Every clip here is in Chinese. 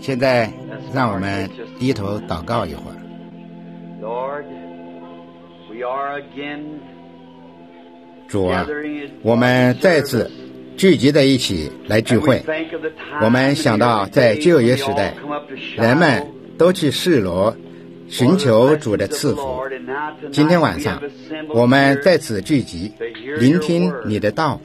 现在让我们低头祷告一会儿。 Lord, we are again 主啊，我们再次聚集在一起来聚会。我们想到在旧约时代，人们都去示罗寻求主的赐福。今天晚上我们在此聚集，聆听你的道。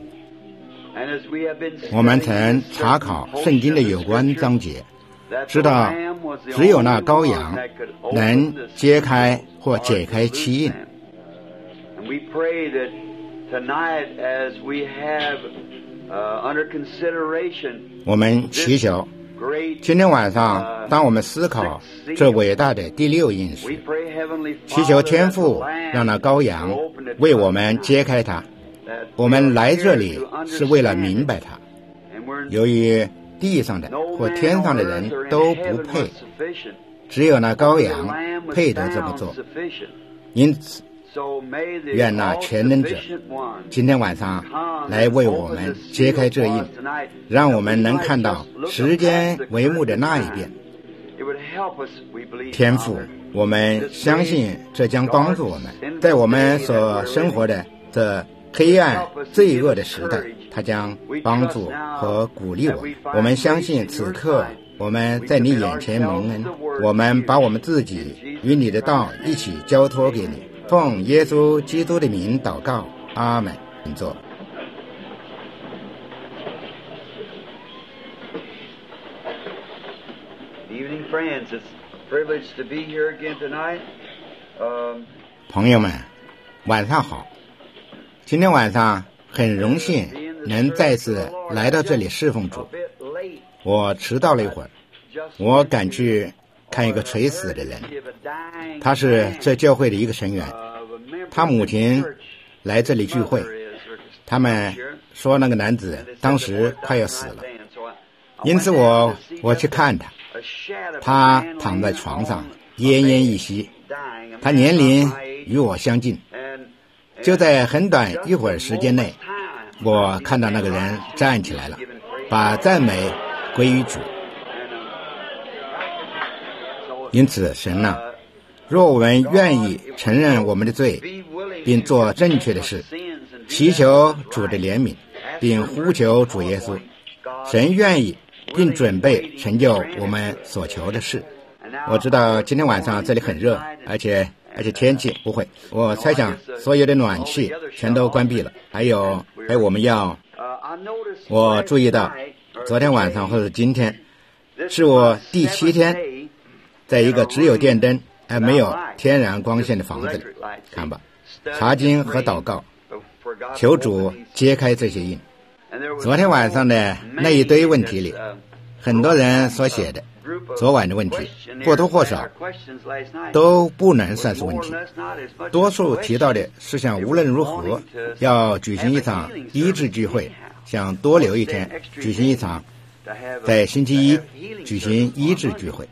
我们曾查考圣经的有关章节，知道只有那羔羊能揭开或解开七印。我们祈求今天晚上当我们思考这伟大的第六印时，祈求天父让那羔羊为我们揭开它。我们来这里是为了明白它，由于地上的或天上的人都不配，只有那羔羊配得这么做。因此愿那全能者今天晚上来为我们揭开这印，让我们能看到时间帷幕的那一边。天父，我们相信这将帮助我们，在我们所生活的这黑暗罪恶的时代，它将帮助和鼓励我们。我们相信此刻我们在你眼前蒙恩，我们把我们自己与你的道一起交托给你，奉耶稣基督的名祷告，阿们。请坐。 Evening, friends. It's a privilege to be here again tonight. 朋友们，晚上好。今天晚上很荣幸能再次来到这里侍奉主。我迟到了一会儿，我赶去看一个垂死的人，他是这教会的一个成员，他母亲来这里聚会，他们说那个男子当时快要死了，因此我去看他，他躺在床上奄奄一息，他年龄与我相近。就在很短一会儿时间内，我看到那个人站起来了，把赞美归于主。因此神啊，若我们愿意承认我们的罪，并做正确的事，祈求主的怜悯，并呼求主耶稣，神愿意并准备成就我们所求的事。我知道今天晚上这里很热，而且天气不会，我猜想所有的暖气全都关闭了，还有我们要，我注意到昨天晚上或者今天是我第7天在一个只有电灯还没有天然光线的房子里，看吧，查经和祷告，求主揭开这些印。昨天晚上的那一堆问题里，很多人所写的昨晚的问题或多或少都不能算是问题，多数提到的是想无论如何要举行一场医治聚会，想多留一天举行一场，在星期一举行医治聚会。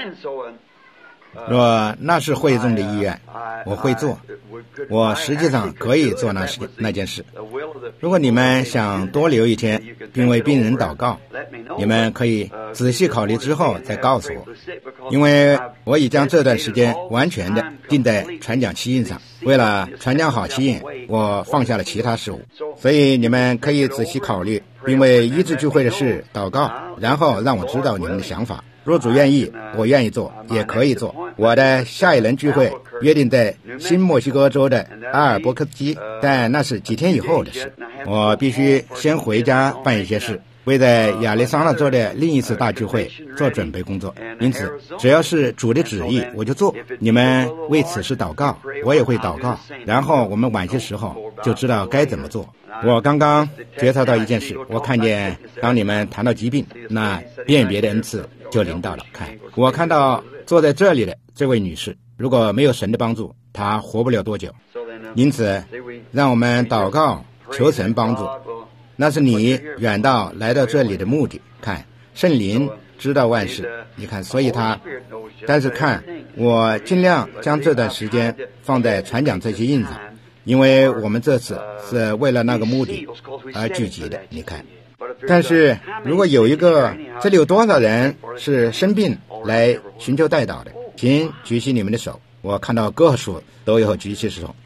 若那是会众的意愿，我会做，我实际上可以做那件事。如果你们想多留一天并为病人祷告，你们可以仔细考虑之后再告诉我，因为我已将这段时间完全的定在传讲七印上。为了传讲好七印，我放下了其他事务，所以你们可以仔细考虑并为医治聚会的事祷告，然后让我知道你们的想法。若主愿意，我愿意做，也可以做。我的下一轮聚会约定在新墨西哥州的阿尔伯克基，但那是几天以后的事。我必须先回家办一些事，为在亚利桑那州的另一次大聚会做准备工作。因此只要是主的旨意我就做。你们为此事祷告，我也会祷告，然后我们晚些时候就知道该怎么做。我刚刚觉察到一件事，我看见当你们谈到疾病，那辨别的恩赐就临到了。我看到坐在这里的这位女士，如果没有神的帮助，她活不了多久。因此让我们祷告求神帮助，那是你远道来到这里的目的。看，圣灵知道万事，你看，所以但是看，我尽量将这段时间放在传讲这些印上，因为我们这次是为了那个目的而聚集的。你看， 但是如果有一个，这里有多少人是生病来寻求代祷的？请举起你们的手。我看到个数都有举起手。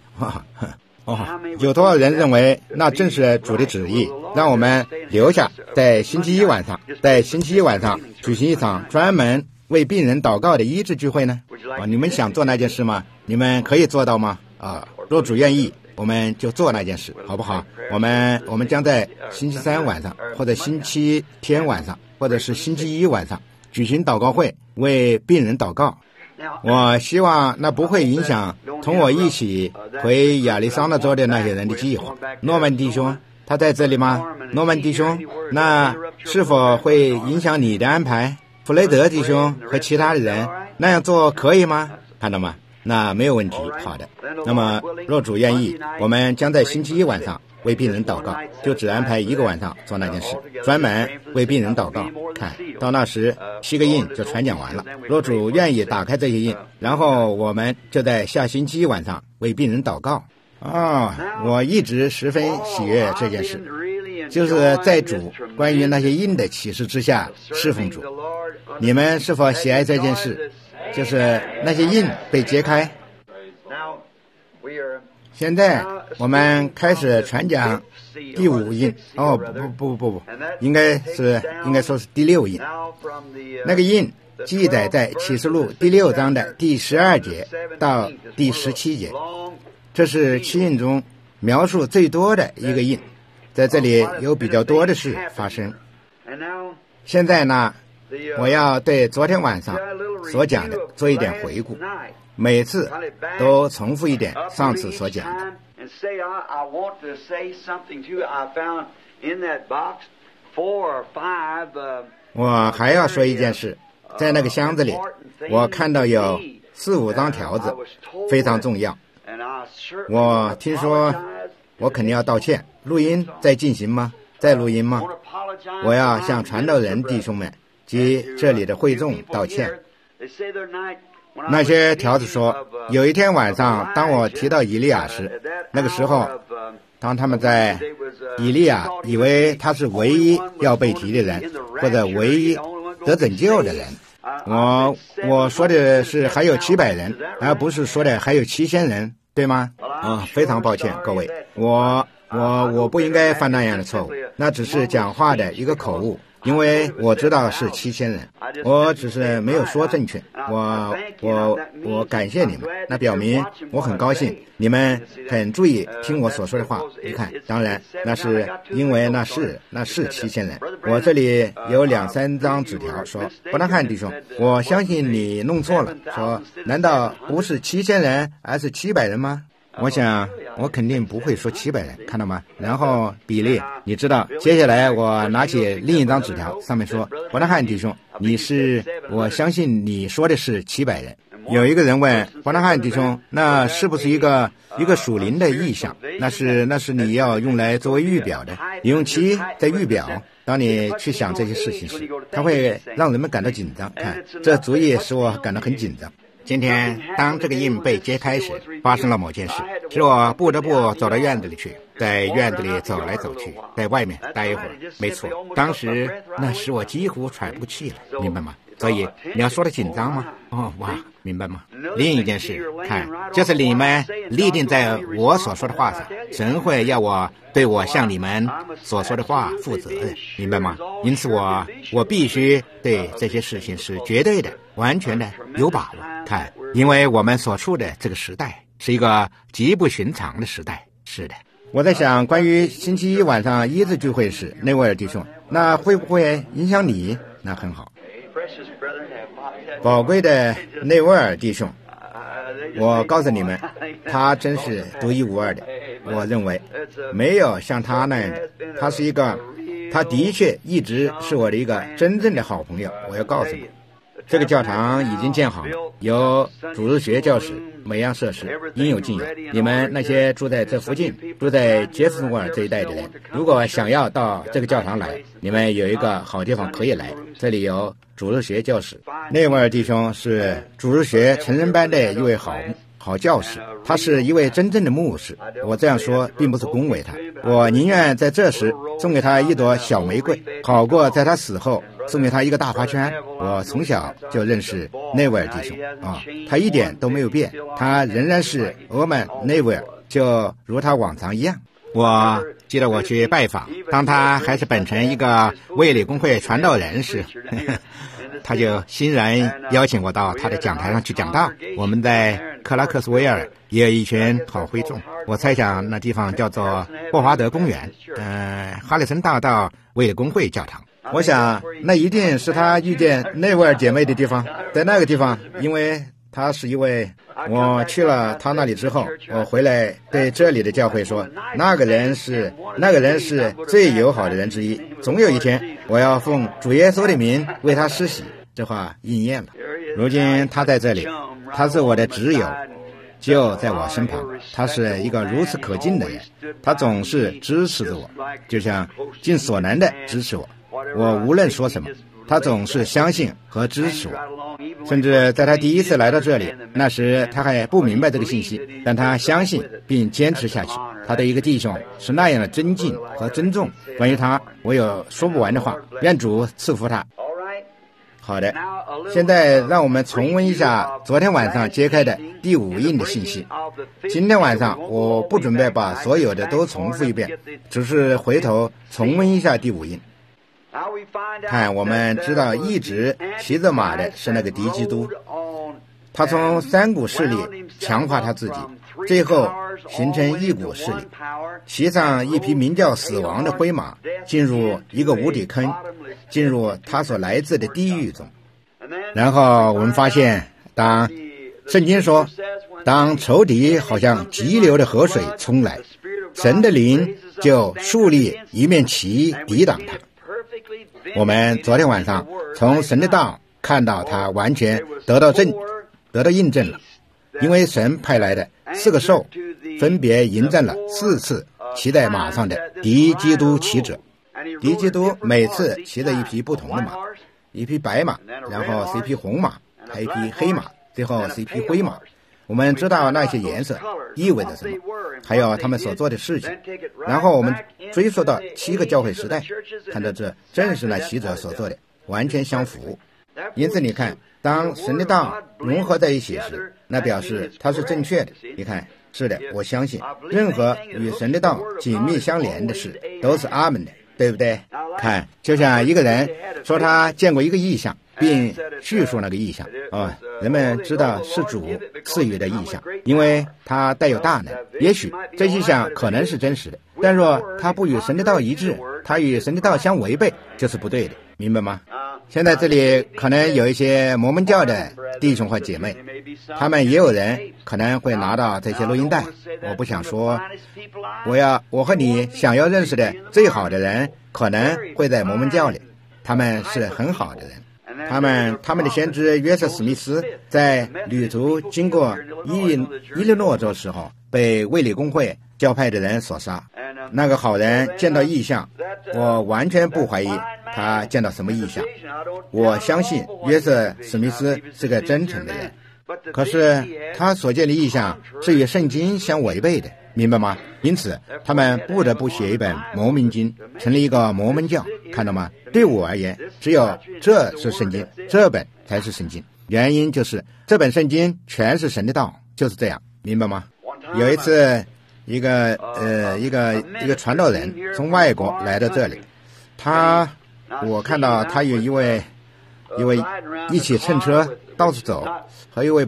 有多少人认为那正是主的旨意，让我们留下在星期一晚上举行一场专门为病人祷告的医治聚会呢？你们想做那件事吗？你们可以做到吗？若主愿意，我们就做那件事，好不好？我们将在星期三晚上，或者星期天晚上，或者是星期一晚上举行祷告会，为病人祷告。我希望那不会影响同我一起回亚利桑那州的那些人的计划。诺曼弟兄，他在这里吗？诺曼弟兄，那是否会影响你的安排？弗雷德弟兄和其他的人那样做可以吗？看到吗？那没有问题。好的，那么若主愿意，我们将在星期一晚上为病人祷告，就只安排一个晚上做那件事，专门为病人祷告。看到那时7个印就传讲完了。若主愿意打开这些印，然后我们就在下星期一晚上为病人祷告。我一直十分喜悦这件事，就是在主关于那些印的启示之下侍奉主。你们是否喜爱这件事？就是那些印被揭开。现在我们开始传讲第5印。不，应该说是第6印。那个印记载在启示录第6章的第12节到第17节，这是7印中描述最多的一个印，在这里有比较多的事发生。现在呢，我要对昨天晚上所讲的做一点回顾，每次都重复一点上次所讲的。我还要说一件事，在那个箱子里我看到有4、5张条子，非常重要。我听说我肯定要道歉。录音在进行吗？在录音吗？我要向传道人弟兄们及这里的会众道歉。那些条子说，有一天晚上当我提到以利亚时，那个时候当他们在以利亚以为他是唯一要被提的人，或者唯一得拯救的人，我说的是还有700人，而不是说的还有7000人，对吗？非常抱歉各位，我不应该犯那样的错误，那只是讲话的一个口误，因为我知道是7000人，我只是没有说正确。我感谢你们，那表明我很高兴你们很注意听我所说的话。你看，当然那是因为那是7000人。我这里有2、3张纸条说，伯纳汉弟兄，我相信你弄错了，说难道不是7000人而是700人吗？我想我肯定不会说700人，看到吗？然后比利，你知道，接下来我拿起另一张纸条，上面说，伯纳汉弟兄，我相信你说的是700人。有一个人问伯纳汉弟兄，那是不是一个属灵的意象？那是你要用来作为预表的。你用7在预表，当你去想这些事情时，它会让人们感到紧张。看，这足以使我感到很紧张。今天当这个印被揭开时，发生了某件事，使我不得不走到院子里去，在院子里走来走去，在外面待一会儿。没错，当时那使我几乎喘不过气来，明白吗？所以你要说的紧张吗？明白吗？另一件事，看，就是你们立定在我所说的话上，神会要我对我向你们所说的话负责的，明白吗？因此我必须对这些事情是绝对的、完全的有把握。看，因为我们所处的这个时代是一个极不寻常的时代。是的，我在想，关于星期一晚上医治聚会时，内维尔弟兄，那会不会影响你？那很好，宝贵的内维尔弟兄，我告诉你们，他真是独一无二的。我认为没有像他那样的，他的确一直是我的一个真正的好朋友。我要告诉你，这个教堂已经建好了，有主日学教室，每样设施应有尽有。你们那些住在这附近，住在杰弗森沃尔这一带的人，如果想要到这个教堂来，你们有一个好地方可以来，这里有主日学教室。内维尔弟兄是主日学成人班的一位好好教师，他是一位真正的牧师。我这样说并不是恭维他，我宁愿在这时送给他一朵小玫瑰，好过在他死后送给他一个大花圈。我从小就认识内维尔弟兄啊，他一点都没有变，他仍然是俄曼内维尔，就如他往常一样。我记得我去拜访，当他还是本城一个卫理公会传道人时，他就欣然邀请我到他的讲台上去讲道。我们在克拉克斯维尔也有一群好会众，我猜想那地方叫做霍华德公园，哈里森大道卫理公会教堂。我想那一定是他遇见内维尔姐妹的地方，在那个地方，因为他是一位，我去了他那里之后，我回来对这里的教会说，那个人是最友好的人之一，总有一天我要奉主耶稣的名为他施洗。这话应验了，如今他在这里，他是我的挚友，就在我身旁，他是一个如此可敬的人，他总是支持着我，就像尽所能的支持我，我无论说什么，他总是相信和支持我。甚至在他第一次来到这里，那时他还不明白这个信息，但他相信并坚持下去。他的一个弟兄是那样的尊敬和尊重，关于他我有说不完的话，愿主赐福他。好的，现在让我们重温一下昨天晚上揭开的第5印的信息。今天晚上我不准备把所有的都重复一遍，只是回头重温一下第5印。看，我们知道一直骑着马的是那个敌基督，他从3股势力强化他自己，最后形成一股势力，骑上一匹名叫死亡的灰马，进入一个无底坑，进入他所来自的地狱中。然后我们发现，当圣经说，当仇敌好像急流的河水冲来，神的灵就树立一面旗抵挡他。我们昨天晚上从神的道看到他完全得到印证了，因为神派来的4个兽分别迎战了4次骑在马上的敌基督骑者。敌基督每次骑着一匹不同的马，一匹白马，然后是一匹红马，还有一匹黑马，最后是一匹灰马。我们知道那些颜色意味着什么，还有他们所做的事情。然后我们追溯到7个教会时代，看到这正是那骑者所做的，完全相符。因此你看，当神的道融合在一起时，那表示它是正确的。你看，是的，我相信任何与神的道紧密相连的事都是阿门的，对不对？看，就像一个人说他见过一个异象，并叙述那个异象人们知道是主赐予的异象，因为它带有大能。也许这异象可能是真实的，但若它不与神的道一致，它与神的道相违背，就是不对的，明白吗？现在这里可能有一些摩门教的弟兄或姐妹，他们也有人可能会拿到这些录音带。我不想说，我和你想要认识的最好的人可能会在摩门教里，他们是很好的人。他们的先知约瑟·史密斯在旅途经过伊利诺州时候，被卫理公会教派的人所杀。那个好人见到异象，我完全不怀疑他见到什么异象。我相信约瑟·史密斯是个真诚的人，可是他所见的异象是与圣经相违背的，明白吗？因此他们不得不写一本摩门经，成立一个摩门教，看到吗？对我而言，只有这是圣经，这本才是圣经。原因就是这本圣经全是神的道，就是这样，明白吗？有一次一个传道人从外国来到这里，我看到他有一位一起乘车到处走，和一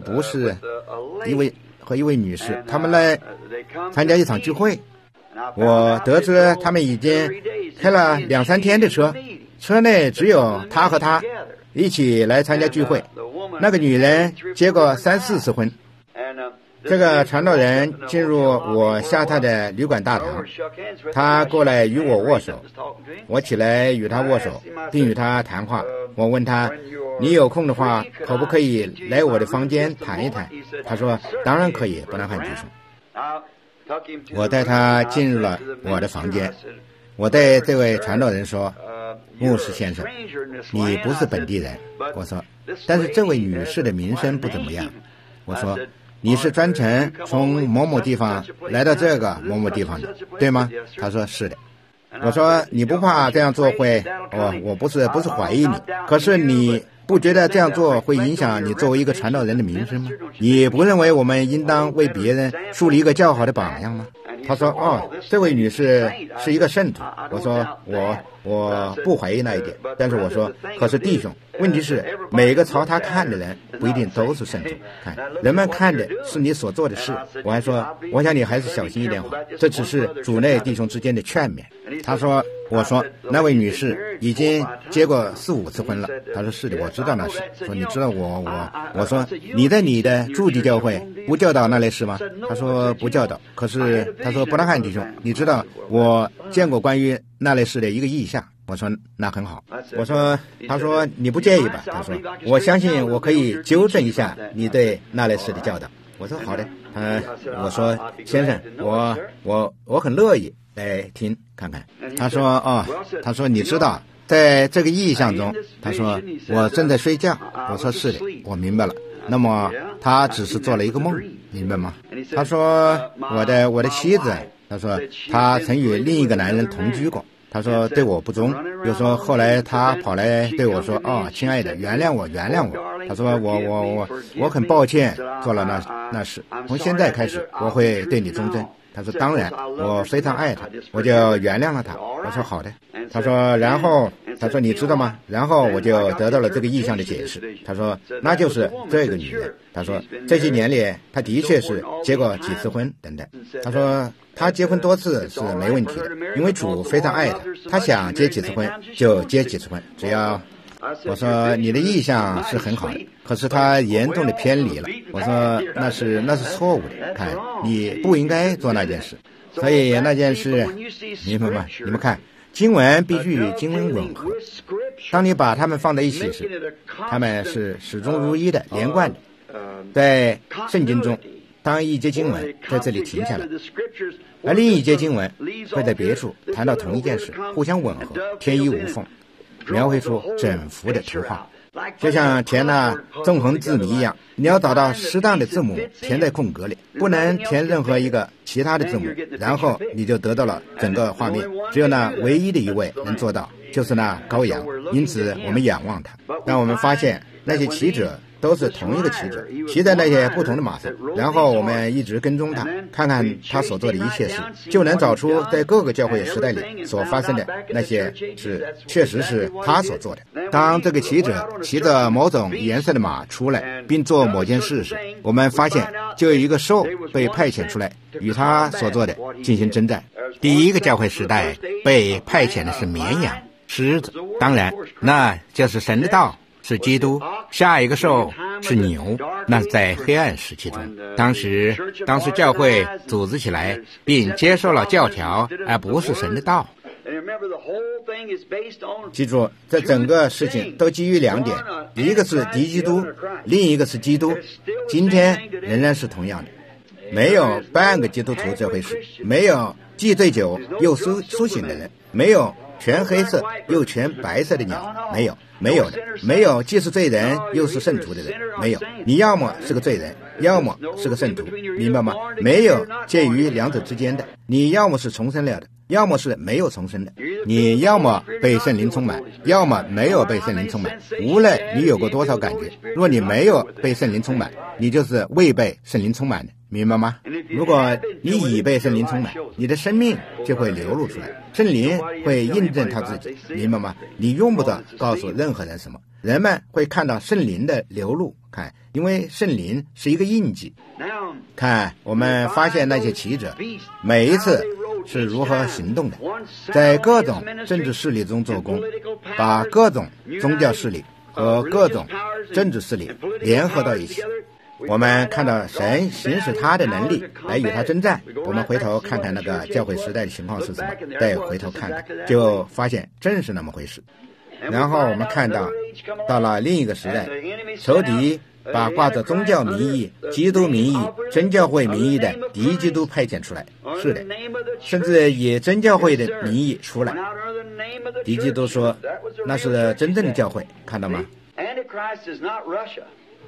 位女士，他们来参加一场聚会。我得知他们已经开了2-3天的车，车内只有他和他一起来参加聚会。那个女人结过3-4次婚。这个传道人进入我下榻的旅馆大堂，他过来与我握手，我起来与他握手，并与他谈话。我问他，你有空的话可不可以来我的房间谈一谈？他说当然可以，伯南汉弟兄。我带他进入了我的房间，我对这位传道人说，牧师先生，你不是本地人。我说，但是这位女士的名声不怎么样。我说， 你是专程从某某地方来到这个某某地方的，对吗？他说是的。我说你不怕这样做会，我不是怀疑你，可是你不觉得这样做会影响你作为一个传道人的名声吗？你不认为我们应当为别人树立一个较好的榜样吗？他说这位女士是一个圣徒。我说我不怀疑那一点，但是我说可是弟兄，问题是每个朝他看的人不一定都是圣徒，看人们看的是你所做的事。我还说我想你还是小心一点好，这只是主内弟兄之间的劝勉。我说那位女士已经结过4-5次婚了。他说是的，我知道那事。说你知道我说你在你的驻地教会不教导那类事吗？他说不教导。可是他说伯拉罕弟兄，你知道我见过关于那类事的一个意象。我说那很好。他说你不介意吧？他说我相信我可以纠正一下你对那类事的教导。我说好的。我说先生，我很乐意来听看看。他说你知道在这个意象中，他说我正在睡觉。我说是的，我明白了。那么他只是做了一个梦，明白吗？他说我的妻子，他说他曾与另一个男人同居过。他说对我不忠，又说后来他跑来对我说亲爱的，原谅我。他说我很抱歉做了那事，从现在开始我会对你忠贞。他说当然，我非常爱他，我就原谅了他。我说好的。他说你知道吗？然后我就得到了这个意象的解释。他说那就是这个女人。他说这些年里她的确是结过几次婚等等。他说她结婚多次是没问题的，因为主非常爱她，她想结几次婚就结几次婚，只要。我说你的意向是很好的，可是他严重的偏离了。我说那是错误的，看你不应该做那件事。所以那件事，明白吗？你们看，经文必须与经文吻合。当你把它们放在一起时，它们是始终如一的、连贯的。在圣经中，当一节经文在这里停下来，而另一节经文会在别处谈到同一件事，互相吻合，天衣无缝，描绘出整幅的图画。就像填那纵横字谜一样，你要找到适当的字母填在空格里，不能填任何一个其他的字母，然后你就得到了整个画面。只有那唯一的一位能做到，就是那羔羊。因此我们仰望他，但我们发现那些骑者都是同一个骑者，骑在那些不同的马上，然后我们一直跟踪他，看看他所做的一切事，就能找出在各个教会时代里所发生的那些事确实是他所做的。当这个骑者骑着某种颜色的马出来并做某件事时，我们发现就有一个兽被派遣出来与他所做的进行征战。第一个教会时代被派遣的是绵羊、狮子，当然那就是神的道，是基督。下一个兽是牛，那是在黑暗时期中。当时教会组织起来并接受了教条，而不是神的道。记住，这整个事情都基于2点，一个是敌基督，另一个是基督。今天仍然是同样的，没有半个基督徒这回事，没有既醉酒又苏醒的人，没有全黑色又全白色的鸟，没有的，没有既是罪人又是圣徒的人，没有。你要么是个罪人，要么是个圣徒，明白吗？没有介于2者之间的。你要么是重生了的，要么是没有重生的。你要么被圣灵充满，要么没有被圣灵充满。无论你有过多少感觉，若你没有被圣灵充满，你就是未被圣灵充满的，明白吗？如果你已被圣灵充满，你的生命就会流露出来，圣灵会印证他自己，明白吗？你用不着告诉任何人什么，人们会看到圣灵的流露。看，因为圣灵是一个印记。看，我们发现那些骑者每一次是如何行动的，在各种政治势力中做工，把各种宗教势力和各种政治势力联合到一起。我们看到神行使他的能力来与他征战。我们回头看看那个教会时代的情况是什么，再回头看看，就发现真是那么回事。然后我们看到了另一个时代，仇敌把挂着宗教名义、基督名义、真教会名义的敌基督派遣出来。是的，甚至以真教会的名义出来。敌基督说那是真正的教会，看到吗？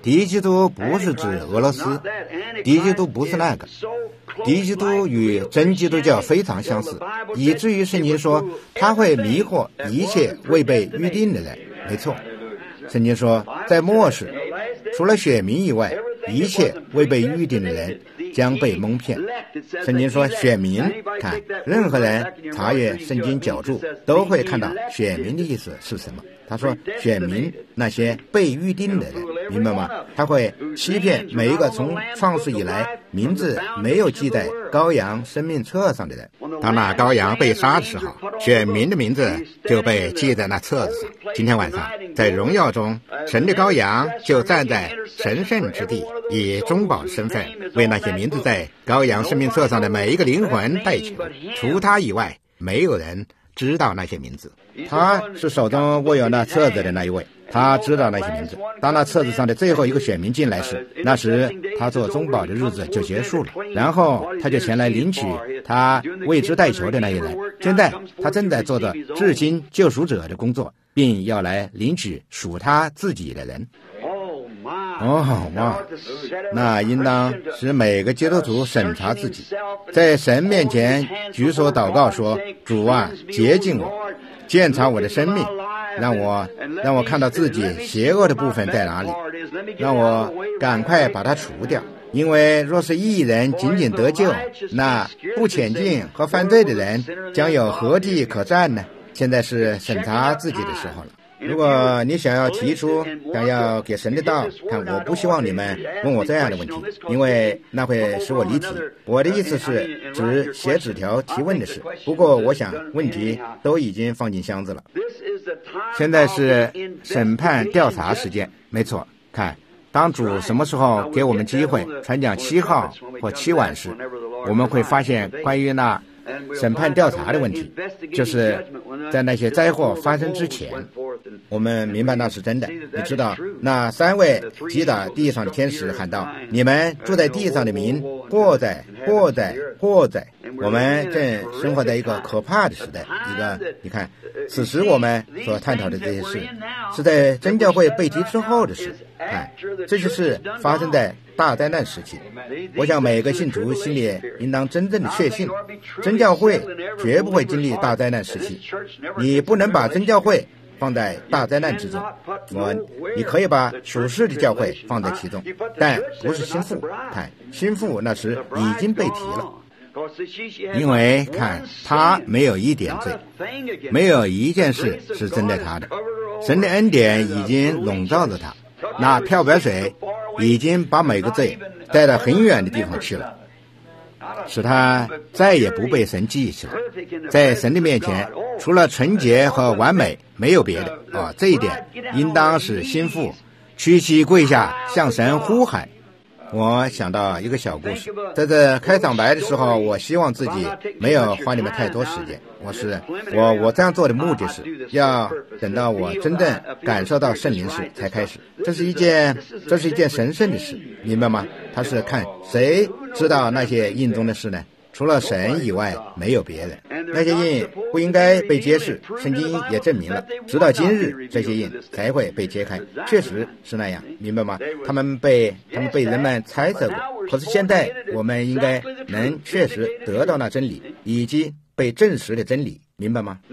敌基督不是指俄罗斯，敌基督不是那个，敌基督与真基督教非常相似，以至于圣经说他会迷惑一切未被预定的人。没错，圣经说在末世，除了选民以外，一切未被预定的人将被蒙骗。圣经说选民，看任何人查阅圣经角注都会看到选民的意思是什么。他说选民，那些被预定的人，明白吗？他会欺骗每一个从创世以来名字没有记在羔羊生命册上的人。当那羔羊被杀的时候，选民的名字就被记在那册子上。今天晚上在荣耀中，神的羔羊就站在神圣之地，以中保的身份为那些名字在羔羊生命册上的每一个灵魂代求。除他以外，没有人知道那些名字。他是手中握有那册子的那一位，他知道那些名字。当那册子上的最后一个选民进来时，那时他做中保的日子就结束了，然后他就前来领取他为之代求的那一人。现在他正在做着至今救赎者的工作，并要来领取属他自己的人。哇，那应当使每个基督徒审查自己，在神面前举手祷告说，主啊，洁净我，检查我的生命，让我看到自己邪恶的部分在哪里，让我赶快把它除掉。因为若是义人仅仅得救，那不前进和犯罪的人将有何地可占呢？现在是审查自己的时候了。如果你想要提出想要给神的道，看，我不希望你们问我这样的问题，因为那会使我离题。我的意思是指写纸条提问的事，不过我想问题都已经放进箱子了。现在是审判调查时间，没错。看，当主什么时候给我们机会传讲7号或7晚时，我们会发现关于那审判调查的问题，就是在那些灾祸发生之前，我们明白那是真的。你知道那3位击打地上的天使喊道，你们住在地上的民，祸哉祸哉祸哉。我们正生活在一个可怕的时代，你看此时我们所探讨的这些事是在真教会被提之后的事。看，这就是发生在大灾难时期。我想每个信徒心里应当真正的确信，真教会绝不会经历大灾难时期。你不能把真教会放在大灾难之中，你可以把属世的教会放在其中，但不是心腹。看，心腹那时已经被提了，因为看他没有一点罪，没有一件事是针对他的。神的恩典已经笼罩着他，那漂白水已经把每个罪带到很远的地方去了，使他再也不被神记起了。在神的面前，除了纯洁和完美，没有别的。这一点应当使心腹屈膝跪下向神呼喊。我想到一个小故事，在这开场白的时候，我希望自己没有花你们太多时间。我这样做的目的是要等到我真正感受到圣灵时才开始。这是一件神圣的事，明白吗？他是看谁知道那些印中的事呢？除了神以外，没有别人。那些印不应该被揭示，圣经也证明了，直到今日，这些印才会被揭开。确实是那样，明白吗？他们被人们猜测过，可是现在我们应该能确实得到那真理，以及被证实的真理，明白吗？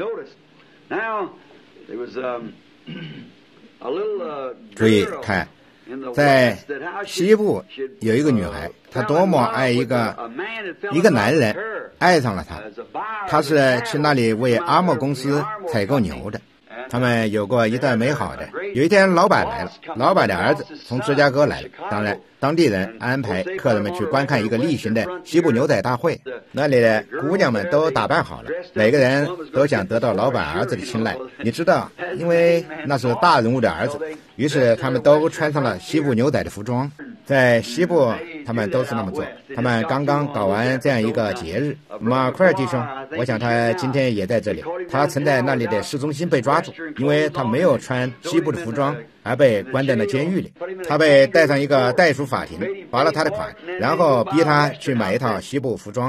注意看，在西部有一个女孩，她多么爱一个男人，爱上了他。她是去那里为阿莫公司采购牛的。他们有过一段美好的。有一天老板来了，老板的儿子从芝加哥来了，当然当地人安排客人们去观看一个例行的西部牛仔大会。那里的姑娘们都打扮好了，每个人都想得到老板儿子的青睐，你知道，因为那是大人物的儿子。于是他们都穿上了西部牛仔的服装。在西部他们都是那么做。他们刚刚搞完这样一个节日。马奎尔弟兄，我想他今天也在这里，他曾在那里的市中心被抓住，因为他没有穿西部的服装而被关在了监狱里。他被带上一个袋鼠法庭，罚了他的款，然后逼他去买一套西部服装。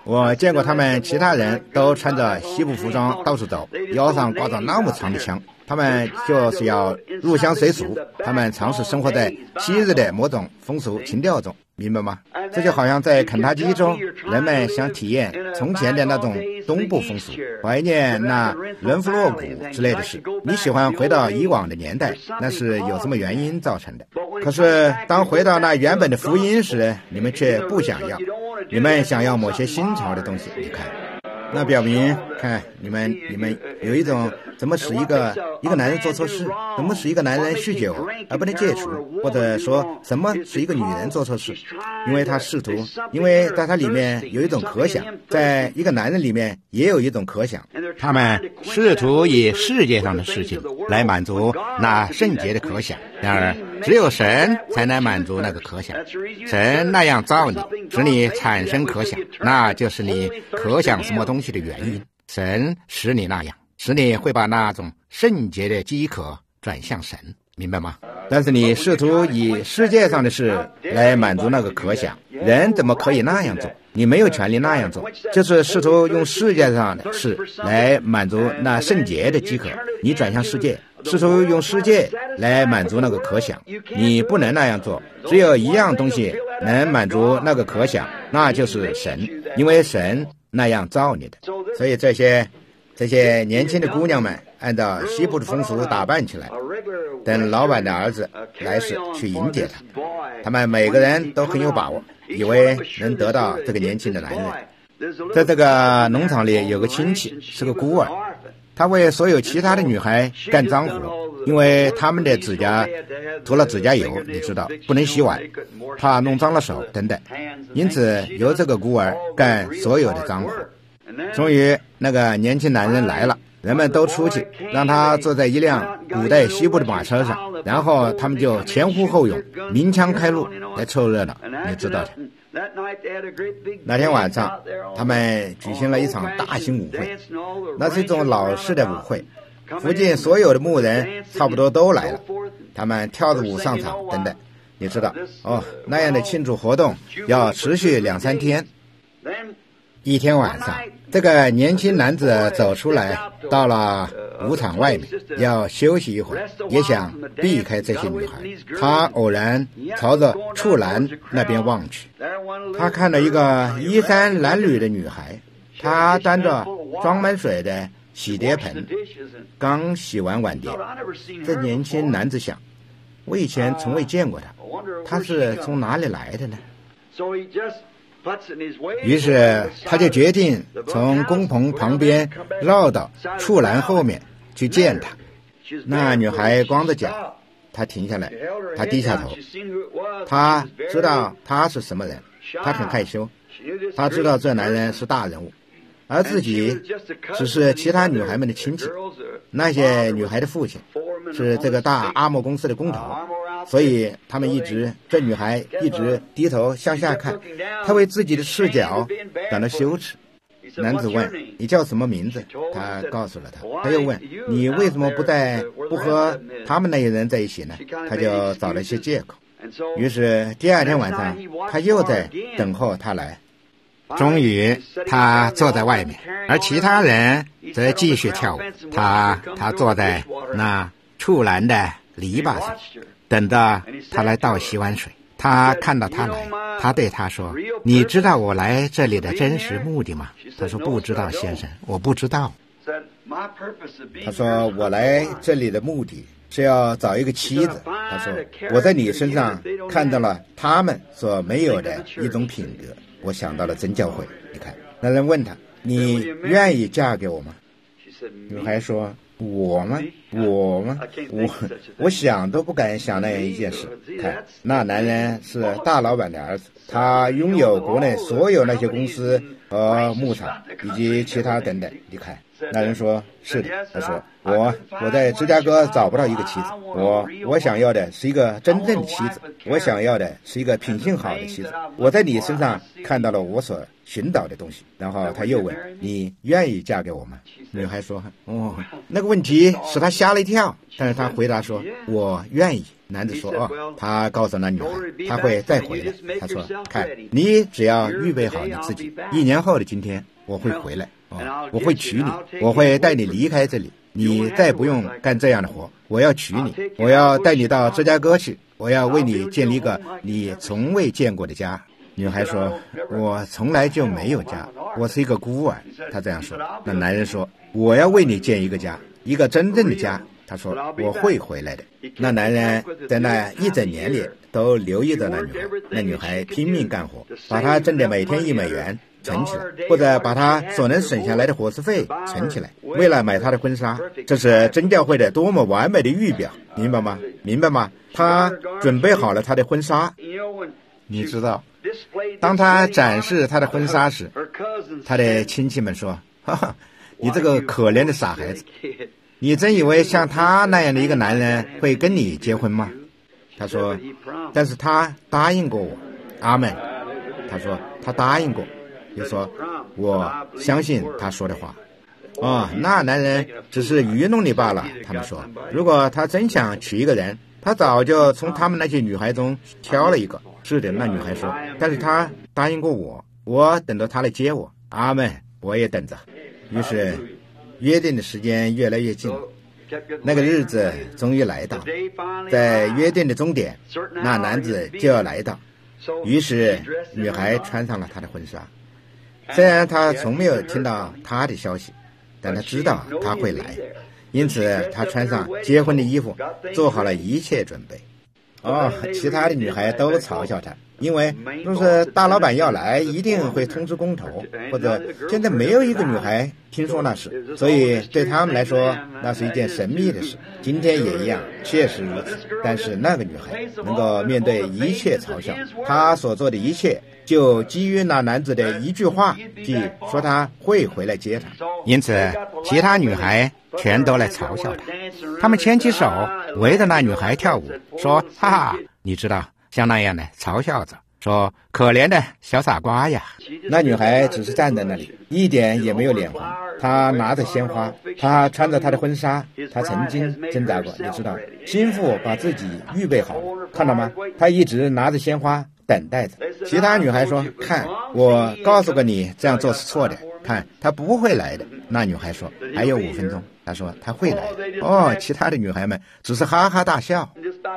我见过他们其他人都穿着西部服装到处走，腰上挂着那么长的枪，他们就是要入乡随俗，他们尝试生活在昔日的某种风俗情调中，明白吗？这就好像在肯塔基州，人们想体验从前的那种东部风俗，怀念那伦弗洛谷之类的事。你喜欢回到以往的年代，那是有什么原因造成的。可是当回到那原本的福音时，你们却不想要，你们想要某些新潮的东西。你看，那表明看你们有一种怎么使一个男人做错事，怎么使一个男人酗酒而不能戒除，或者说什么使一个女人做错事，因为他试图，因为在他里面有一种可想，在一个男人里面也有一种可想，他们试图以世界上的事情来满足那圣洁的可想，然而只有神才能满足那个可想。神那样造你，使你产生可想，那就是你可想什么东西的原因。神使你那样，使你会把那种圣洁的饥渴转向神，明白吗？但是你试图以世界上的事来满足那个可想，人怎么可以那样做？你没有权利那样做，就是试图用世界上的事来满足那圣洁的饥渴，你转向世界，试图用世界来满足那个可想，你不能那样做。只有一样东西能满足那个可想，那就是神，因为神那样造你的。所以这些年轻的姑娘们按照西部的风俗打扮起来，等老板的儿子来时去迎接他。他们每个人都很有把握，以为能得到这个年轻的男人。在这个农场里有个亲戚是个孤儿，他为所有其他的女孩干脏活，因为他们的指甲涂了指甲油，你知道不能洗碗，怕弄脏了手等等，因此由这个孤儿干所有的脏活。终于那个年轻男人来了，人们都出去，让他坐在一辆古代西部的马车上，然后他们就前呼后拥，鸣枪开路来凑热闹，你知道的。那天晚上他们举行了一场大型舞会，那是一种老式的舞会，附近所有的牧人差不多都来了，他们跳着舞上场等等，你知道那样的庆祝活动要持续2-3天。一天晚上，这个年轻男子走出来，到了舞场外面，要休息一会儿，也想避开这些女孩。他偶然朝着畜栏那边望去，他看到一个衣衫褴褛的女孩，她端着装满水的洗碟盆，刚洗完碗碟。这年轻男子想，我以前从未见过她，她是从哪里来的呢？于是他就决定从工棚旁边绕到畜栏后面去见她。那女孩光着脚，他停下来，他低下头，他知道他是什么人，他很害羞，他知道这男人是大人物，而自己只是其他女孩们的亲戚。那些女孩的父亲是这个大阿莫公司的工头，所以这女孩一直低头向下看，她为自己的视角感到羞耻。男子问，你叫什么名字？他告诉了他。他又问，你为什么不和他们那些人在一起呢？他就找了些借口。于是第二天晚上他又在等候他来。终于他坐在外面，而其他人则继续跳舞。他坐在那畜栏的篱笆上，等着他来倒洗碗水。他看到他来，他对他说，你知道我来这里的真实目的吗？他说，不知道先生，我不知道。他说，我来这里的目的是要找一个妻子。他说，我在你身上看到了他们所没有的一种品格。我想到了真教会。你看，那人问他，你愿意嫁给我吗？女孩说，我吗？我想都不敢想那样一件事。看，那男人是大老板的儿子，他拥有国内所有那些公司和牧场以及其他等等。你看，那人说，是的。他说，我在芝加哥找不到一个妻子，我想要的是一个真正的妻子，我想要的是一个品性好的妻子。我在你身上看到了我所寻找的东西。然后他又问，你愿意嫁给我吗？女孩说，那个问题使他吓了一跳，但是他回答说，我愿意。 男子说：“哦，他告诉那女孩，他会再回来。他说，看，你只要预备好你自己，1年后的今天，我会回来，我会娶你，我会带你离开这里，你再不用干这样的活，我要娶你，我要带你到芝加哥去，我要为你建立一个你从未见过的家。”女孩说：“我从来就没有家，我是一个孤儿。”她这样说。那男人说：“我要为你建一个家，一个真正的家。”他说：“我会回来的。”那男人在那1整年里都留意着那女孩，那女孩拼命干活，把她挣的每天1美元存起来，或者把她所能省下来的伙食费存起来，为了买她的婚纱。这是真教会的多么完美的预表，明白吗？明白吗？她准备好了她的婚纱。你知道，当她展示她的婚纱时，她的亲戚们说：“哈哈，你这个可怜的傻孩子，你真以为像他那样的一个男人会跟你结婚吗？”他说：“但是他答应过我。”阿们。他说他答应过，就说我相信他说的话。那男人只是愚弄你罢了。他们说，如果他真想娶一个人，他早就从他们那些女孩中挑了一个。是的，那女孩说，但是他答应过我，我等着他来接我。阿们，我也等着。于是约定的时间越来越近，那个日子终于来到，在约定的终点，那男子就要来到。于是女孩穿上了她的婚纱，虽然她从没有听到他的消息，但她知道他会来，因此她穿上结婚的衣服，做好了一切准备。其他的女孩都嘲笑她，因为若是大老板要来，一定会通知工头，或者现在没有一个女孩听说那事，所以对他们来说那是一件神秘的事。今天也一样，确实如此。但是那个女孩能够面对一切嘲笑，她所做的一切就基于那男子的一句话，即说他会回来接她。因此其他女孩全都来嘲笑她，他们牵起手围着那女孩跳舞，说：“哈哈，你知道，像那样的嘲笑着，说可怜的小傻瓜呀。”那女孩只是站在那里，一点也没有脸红。她拿着鲜花，她穿着她的婚纱，她曾经挣扎过，你知道，心腹把自己预备好了，看到吗？她一直拿着鲜花等待着。其他女孩说：“看，我告诉过你，这样做是错的，看，他不会来的。”那女孩说：“还有5分钟。”她说：“他会来的。”其他的女孩们只是哈哈大笑。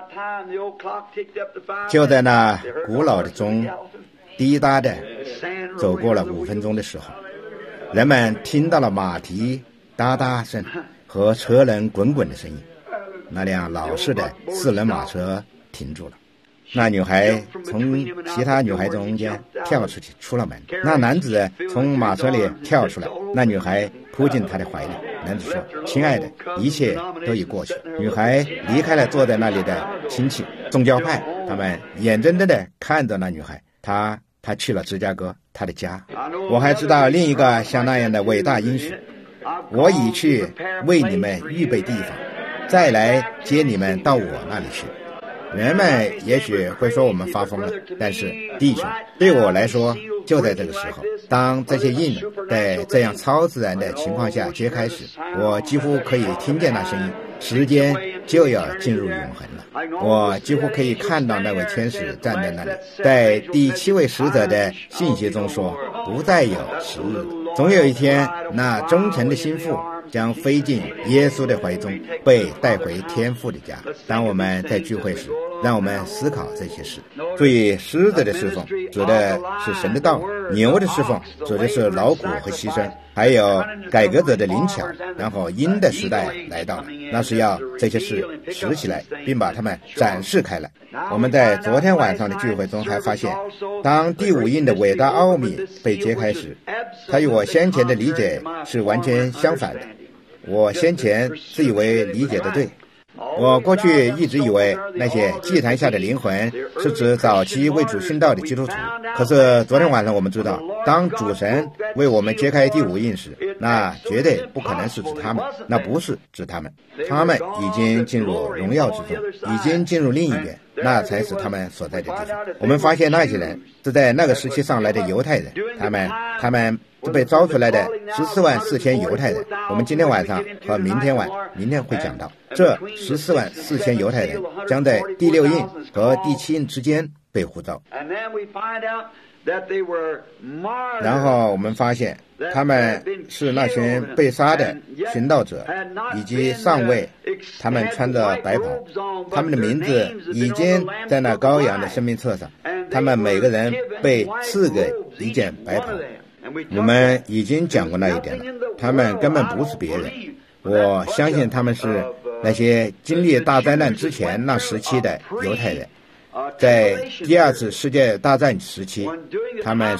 就在那古老的钟滴答的走过了5分钟的时候，人们听到了马蹄哒哒声和车轮滚滚的声音。那辆老式的4轮马车停住了。那女孩从其他女孩中间跳出去，出了门。那男子从马车里跳出来，那女孩扑进他的怀里。男子说：“亲爱的，一切都已过去。”女孩离开了坐在那里的亲戚宗教派，他们眼睁睁地看着那女孩，她去了芝加哥，她的家。我还知道另一个像那样的伟大英雄：“我已去为你们预备地方，再来接你们到我那里去。”人们也许会说我们发疯了，但是弟兄，对我来说，就在这个时候，当这些印在这样超自然的情况下揭开时，我几乎可以听见那声音，时间就要进入永恒了。我几乎可以看到那位天使站在那里，在第7位使者的信息中说：“不再有时日了，总有一天，那忠诚的心腹将飞进耶稣的怀中，被带回天父的家。”当我们在聚会时，让我们思考这些事。注意，狮子的侍奉指的是神的道，牛的侍奉指的是劳苦和牺牲，还有改革者的灵巧。然后鹰的时代来到了，那是要这些事拾起来，并把它们展示开来。我们在昨天晚上的聚会中还发现，当第5印的伟大奥秘被揭开时，它与我先前的理解是完全相反的。我先前自以为理解的对，我过去一直以为那些祭坛下的灵魂是指早期为主殉道的基督徒，可是昨天晚上我们知道，当主神为我们揭开第5印时，那绝对不可能是指他们，那不是指他们，他们已经进入荣耀之中，已经进入另一边，那才是他们所在的地方。我们发现那些人是在那个时期上来的犹太人，他们这被招出来的144000犹太人，我们今天晚上和明天会讲到，这144000犹太人将在第6印和第7印之间被呼召。然后我们发现他们是那群被杀的殉道者以及上尉，他们穿着白袍，他们的名字已经在那羔羊的生命册上，他们每个人被赐给一件白袍。我们已经讲过那一点了，他们根本不是别人，我相信他们是那些经历大灾难之前那时期的犹太人。在第2次世界大战时期，他们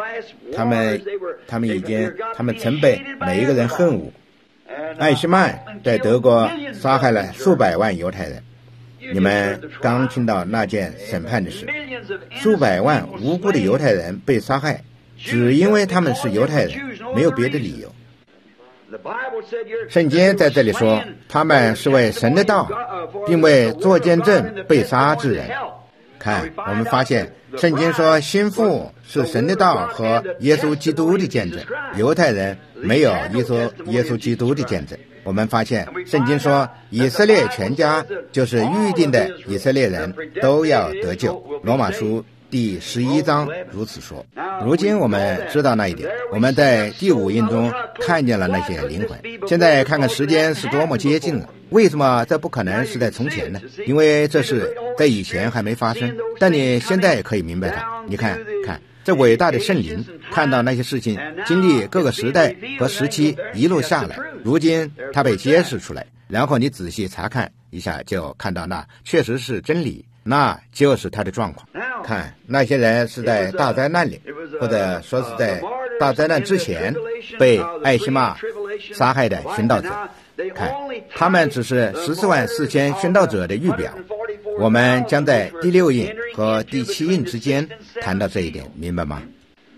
曾被每一个人恨恶。艾希曼在德国杀害了数百万犹太人。你们刚听到那件审判的事，数百万无辜的犹太人被杀害，只因为他们是犹太人，没有别的理由。圣经在这里说，他们是为神的道并为做见证被杀之人。看，我们发现圣经说心腹是神的道和耶稣基督的见证，犹太人没有耶稣基督的见证。我们发现圣经说以色列全家就是预定的以色列人都要得救，罗马书第11章如此说。如今我们知道那一点，我们在第5印中看见了那些灵魂。现在看看时间是多么接近了，为什么这不可能是在从前呢？因为这事在以前还没发生，但你现在可以明白它。你看这伟大的圣灵看到那些事情经历各个时代和时期一路下来，如今它被揭示出来，然后你仔细查看一下，就看到那确实是真理，那就是他的状况。看，那些人是在大灾难里，或者说是在大灾难之前被艾希玛杀害的殉道者。看，他们只是144000殉道者的预表。我们将在第6印和第7印之间谈到这一点，明白吗？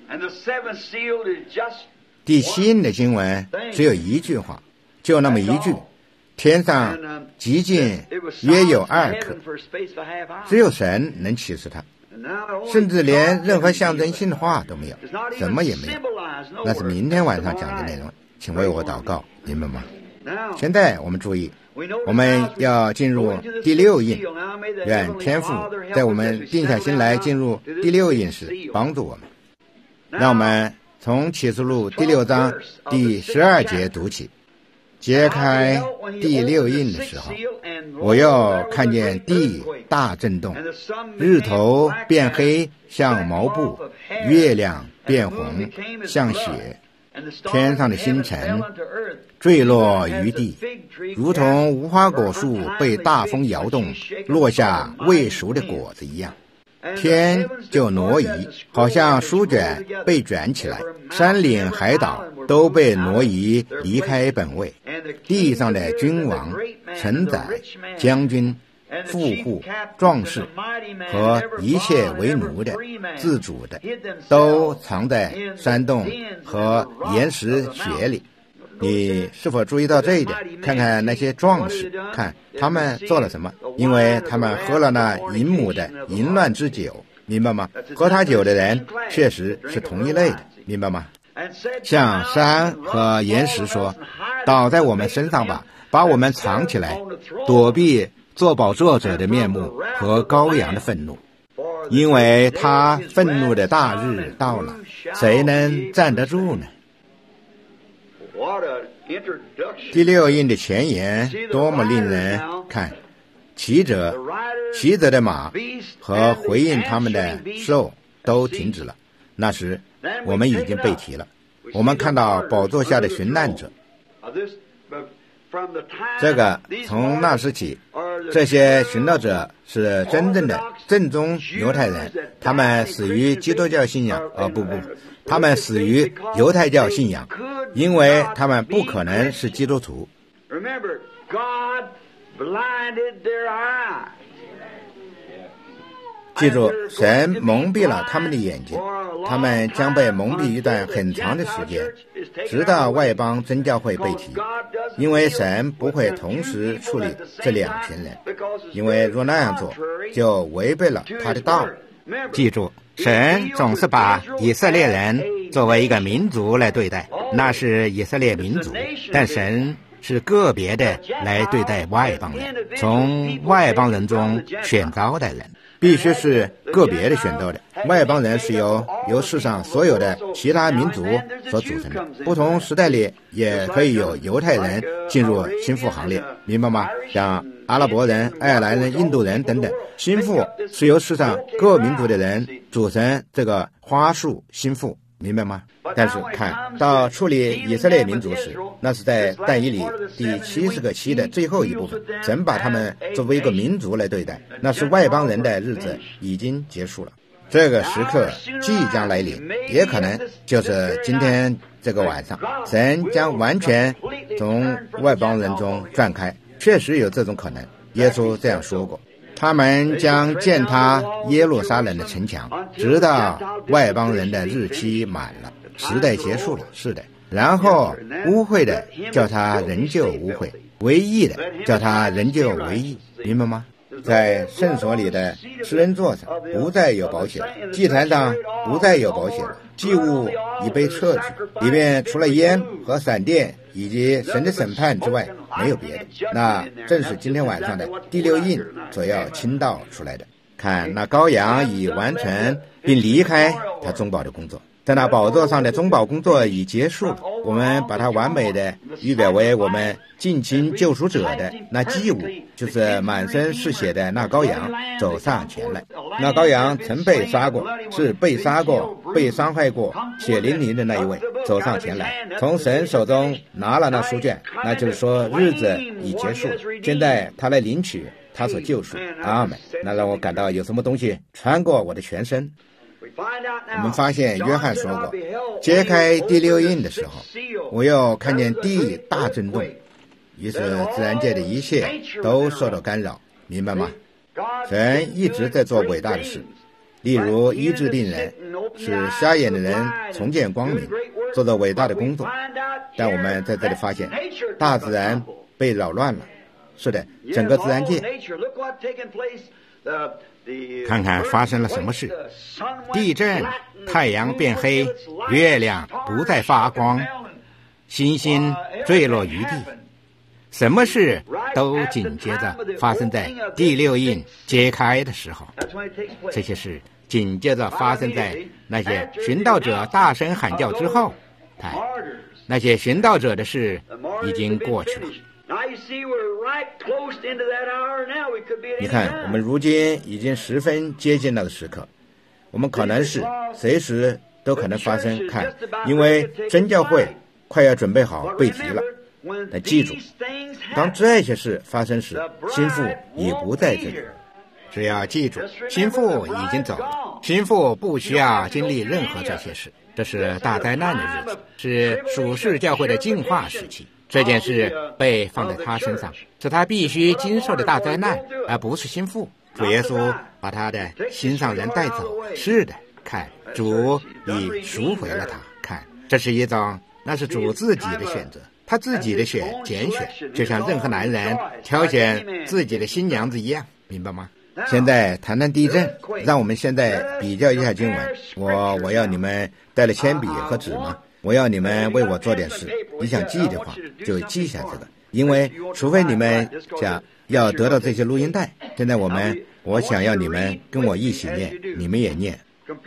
第7印的经文只有一句话，就那么一句，天上极近约有2克，只有神能启示它，甚至连任何象征性的话都没有，什么也没有。那是明天晚上讲的内容，请为我祷告，明白吗？现在我们注意，我们要进入第6印，愿天父在我们定下心来进入第6印时帮助我们。让我们从启示录第6章第12节读起。揭开第6印的时候，我又看见地大震动，日头变黑像毛布，月亮变红像血，天上的星辰坠落于地，如同无花果树被大风摇动落下未熟的果子一样。天就挪移，好像书卷被卷起来，山岭海岛都被挪移离开本位，地上的君王、臣宰、将军、富户、壮士和一切为奴的、自主的，都藏在山洞和岩石穴里。你是否注意到这一点？看看那些壮士，看他们做了什么？因为他们喝了那淫母的淫乱之酒，明白吗？喝他酒的人确实是同一类的，明白吗？像山和岩石说，倒在我们身上吧，把我们藏起来，躲避做宝座者的面目和羔羊的愤怒，因为他愤怒的大日到了，谁能站得住呢？第6印的前言多么令人看，骑者的马和回应他们的兽都停止了。那时我们已经被提了，我们看到宝座下的寻难者。这个从那时起，这些寻道者是真正的正宗犹太人，他们死于基督教信仰，他们死于犹太教信仰，因为他们不可能是基督徒。记住，神蒙蔽了他们的眼睛，他们将被蒙蔽一段很长的时间，直到外邦真教会被提，因为神不会同时处理这2群人，因为若那样做，就违背了他的道。记住，神总是把以色列人作为一个民族来对待，那是以色列民族，但神是个别的来对待外邦人，从外邦人中选召的人，必须是个别的选召的。外邦人是由世上所有的其他民族所组成的，不同时代里也可以有犹太人进入心腹行列，明白吗？像阿拉伯人、爱尔兰人、印度人等等，心腹是由世上各民族的人组成这个花束心腹，明白吗？但是看到处理以色列民族时，那是在但以理第70个期的最后一部分，神把他们作为一个民族来对待，那是外邦人的日子已经结束了。这个时刻即将来临，也可能就是今天这个晚上，神将完全从外邦人中断开，确实有这种可能。耶稣这样说过，他们将践踏耶路撒冷的城墙，直到外邦人的日期满了，时代结束了，是的。然后污秽的叫他仍旧污秽，为义的叫他仍旧为义，明白吗？在圣所里的施恩座上不再有宝血了，祭坛上不再有宝血了，祭物已被撤去，里面除了烟和闪电以及神的审判之外没有别的。那正是今天晚上的第6印所要倾倒出来的。看，那羔羊已完成并离开他中保的工作，在那宝座上的中保工作已结束了，我们把它完美的预表为我们近亲救赎者的那祭物，就是满身是血的那羔羊走上前来。那羔羊曾被杀过，是被杀过、被伤害过、血淋淋的那一位走上前来，从神手中拿了那书卷，那就是说日子已结束，现在他来领取他所救赎。阿们。那让我感到有什么东西穿过我的全身。我们发现约翰说过，揭开第6印的时候，我又看见地大震动，于是自然界的一切都受到干扰，明白吗？神一直在做伟大的事，例如医治病人，使瞎眼的人重见光明，做着伟大的工作。但我们在这里发现大自然被扰乱了，是的，整个自然界看看发生了什么事，地震，太阳变黑，月亮不再发光，星星坠落于地，什么事都紧接着发生在第6印揭开的时候。这些事紧接着发生在那些寻道者大声喊叫之后。看，那些寻道者的事已经过去了。你看，我们如今已经十分接近那个时刻，我们可能是随时都可能发生。看，因为真教会快要准备好被提了。但记住，当这些事发生时，心腹已不在这里。只要记住，心腹已经走了，心腹不需要经历任何这些事。这是大灾难的日子，是属世教会的净化时期。这件事被放在他身上，是他必须经受的大灾难，而不是心腹。主耶稣把他的心上人带走。是的，看，主已赎回了他。看，这是一种，那是主自己的选择，他自己的选拣选，就像任何男人挑选自己的新娘子一样，明白吗？现在谈谈地震，让我们现在比较一下经文。我要你们带了铅笔和纸吗？我要你们为我做点事，你想记的话就记下这个，因为除非你们想要得到这些录音带，现在我想要你们跟我一起念，你们也念。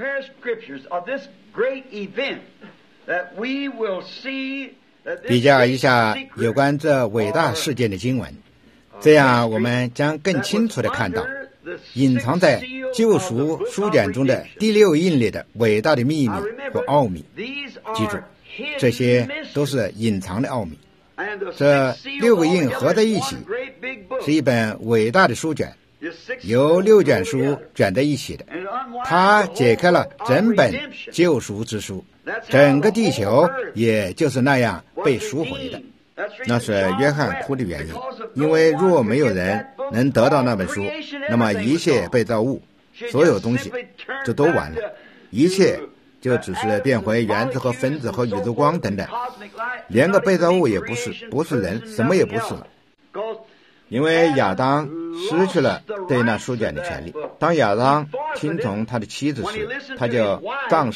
比较一下有关这伟大事件的经文，这样我们将更清楚地看到隐藏在救赎书卷中的第6印里的伟大的秘密和奥秘。记住，这些都是隐藏的奥秘。这6个印合在一起是一本伟大的书卷，由6卷书卷在一起的。它解开了整本救赎之书，整个地球也就是那样被赎回的。那是约翰哭的原因，因为若没有人能得到那本书，那么一切被造物，所有东西就都完了，一切就只是变回原子和分子和宇宙光等等，连个被造物也不是，不是人，什么也不是了。因为亚当失去了对那书卷的权利，当亚当听从他的妻子时，他就丧失了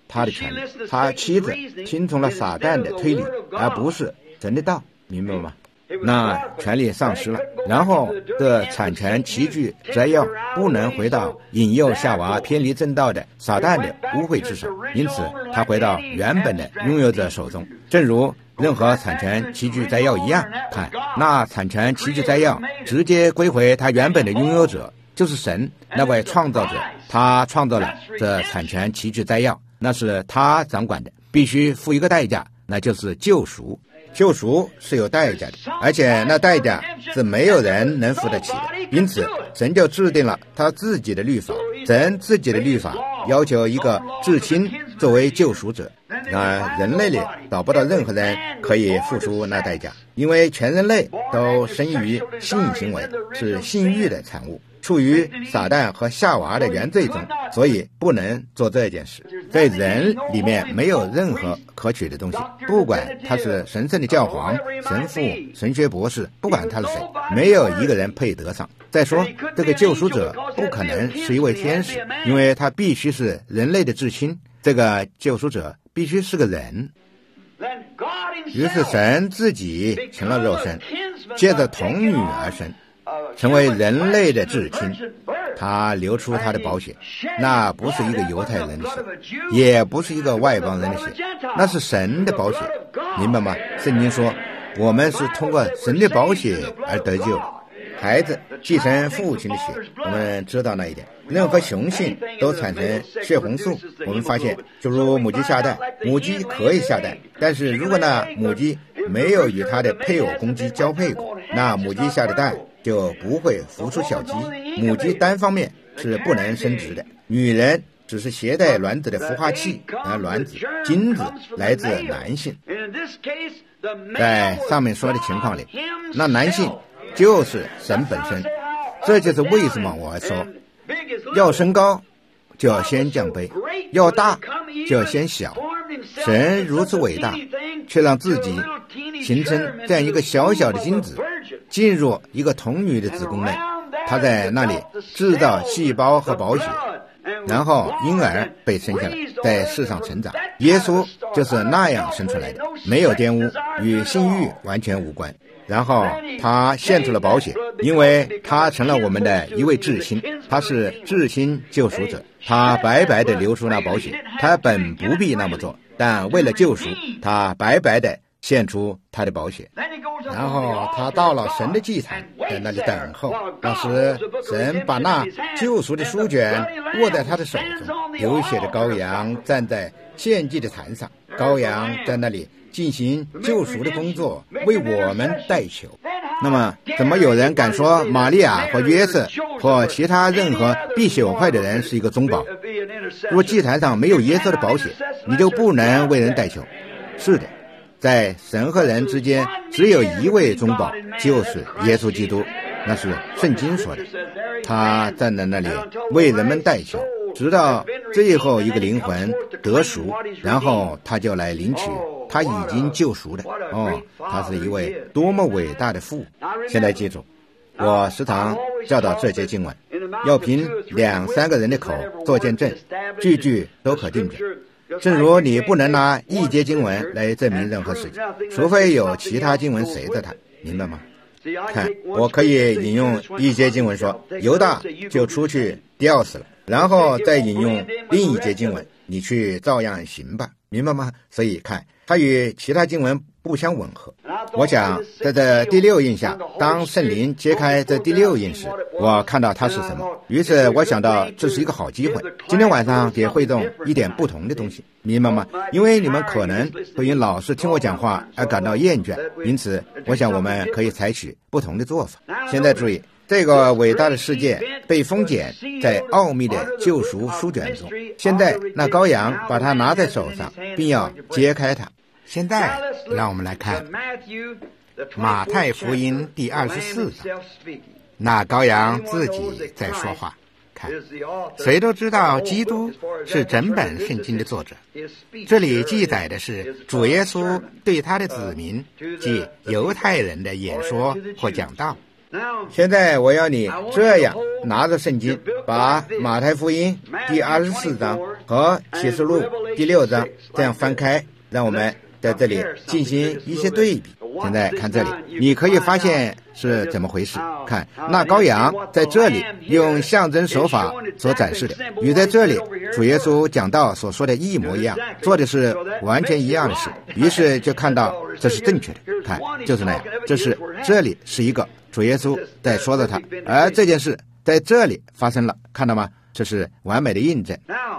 他的权利，他妻子听从了撒旦的推理，而不是神的道，明白吗？那权利丧失了，然后这产权器具摘要不能回到引诱夏娃偏离正道的撒旦的污秽之手，因此他回到原本的拥有者手中，正如任何产权器具摘要一样。看，那产权器具摘要直接归回他原本的拥有者，就是神那位创造者，他创造了这产权器具摘要，那是他掌管的，必须付一个代价，那就是救赎。救赎是有代价的，而且那代价是没有人能付得起的，因此神就制定了他自己的律法，神自己的律法要求一个至亲作为救赎者，那人类里找不到任何人可以付出那代价，因为全人类都生于性行为，是性欲的产物，处于撒旦和夏娃的原罪中，所以不能做这件事。在人里面没有任何可取的东西，不管他是神圣的教皇、神父、神学博士，不管他是谁，没有一个人配得上。再说，这个救赎者不可能是一位天使，因为他必须是人类的至亲，这个救赎者必须是个人。于是神自己成了肉身，借着童女而生，成为人类的至亲，他流出他的宝血，那不是一个犹太人的血，也不是一个外邦人的血，那是神的宝血，明白吗？圣经说我们是通过神的宝血而得救，孩子继承父亲的血，我们知道那一点。任何雄性都产生血红素，我们发现就如母鸡下蛋，母鸡可以下蛋，但是如果那母鸡没有与它的配偶公鸡交配过，那母鸡下的蛋就不会孵出小鸡。母鸡单方面是不能生殖的，女人只是携带卵子的孵化器，而卵子精子来自男性。在上面说的情况里，那男性就是神本身，这就是为什么我说要升高就要先降卑，要大就要先小。神如此伟大，却让自己形成这样一个小小的精子进入一个童女的子宫内，他在那里制造细胞和宝血，然后婴儿被生下来，在世上成长。耶稣就是那样生出来的，没有玷污，与性欲完全无关。然后他献出了宝血，因为他成了我们的一位至亲，他是至亲救赎者，他白白的流出那宝血，他本不必那么做，但为了救赎，他白白的献出他的宝血。然后他到了神的祭坛，在那里等候。当时神把那救赎的书卷握在他的手中，流血的羔羊站在献祭的坛上，羔羊在那里进行救赎的工作，为我们代求。那么怎么有人敢说玛利亚或约瑟或其他任何必朽坏的人是一个中保？若祭坛上没有耶稣的宝血，你就不能为人代求。是的，在神和人之间只有一位中保，就是耶稣基督，那是圣经说的。他站在那里为人们代求，直到最后一个灵魂得赎，然后他就来领取他已经救赎的。他是一位多么伟大的父！现在记住，我时常教导这节经文，要凭2-3个人的口做见证，句句都可定准。正如你不能拿一节经文来证明任何事情，除非有其他经文随着它，明白吗？看，我可以引用一节经文说犹大就出去吊死了，然后再引用另一节经文，你去照样行吧，明白吗？所以看，它与其他经文不相吻合。我想在这第6印下，当圣灵揭开这第6印时，我看到它是什么，于是我想到这是一个好机会，今天晚上给会众一点不同的东西，明白吗？因为你们可能会因老是听我讲话而感到厌倦，因此我想我们可以采取不同的做法。现在注意，这个伟大的世界被封检在奥秘的救赎书卷中，现在那羔羊把它拿在手上，并要揭开它。现在让我们来看马太福音第24章，那羔羊自己在说话。看，谁都知道基督是整本圣经的作者，这里记载的是主耶稣对他的子民，即犹太人的演说或讲道。现在我要你这样拿着圣经，把马太福音第24章和启示录第6章这样翻开，让我们在这里进行一些对比。现在看这里，你可以发现是怎么回事。看，那羔羊在这里用象征手法所展示的，与在这里主耶稣讲道所说的一模一样，做的是完全一样的事。于是就看到这是正确的，看，就是那样，这里是一个主耶稣在说的他，而这件事在这里发生了，看到吗？这是完美的印证。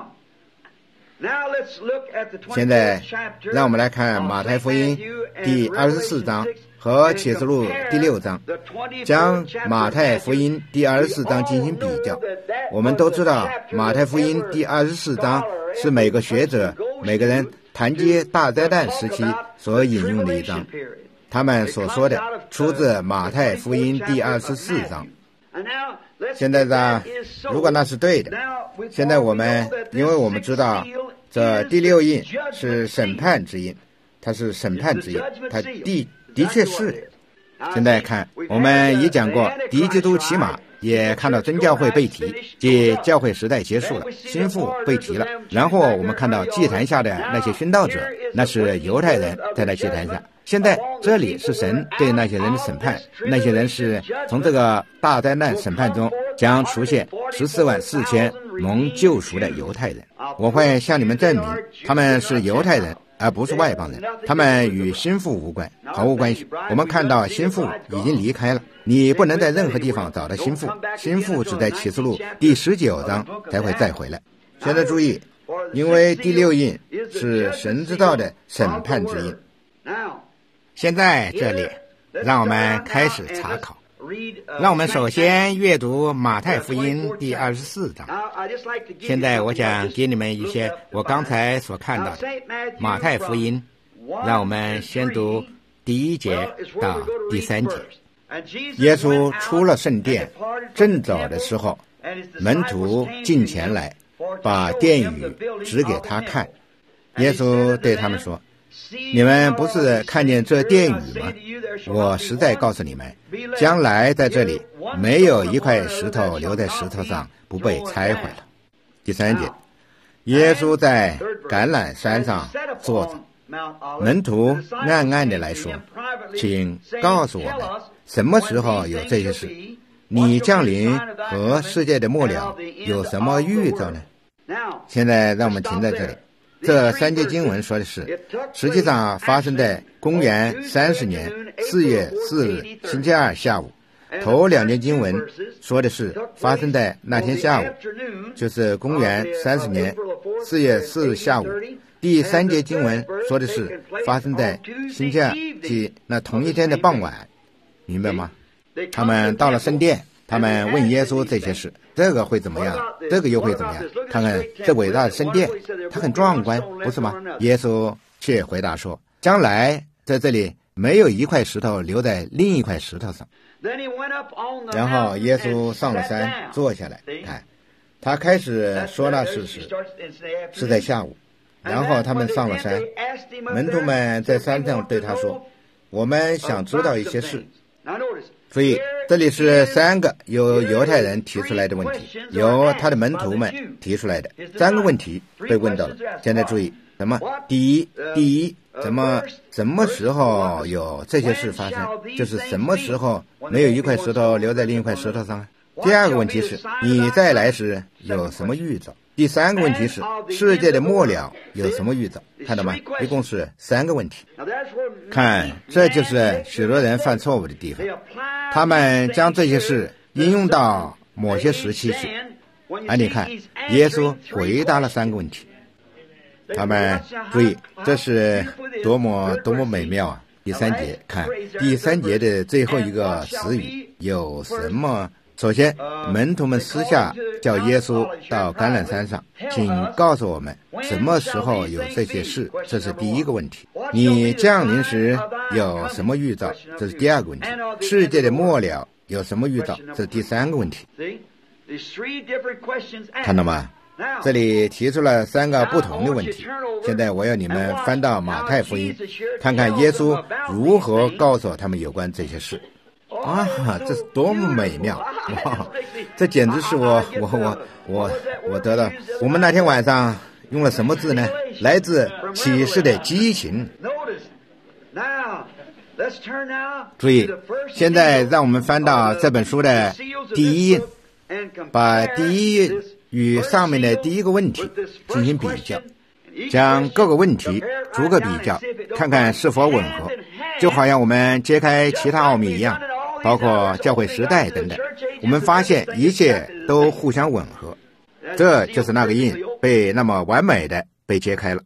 现在让我们来看马太福音第24章和启示录第6章，将马太福音第24章进行比较。我们都知道马太福音第24章是每个学者每个人谈及大灾难时期所引用的一章，他们所说的出自马太福音第24章。现在呢，如果那是对的，现在因为我们知道这第6印是审判之印，它是审判之印，它的确是的。现在看，我们已讲过敌基督骑马，也看到真教会被提，即教会时代结束了，心腹被提了。然后我们看到祭坛下的那些殉道者，那是犹太人在那祭坛下。现在这里是神对那些人的审判，那些人是从这个大灾难审判中将出现144000蒙救赎的犹太人。我会向你们证明，他们是犹太人，而不是外邦人，他们与心腹无关，毫无关系。我们看到心腹已经离开了，你不能在任何地方找到心腹，心腹只在启示录第19章才会再回来。现在注意，因为第6印是神知道的审判之印。现在这里让我们开始查考，让我们首先阅读马太福音第24章。现在我想给你们一些我刚才所看到的马太福音，让我们先读第1节到第3节。耶稣出了圣殿，正走的时候，门徒进前来，把殿宇指给他看。耶稣对他们说，你们不是看见这殿宇吗？我实在告诉你们，将来在这里没有一块石头留在石头上不被拆毁了。第3节，耶稣在橄榄山上坐着，门徒暗暗地来说，请告诉我们什么时候有这些事？你降临和世界的末了有什么预兆呢？现在让我们停在这里。这3节经文说的是，实际上发生在公元30年4月4日星期二下午。头2节经文说的是发生在那天下午，就是公元30年4月4日下午。第3节经文说的是发生在星期二，即那同一天的傍晚，明白吗？他们到了圣殿，他们问耶稣这些事，这个会怎么样？这个又会怎么样？看看这伟大的圣殿，它很壮观，不是吗？耶稣却回答说，将来在这里没有一块石头留在另一块石头上。然后耶稣上了山，坐下来，看，他开始说那事时是在下午。然后他们上了山，门徒们在山上对他说，我们想知道一些事。所以这里是3个由犹太人提出来的问题，由他的门徒们提出来的3个问题被问到了。现在注意，什么？第一，什么时候有这些事发生？就是什么时候没有一块石头留在另一块石头上？第2个问题是，你再来时有什么预兆？第3个问题是，世界的末了有什么预兆？看到吗？一共是3个问题。看，这就是许多人犯错误的地方，他们将这些事应用到某些时期去。你看，耶稣回答了3个问题。他们注意，这是多么美妙啊！第3节，看第3节的最后一个词语有什么？首先，门徒们私下叫耶稣到橄榄山上，请告诉我们什么时候有这些事，这是第1个问题。你降临时有什么预兆，这是第2个问题。世界的末了有什么预兆，这是第3个问题。看到吗？这里提出了3个不同的问题。现在我要你们翻到马太福音，看看耶稣如何告诉他们有关这些事。这是多么美妙！哇，这简直是我得到。我们那天晚上用了什么字呢？来自启示的激情。注意，现在让我们翻到这本书的第一印，把第一印与上面的第一个问题进行比较，将各个问题逐个比较，看看是否吻合，就好像我们揭开其他奥秘一样，包括教会时代等等，我们发现一切都互相吻合，这就是那个印被那么完美的被揭开了。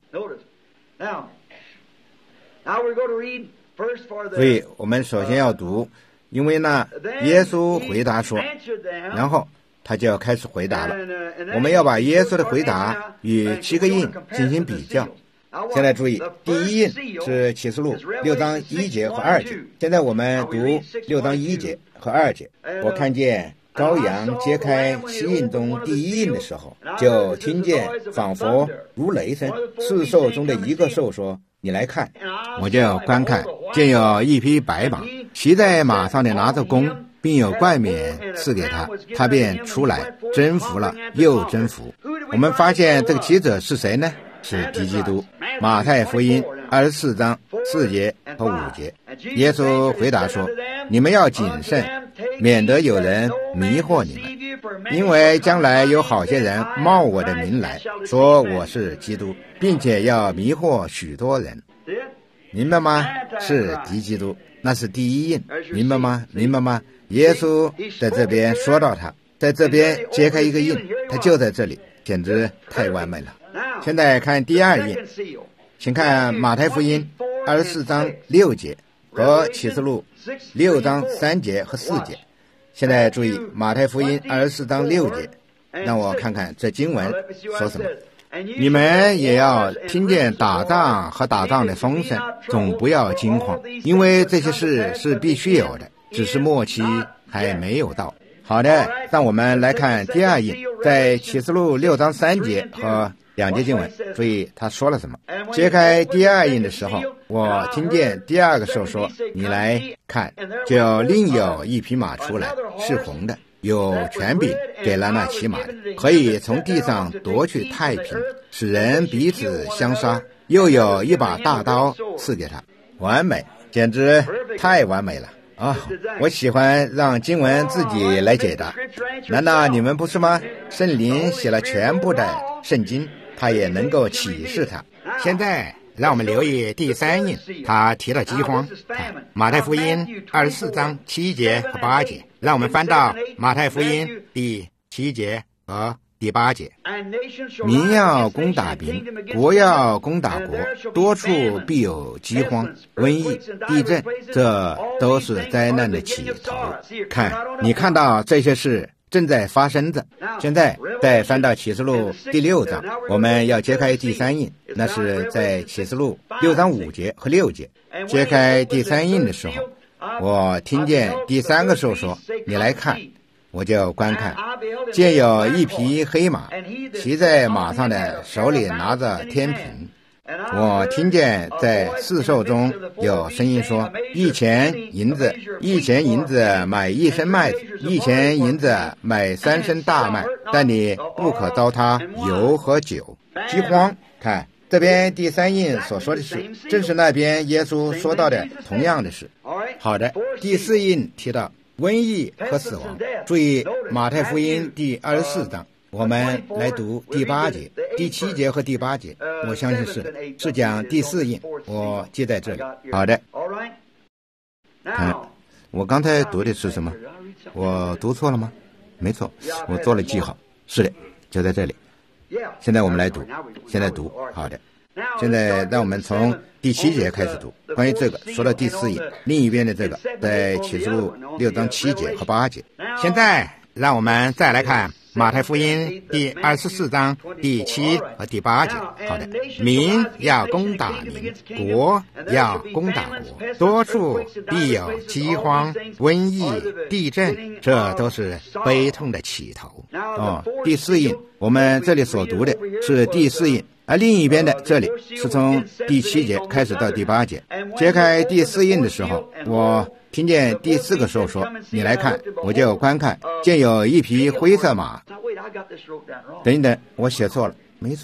所以我们首先要读，因为呢耶稣回答说，然后他就要开始回答了。我们要把耶稣的回答与7个印进行比较。现在注意，第一印是启示录6章1节和2节。现在我们读6章1节和2节。我看见羔羊揭开7印中第一印的时候，就听见仿佛如雷声，4兽中的一个兽说，你来看。我就观看，见有一匹白马，骑在马上的拿着弓，并有冠冕赐给他，他便出来，征服了又征服。我们发现这个骑者是谁呢？是敌基督。马太福音24章4节和5节，耶稣回答说，你们要谨慎，免得有人迷惑你们，因为将来有好些人冒我的名来，说我是基督，并且要迷惑许多人。明白吗？是敌基督，那是第一印，明白吗？明白吗？耶稣在这边说到他，在这边揭开一个印，他就在这里，简直太完美了。现在看第二印，请看马太福音24章6节和启示录6章3节和4节。现在注意马太福音24章6节，让我看看这经文说什么。你们也要听见打仗和打仗的风声，总不要惊慌，因为这些事是必须有的，只是末期还没有到。好的，让我们来看第二印，在启示录6章3节和2节经文。注意他说了什么。揭开第二印的时候，我听见第二个兽说，你来看。就另有一匹马出来，是红的，有权柄给了那骑马的，可以从地上夺去太平，使人彼此相杀，又有一把大刀赐给他。完美，简直太完美了啊！我喜欢让经文自己来解答，难道你们不是吗？圣灵写了全部的圣经，他也能够启示他。现在让我们留意第3印，他提了饥荒。马太福音24章7节和8节，让我们翻到马太福音第7节和第8节。民要攻打民，国要攻打国，多处必有饥荒、瘟疫、地震，这都是灾难的起头。看，你看到这些事正在发生着。现在再翻到启示录第6章，我们要揭开第3印，那是在启示录6章5节和6节。揭开第3印的时候，我听见第3个兽说，你来看。我就观看，见有一匹黑马，骑在马上的手里拿着天平。我听见在4兽中有声音说，1钱银子，1钱银子买1升麦子，1钱银子买3升大麦，但你不可糟蹋油和酒。饥荒，看这边第3印所说的是，正是那边耶稣说到的同样的事。好的，第4印提到瘟疫和死亡。注意马太福音第24章，我们来读第8节、第7节和第8节。我相信是讲第4印，我记在这里。好的，看我刚才读的是什么？我读错了吗？没错，我做了记号。是的，就在这里。现在我们来读，现在读。好的，现在让我们从第7节开始读。关于这个说到第4印，另一边的这个在启示录6章7节和8节。现在让我们再来看马太福音第24章第7和第8节。好的，民要攻打民，国要攻打国，多处必有饥荒、瘟疫、地震，这都是悲痛的起头。第4印，我们这里所读的是第4印，而另一边的这里是从第7节开始到第8节。揭开第4印的时候，我听见第4个兽说，你来看。我就观看，见有一匹灰色马。等一等，我写错了。没错，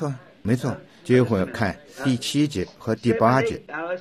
没错，就会看第7节和第8节。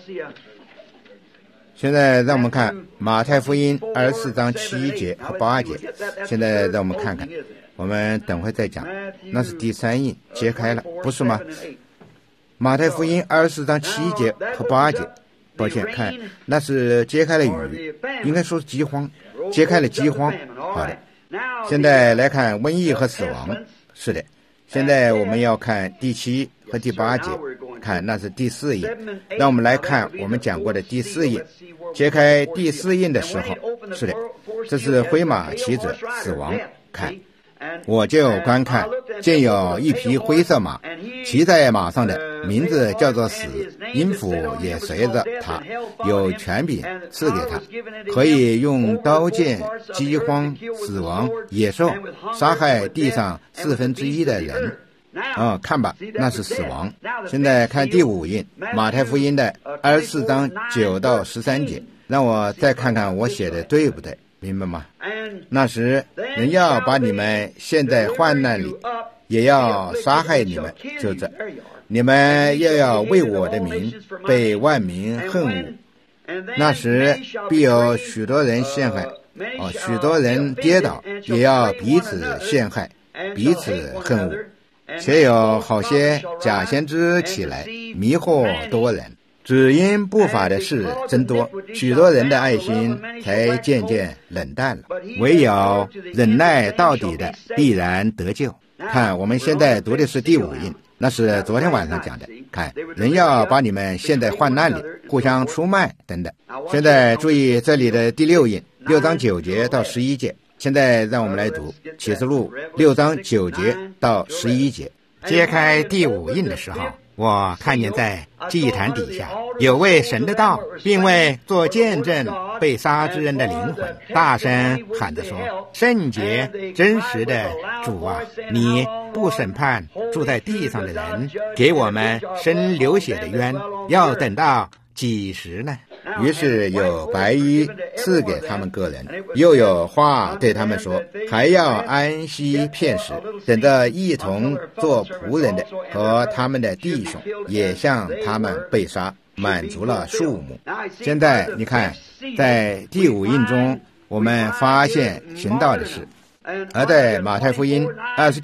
现在让我们看马太福音24章7节和8节。现在让我们看看，我们等会再讲。那是第3印揭开了，不是吗？马太福音24章7节和8节，抱歉，看那是揭开了雨，应该说是饥荒，揭开了饥荒。好的，现在来看瘟疫和死亡。是的，现在我们要看第7和第8节，看那是第4印。让我们来看我们讲过的第4印。揭开第4印的时候，是的，这是灰马骑者死亡。看，我就观看，见有一匹灰色马，骑在马上的名字叫做死，阴府也随着他，有权柄赐给他，可以用刀剑、饥荒、死亡、野兽杀害地上1/4的人。看吧，那是死亡。现在看第5印，马太福音的24章9到13节。让我再看看我写的对不对，明白吗？那时人要把你们陷在患难里，也要杀害你们，就这，你们又要为我的名被万民恨恶。那时必有许多人陷害，许多人跌倒，也要彼此陷害，彼此恨恶。且有好些假先知起来，迷惑多人。只因不法的事增多，许多人的爱心才渐渐冷淡了。唯有忍耐到底的，必然得救。看，我们现在读的是第5印，那是昨天晚上讲的。看，人要把你们陷在患难里，互相出卖等等。现在注意这里的第6印，6章9节到11节。现在让我们来读启示录6章9节到11节。揭开第5印的时候，我看见在祭坛底下有位神的道，并为做见证被杀之人的灵魂，大声喊着说：圣洁真实的主啊，你不审判住在地上的人，给我们伸流血的冤，要等到几时呢？于是有白衣赐给他们个人，又有话对他们说，还要安息片时，等着一同做仆人的和他们的弟兄也向他们被杀，满足了数目。现在你看，在第5印中我们发现行道的事，而在马太福音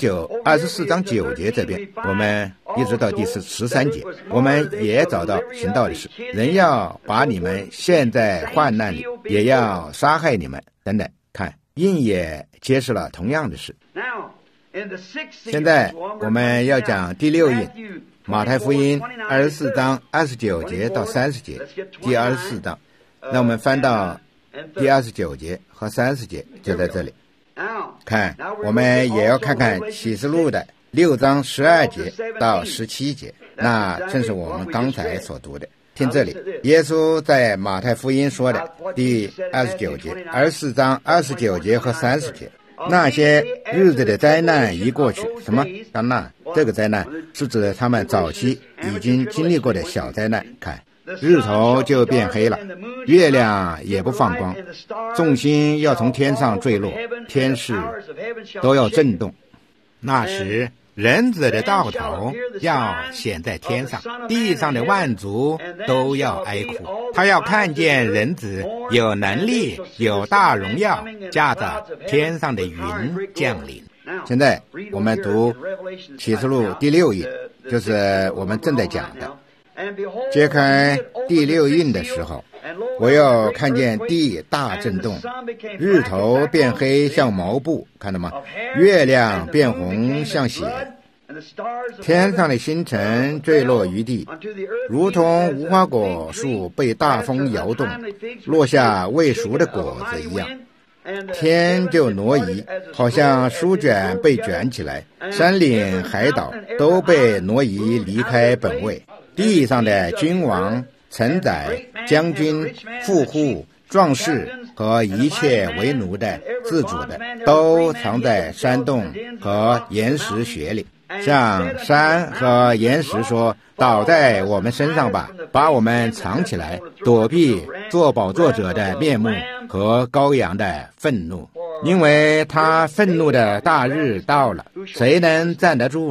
24章9节这边，我们一直到第13节，我们也找到行道的事，人要把你们陷在患难里，也要杀害你们等等。看，印也揭示了同样的事。现在我们要讲第6印，马太福音24章29节到30节，第24章，让我们翻到第29节和30节，就在这里。看，我们也要看看启示录的6章12节到17节，那正是我们刚才所读的。听这里，耶稣在马太福音说的第29节、24章29节和30节，那些日子的灾难一过去，什么？当然，这个灾难是指他们早期已经经历过的小灾难。看，日头就变黑了，月亮也不放光，众星要从天上坠落，天势都要震动。那时人子的道头要显在天上，地上的万族都要哀哭。他要看见人子有能力，有大荣耀，驾着天上的云降临。现在我们读启示录第6印，就是我们正在讲的。揭开第6印的时候，我又看见地大震动，日头变黑像毛布，看到吗？月亮变红像血，天上的星辰坠落于地，如同无花果树被大风摇动，落下未熟的果子一样。天就挪移，好像书卷被卷起来，山岭海岛都被挪移离开本位。地上的君王、臣宰、将军、富户、壮士和一切为奴的、自主的，都藏在山洞和岩石穴里，向山和岩石说：倒在我们身上吧，把我们藏起来，躲避做宝座者的面目和羔羊的愤怒，因为他愤怒的大日到了，谁能站得住呢？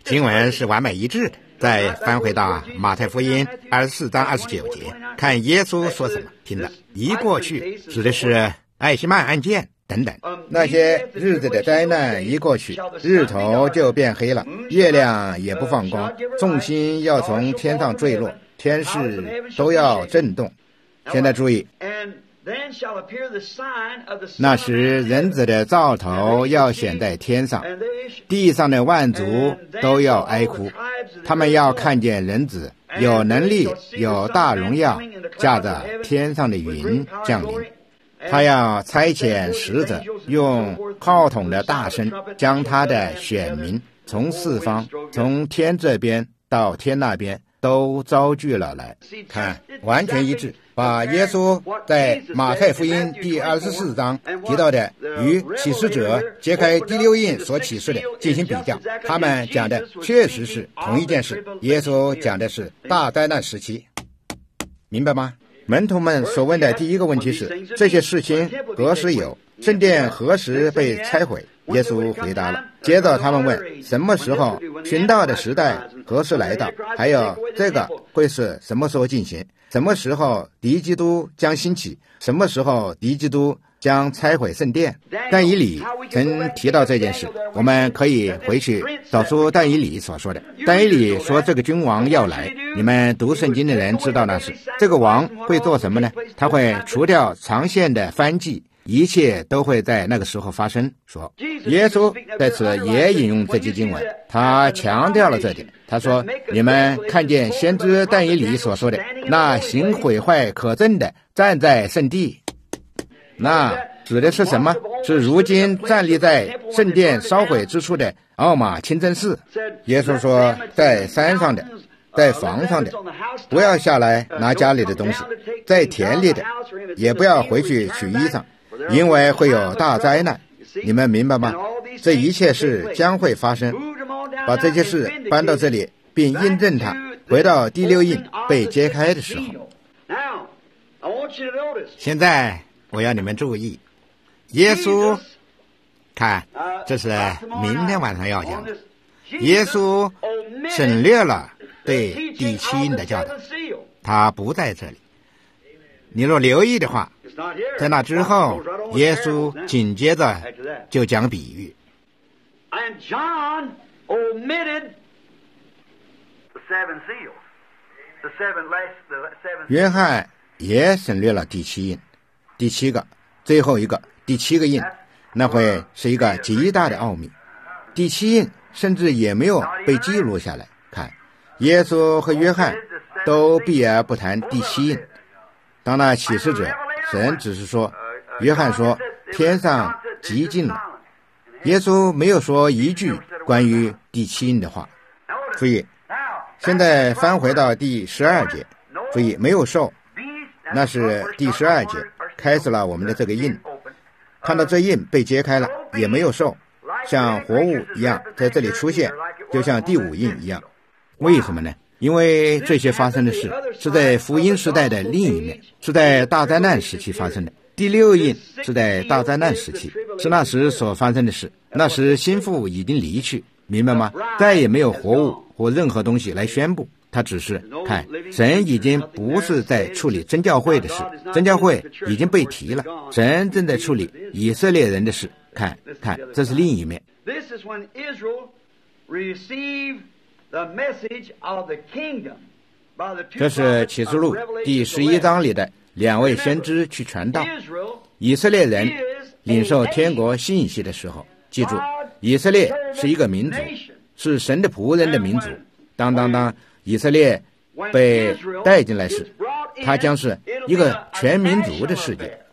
经文是完美一致的。再翻回到马太福音24章29节，看耶稣说什么。听着，一过去指的是艾希曼案件等等，那些日子的灾难一过去，日头就变黑了，月亮也不放光，众星要从天上坠落，天势都要震动。现在注意，那时人子的兆头要显在天上，地上的万族都要哀哭，他们要看见人子有能力有大荣耀，驾着天上的云降临。他要差遣使者，用号筒的大声，将他的选民从四方，从天这边到天那边都招聚了来。看，完全一致，把耶稣在马太福音第24章提到的与启示者揭开第六印所启示的进行比较，他们讲的确实是同一件事。耶稣讲的是大灾难时期，明白吗？门徒们所问的第一个问题是，这些事情何时有？圣殿何时被拆毁？耶稣回答了。接着他们问，什么时候？寻道的时代何时来到？还有这个会是什么时候进行？什么时候敌基督将兴起？什么时候敌基督将拆毁圣殿？但以理曾提到这件事，我们可以回去找出但以理所说的。但以理说这个君王要来，你们读圣经的人知道那是这个王会做什么呢？他会除掉长线的燔祭，一切都会在那个时候发生。说耶稣在此也引用这节经文，他强调了这点。他说，你们看见先知但以理所说的那行毁坏可憎的站在圣地，那指的是什么？是如今站立在圣殿烧毁之处的奥马清真寺。耶稣说，在山上的，在房上的，不要下来拿家里的东西，在田里的也不要回去取衣裳，因为会有大灾难。你们明白吗？这一切事将会发生。把这些事搬到这里，并印证它，回到第六印被揭开的时候。现在我要你们注意，耶稣，看，这是明天晚上要讲的。耶稣省略了对第七印的教导，他不在这里。你若留意的话，在那之后，耶稣紧接着就讲比喻。约翰也省略了第七印，第七个，最后一个，第七个印，那会是一个极大的奥秘。第七印甚至也没有被记录下来。看，耶稣和约翰都避而不谈第七印。当那启示者，神只是说，约翰说天上极近了，耶稣没有说一句关于第七印的话。注意，现在翻回到第12节，注意，没有兽，那是第12节开始了我们的这个印。看到这印被揭开了，也没有兽，像活物一样在这里出现，就像第5印一样。为什么呢？因为这些发生的事是在福音时代的另一面，是在大灾难时期发生的。第6印是在大灾难时期，是那时所发生的事。那时心腹已经离去，明白吗？再也没有活物或任何东西来宣布，他只是看，神已经不是在处理真教会的事，真教会已经被提了，神正在处理以色列人的事。看，这是另一面。这是启示录第11章里的2位先知去传道，以色列人领受天国信息的时候，记住，以色列是一个民族，是神的仆人的民族。当以色列被带进来时，它将是一个全民族的世界。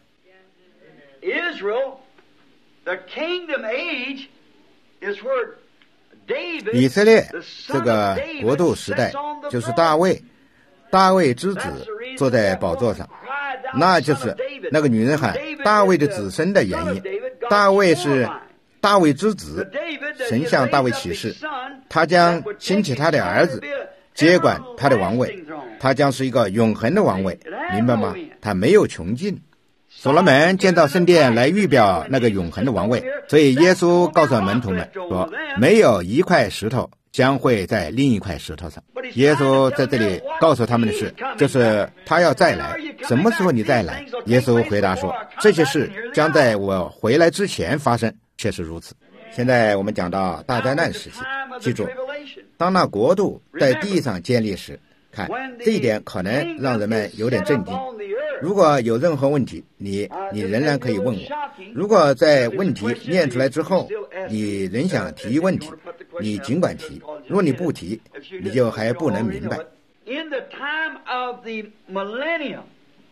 以色列这个国度时代就是大卫之子坐在宝座上，那就是那个女人喊大卫的子孙的原因。大卫是大卫之子，神向大卫启示，他将兴起他的儿子接管他的王位，他将是一个永恒的王位，明白吗？他没有穷尽。所罗门建造圣殿来预表那个永恒的王位，所以耶稣告诉门徒们说，没有一块石头将会在另一块石头上。耶稣在这里告诉他们的是，就是他要再来，什么时候你再来？耶稣回答说，这些事将在我回来之前发生，确实如此。现在我们讲到大灾难时期，记住，当那国度在地上建立时，看这一点可能让人们有点震惊。如果有任何问题，你仍然可以问我。如果在问题念出来之后，你仍想提问题，你尽管提。如果你不提，你就还不能明白。 In the time of the millennium,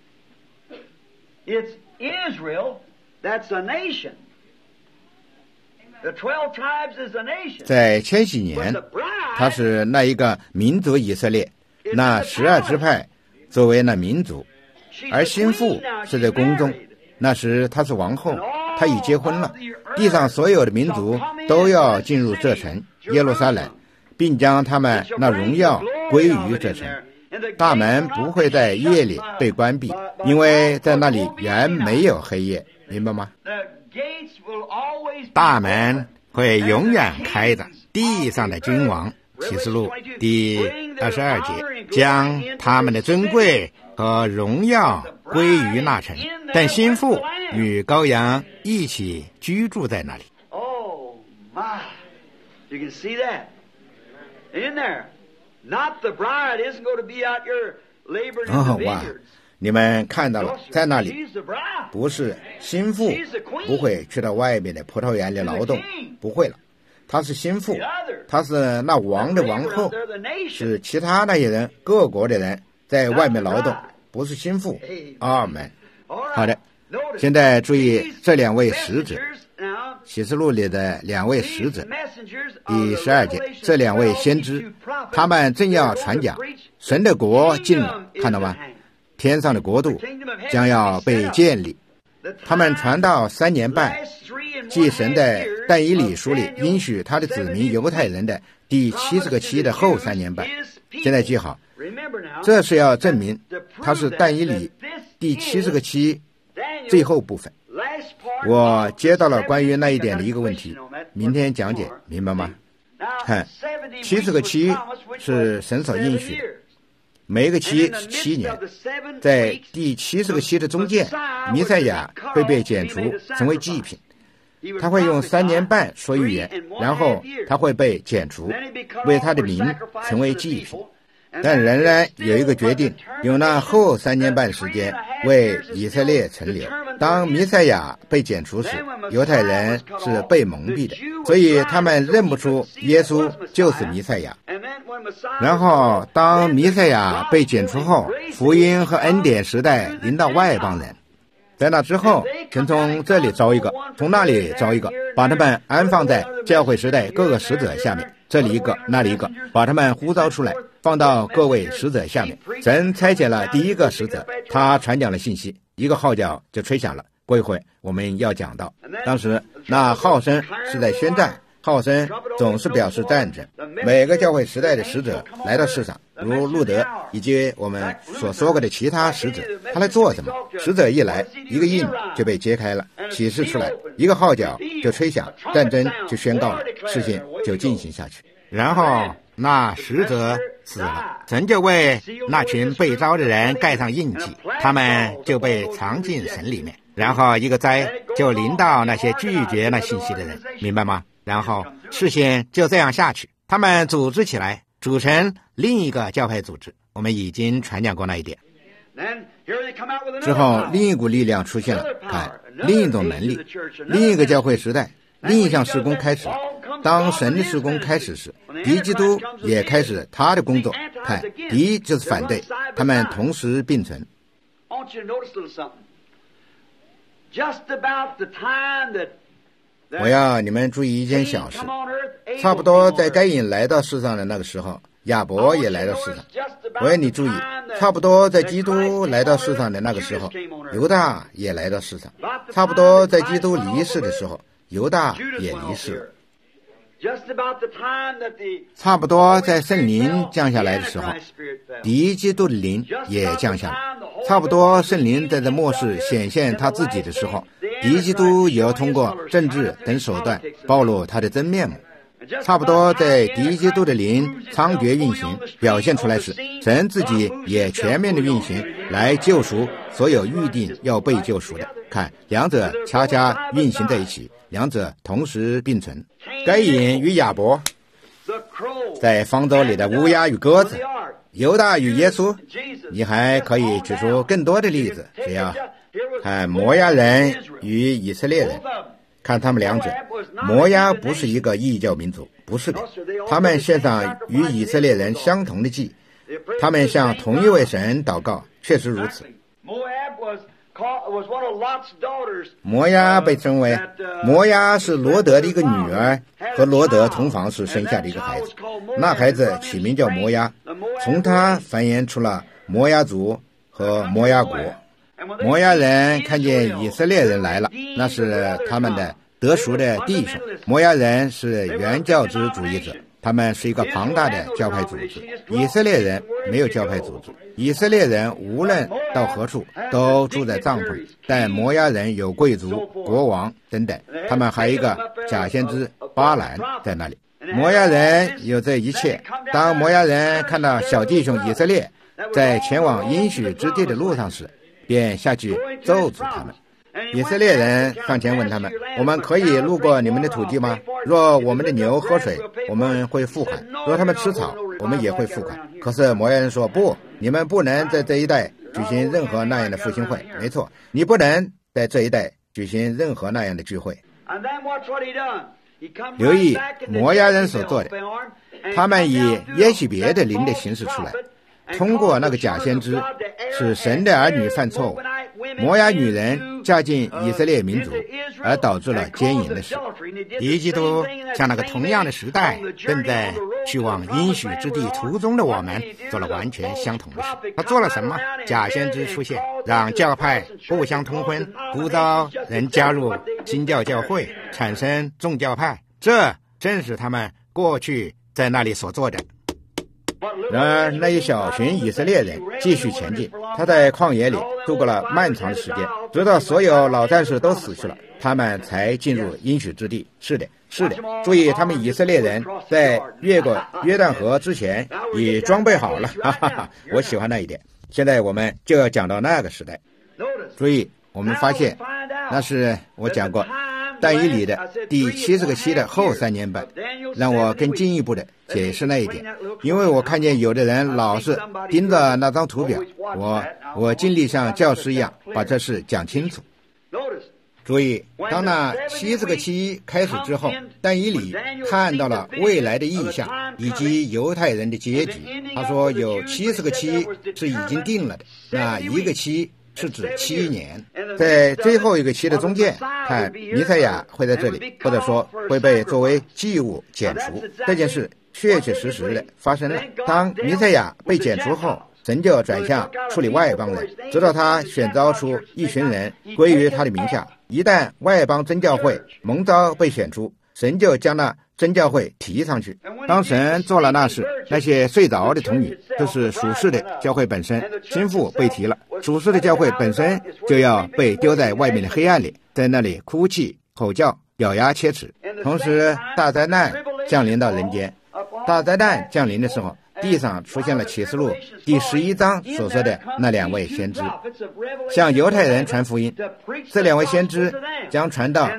it's Israel that's a nation. The 12 tribes is a nation. 在千禧年，他是那一个民族以色列，那12支派作为那民族，而心腹是在宫中。那时他是王后，他已结婚了。地上所有的民族都要进入这城耶路撒冷，并将他们那荣耀归于这城。大门不会在夜里被关闭，因为在那里原没有黑夜，明白吗？大门会永远开着。地上的君王，启示录第22节，将他们的尊贵和荣耀归于那城，但心腹与羔羊一起居住在那里。 Oh my! You can see that in there. Not the bride isn't going to be out here laboring in the 哇， vineyards. 你们看到了，在那里 She's the bride. 不是心腹不会去到外面的葡萄园里劳动，不会了。他是心腹，他是那王的王后， They're the nation. 是其他那些人各国的人在外面劳动，不是心腹。阿门。 All right. 好的， Notice 现在注意这两位使者， messengers now. 启示录里的两位使者 These messengers 第 of the 12节， Revelation 这两位 12 先知 prophets, 他们正要传讲神的国近了，看到吗？天上的国度将要被建立。他们传到3年半，即神在但以理书里应许他的子民犹太人的第70个期的后3年半。现在记好，这是要证明他是但以理第70个期最后部分。我接到了关于那一点的一个问题，明天讲解，明白吗？看，70个期是神所应许的，每一个期是7年，在第70个期的中间，弥赛亚会被剪除成为祭品，他会用3年半说预言，然后他会被剪除，为他的名成为祭品。但仍然有一个决定，用那后3年半时间为以色列存留。当弥赛亚被剪除时，犹太人是被蒙蔽的，所以他们认不出耶稣就是弥赛亚。然后当弥赛亚被剪除后，福音和恩典时代临到外邦人，在那之后，神从这里招一个，从那里招一个，把他们安放在教会时代各个使者下面，这里一个，那里一个，把他们呼召出来，放到各位使者下面。神差遣了第一个使者，他传讲了信息，一个号角就吹响了。过一会我们要讲到，当时那号声是在宣战，号声总是表示战争。每个教会时代的使者来到世上，如路德以及我们所说过的其他使者，他来做什么？使者一来，一个印就被揭开了，启示出来，一个号角就吹响，战争就宣告了，事情就进行下去。然后那使者死了，神就为那群被招的人盖上印记，他们就被藏进神里面。然后一个灾就临到那些拒绝那信息的人，明白吗？然后事情就这样下去，他们组织起来，组成另一个教派组织。我们已经传讲过那一点。之后另一股力量出现了，看，另一种能力，另一个教会时代，另一项事工开始了。当神的事工开始时，敌基督也开始他的工作。看，敌就是反对，他们同时并存。我要你们注意一件小事，差不多在该隐来到世上的那个时候，亚伯也来到世上。我要你注意，差不多在基督来到世上的那个时候，犹大也来到世上。差不多在基督离世的时候，犹大也离世了。差不多在圣灵降下来的时候，敌基督的灵也降下来。差不多圣灵在这末世显现他自己的时候，敌基督也要通过政治等手段暴露他的真面目。 差不多在第一基督的灵猖獗运行表现出来时，神自己也全面的运行来救赎所有预定要被救赎的。看，两者恰恰运行在一起，两者同时并存。该隐与亚伯，在方舟里的乌鸦与鸽子，犹大与耶稣，你还可以举出更多的例子。只要看摩押人与以色列人，看他们两者，摩押不是一个异教民族，不是的，他们献上与以色列人相同的祭，他们向同一位神祷告，确实如此。摩押被称为摩押是罗德的一个女儿，和罗德同房时生下的一个孩子，那孩子起名叫摩押，从他繁衍出了摩押族和摩押国。摩押人看见以色列人来了，那是他们的得赎的弟兄。摩押人是原教旨主义者，他们是一个庞大的教派组织。以色列人没有教派组织，以色列人无论到何处都住在帐篷里，但摩押人有贵族、国王等等，他们还有一个假先知巴兰在那里。摩押人有这一切。当摩押人看到小弟兄以色列在前往应许之地的路上时，便下去咒诅他们。以色列人上前问他们，我们可以路过你们的土地吗？若我们的牛喝水，我们会付款；若他们吃草，我们也会付款。可是摩押人说，不，你们不能在这一带举行任何那样的复兴会。没错，你不能在这一带举行任何那样的聚会。留意摩押人所做的，他们以耶洗别的灵的形式出来，通过那个假先知使神的儿女犯错误，摩押女人嫁进以色列民族，而导致了奸淫的事。第一基督向那个同样的时代正在去往应许之地途中的我们做了完全相同的事。他做了什么？假先知出现，让教派互相通婚，鼓噪人加入新教教会，产生众教派，这正是他们过去在那里所做的。然而那一小群以色列人继续前进，他在旷野里度过了漫长的时间，直到所有老战士都死去了，他们才进入应许之地。是的，注意，他们以色列人在越过约旦河之前已装备好了，哈哈哈，我喜欢那一点。现在我们就要讲到那个时代。注意，我们发现那是我讲过但以理的第70个期的后3年半，让我更进一步的解释那一点，因为我看见有的人老是盯着那张图表，我尽力像教师一样把这事讲清楚。注意，当那70个期开始之后，但以理看到了未来的意象以及犹太人的结局。他说有70个期是已经定了的，那一个期是指7年，在最后一个期的中间，看弥赛亚会在这里，或者说会被作为祭物剪除。这件事确确实实的发生了。当弥赛亚被剪除后，神就转向处理外邦人，直到他选召出一群人归于他的名下。一旦外邦真教会蒙召被选出，神就将那真教会提上去。当神做了那事，那些睡着的童女就是属世的教会本身，心腹被提了，属世的教会本身就要被丢在外面的黑暗里，在那里哭泣、吼叫、咬牙切齿。同时大灾难降临到人间。大灾难降临的时候，地上出现了启示录第11章所说的那2位先知，向犹太人传福音。这2位先知将传到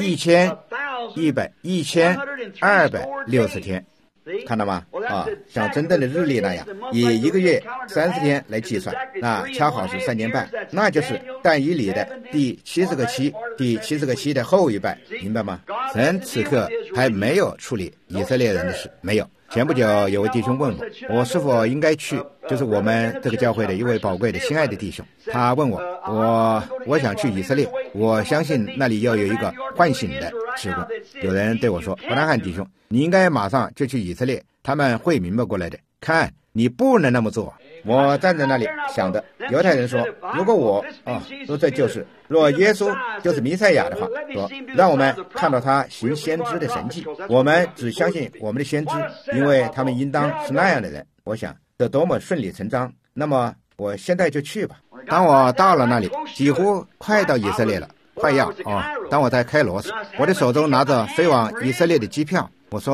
1260天，看到吗？像真正的日历那样，以1个月30天来计算，那恰好是3年半，那就是但以理的第70个期，第70个期的后一半，明白吗？神此刻还没有处理以色列人的事，没有。前不久有位弟兄问我是否应该去，就是我们这个教会的一位宝贵的心爱的弟兄，他问我想去以色列，我相信那里要有一个唤醒的事工。有人对我说，伯南汉弟兄，你应该马上就去以色列，他们会明白过来的。看，你不能那么做。我站在那里想着，犹太人说，如果我说这就是若耶稣就是弥赛亚的话，说让我们看到他行先知的神迹，我们只相信我们的先知，因为他们应当是那样的人。我想这多么顺理成章，那么我现在就去吧。当我到了那里，几乎快到以色列了，快要当我在开罗时，我的手中拿着飞往以色列的机票，我说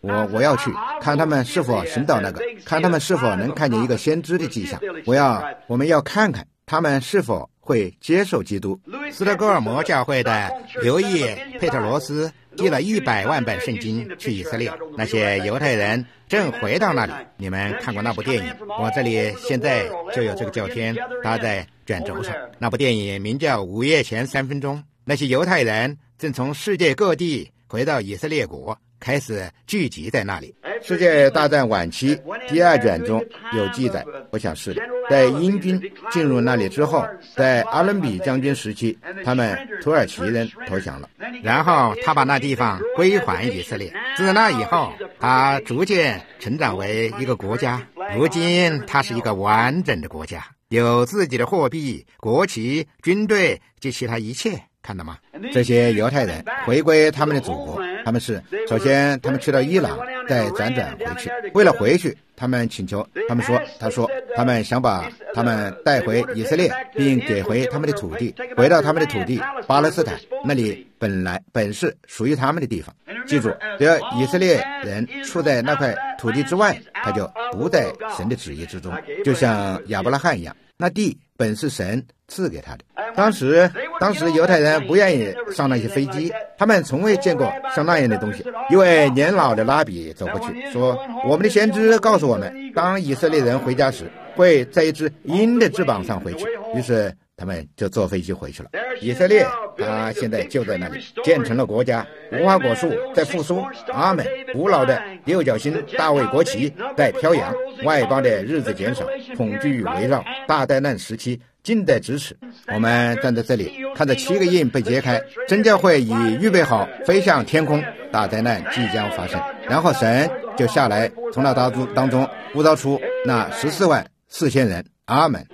我要去看他们是否寻找那个，看他们是否能看见一个先知的迹象。我们要看看他们是否会接受基督。斯德哥尔摩教会的刘易佩特罗斯寄了100万本圣经去以色列，那些犹太人正回到那里。你们看过那部电影？我这里现在就有这个照片搭在卷轴上。那部电影名叫《午夜前3分钟》。那些犹太人正从世界各地回到以色列国，开始聚集在那里。世界大战晚期第2卷中有记载，我想是的。在英军进入那里之后，在阿伦比将军时期，他们土耳其人投降了，然后他把那地方归还以色列。自那以后，他逐渐成长为一个国家。如今他是一个完整的国家，有自己的货币、国旗、军队及其他一切。看到吗？这些犹太人回归他们的祖国，他们去到伊朗，再辗转回去。为了回去，他们说他们想把他们带回以色列，并给回他们的土地，回到他们的土地巴勒斯坦，那里本是属于他们的地方。记住，只要以色列人处在那块土地之外，他就不在神的旨意之中，就像亚伯拉罕一样，那地本是神赐给他的。当时犹太人不愿意上那些飞机，他们从未见过像那样的东西。一位年老的拉比走过去说，我们的先知告诉我们，当以色列人回家时，会在一只鹰的翅膀上回去。于是他们就坐飞机回去了。以色列他现在就在那里建成了国家，无花果树在复苏，阿们，古老的六角星大卫国旗在飘扬，外邦的日子减少，恐惧围绕，大灾难时期近在咫尺。我们站在这里看着7个印被揭开，真教会已预备好飞向天空，大灾难即将发生，然后神就下来从那当中呼召出那144000人。阿们。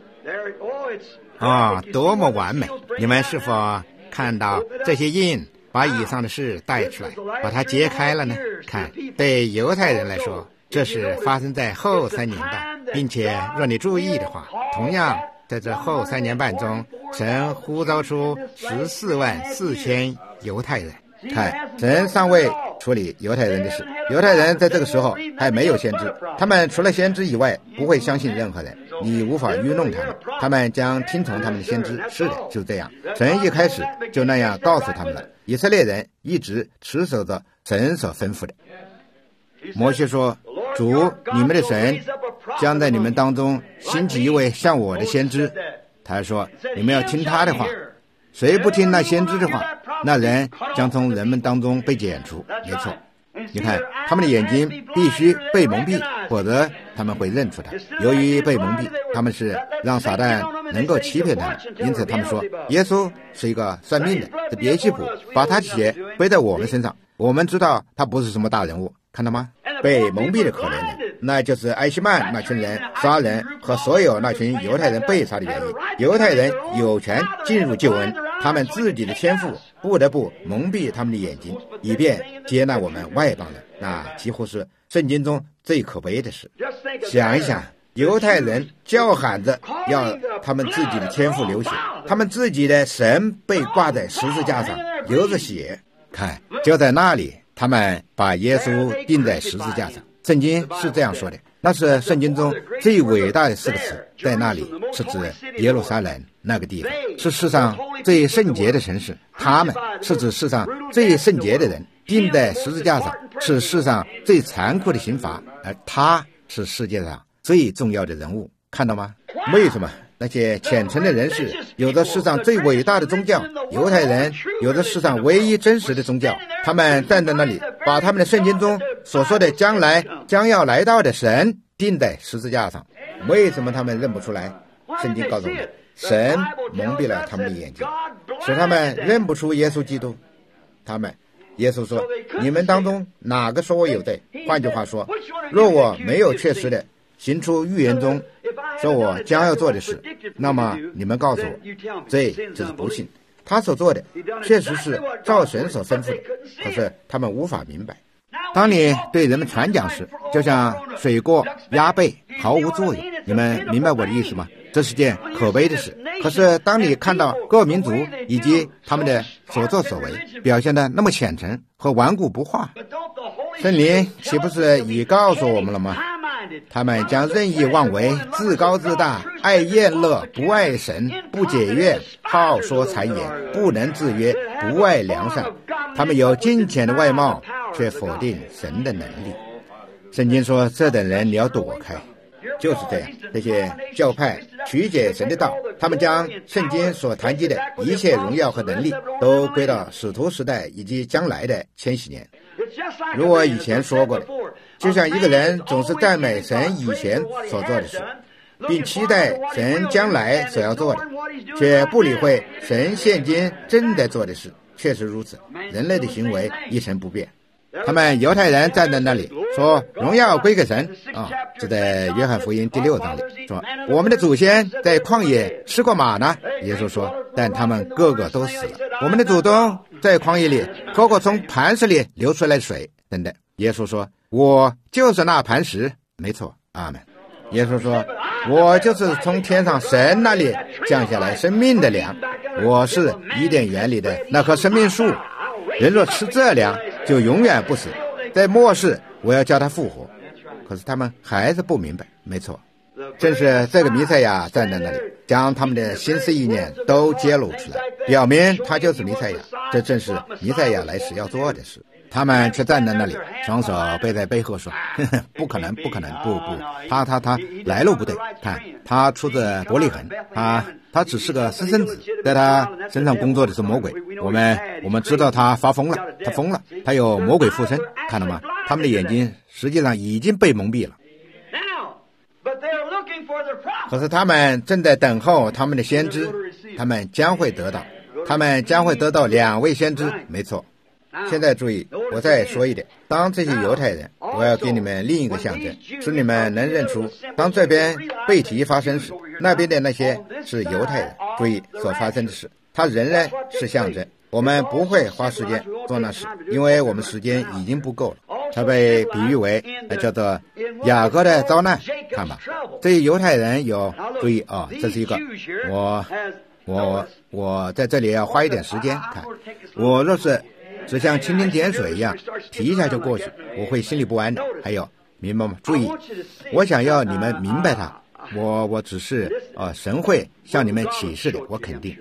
多么完美！你们是否看到这些印把以上的事带出来，把它揭开了呢？看，对犹太人来说，这是发生在后3年半，并且若你注意的话，同样在这后3年半中，神呼召出144000犹太人。看，神尚未处理犹太人的事，犹太人在这个时候还没有先知，他们除了先知以外不会相信任何人，你无法愚弄他们，他们将听从他们的先知。是的，就这样，神一开始就那样告诉他们了。以色列人一直持守着神所吩咐的。摩西说，主你们的神将在你们当中兴起一位像我的先知，他说你们要听他的话，谁不听那先知的话，那人将从人们当中被剪除。没错，你看他们的眼睛必须被蒙蔽，否则他们会认出他。由于被蒙蔽，他们是让撒旦能够欺骗他们，因此他们说耶稣是一个算命的，这别西卜把他的血背在我们身上，我们知道他不是什么大人物。看到吗？被蒙蔽的可怜人，那就是埃希曼那群人杀人和所有那群犹太人被杀的原因。犹太人有权进入救恩，他们自己的天赋不得不蒙蔽他们的眼睛，以便接纳我们外邦人。那几乎是圣经中最可悲的事。想一想，犹太人叫喊着要他们自己的天赋流血，他们自己的神被挂在十字架上流着血。看，就在那里他们把耶稣钉在十字架上。圣经是这样说的，那是圣经中最伟大的4个词，在那里是指耶路撒冷那个地方，是世上最圣洁的城市，他们是指世上最圣洁的人，钉在十字架上是世上最残酷的刑罚，而他是世界上最重要的人物。看到吗？为什么那些虔诚的人士有着世上最伟大的宗教，犹太人有着世上唯一真实的宗教，他们站在那里把他们的圣经中所说的将要来到的神钉在十字架上。为什么他们认不出来？圣经告诉我们，神蒙蔽了他们的眼睛，使他们认不出耶稣基督。耶稣说，你们当中哪个说我有罪？换句话说，若我没有确实的行出预言中说我将要做的事，那么你们告诉我，这就是不信。他所做的确实是照神所吩咐的，可是他们无法明白。当你对人们传讲时，就像水过鸭背，毫无作用。你们明白我的意思吗？这是件可悲的事。可是当你看到各民族以及他们的所作所为表现得那么虔诚和顽固不化， 圣灵岂不是已告诉我们了吗？他们将任意妄为，自高自大，爱宴乐，不爱神，不解怨，好说谗言，不能自约，不爱良善。他们有金钱的外貌，却否定神的能力。圣经说，这等人你要躲开。就是这样，这些教派曲解神的道，他们将圣经所谈及的一切荣耀和能力都归到使徒时代以及将来的千禧年。如我以前说过的，就像一个人总是赞美神以前所做的事，并期待神将来所要做的，却不理会神现今正在做的事，确实如此。人类的行为一成不变。他们犹太人站在那里说荣耀归给神这在约翰福音第6章里说，我们的祖先在旷野吃过马呢，耶稣说，但他们个个都死了。我们的祖宗在旷野里喝过从磐石里流出来的水等等。耶稣说，我就是那磐石。没错，阿们。耶稣说，我就是从天上神那里降下来生命的粮，我是伊甸园里的那棵生命树，人若吃这粮就永远不死，在末世我要叫他复活。可是他们还是不明白。没错，正是这个弥赛亚站在那里，将他们的心思意念都揭露出来，表明他就是弥赛亚。这正是弥赛亚来时要做的事。他们却站在那里，双手背在背后说，呵呵，不可能，不可能，不，他来路不对。看，他出自伯利恒，他只是个私生子，在他身上工作的是魔鬼。我们知道他发疯了，他疯了，他有魔鬼附身，看到吗？他们的眼睛实际上已经被蒙蔽了。可是他们正在等候他们的先知，他们将会得到2位先知。没错。现在注意，我再说一点，当这些犹太人，我要给你们另一个象征，使你们能认出，当这边背题发生时，那边的那些是犹太人。注意所发生的事，它仍然是象征。我们不会花时间做那事，因为我们时间已经不够了。它被比喻为叫做雅各的遭难。看吧，这些犹太人有注意这是一个我在这里要花一点时间看，我若是只像蜻蜓点水一样提一下就过去，我会心里不安的。还有，明白吗？注意，我想要你们明白它，我只是神会向你们启示的，我肯定。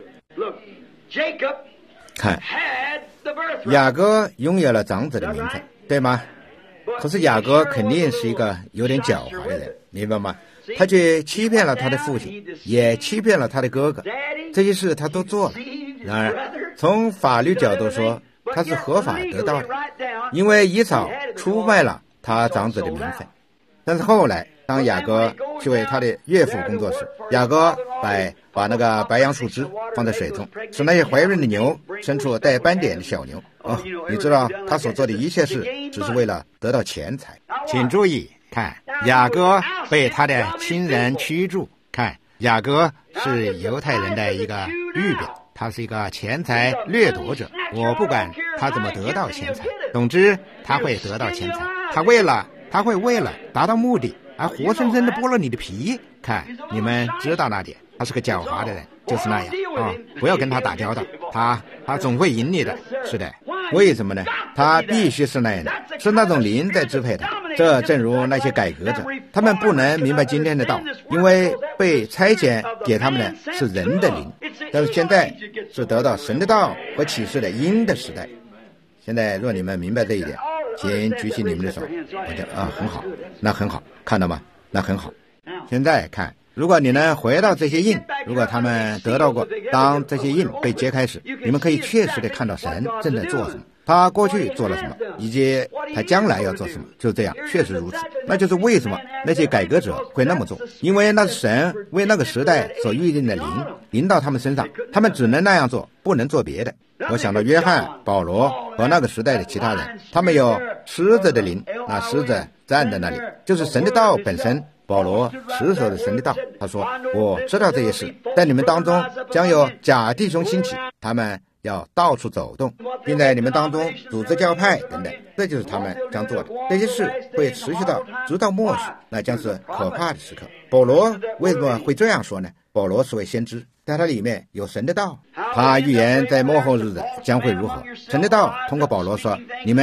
看，雅各拥有了长子的名分，对吗？可是雅各肯定是一个有点狡猾的人，明白吗？他却欺骗了他的父亲，也欺骗了他的哥哥，这些事他都做了。然而从法律角度说，他是合法得到的，因为以扫出卖了他长子的名分。但是后来当雅各去为他的岳父工作时，雅各把那个白杨树枝放在水中，使那些怀孕的牛生出带斑点的小牛。你知道他所做的一切事只是为了得到钱财。请注意看，雅各被他的亲人驱逐。看，雅各是犹太人的一个预表，他是一个钱财掠夺者。我不管他怎么得到钱财，总之他会得到钱财。他会为了达到目的而活生生的剥了你的皮。看，你们知道那点，他是个狡猾的人，就是那样不要跟他打交道，他总会赢你的。是的，为什么呢？他必须是那样的，是那种灵在支配他。这正如那些改革者，他们不能明白今天的道，因为被差遣给他们的是人的灵。但是现在是得到神的道和启示的阴的时代。现在若你们明白这一点，请举起你们的手。我就很好，那很好，看到吗？那很好。现在看，如果你能回到这些印，如果他们得到过，当这些印被揭开时，你们可以确实的看到神正在做什么，他过去做了什么，以及他将来要做什么。就这样，确实如此。那就是为什么那些改革者会那么做，因为那是神为那个时代所预定的临到他们身上，他们只能那样做，不能做别的。我想到约翰、保罗和那个时代的其他人，他们有狮子的灵，那狮子站在那里，就是神的道本身。保罗持守着神的道，他说，我知道这些事，在你们当中将有假弟兄兴起，他们要到处走动，并在你们当中组织教派等等，这就是他们将做的。这些事会持续到直到末世，那将是可怕的时刻。保罗为什么会这样说呢？保罗是位先知，在他里面有神的道，他预言在末后日子将会如何。神的道通过保罗说，你们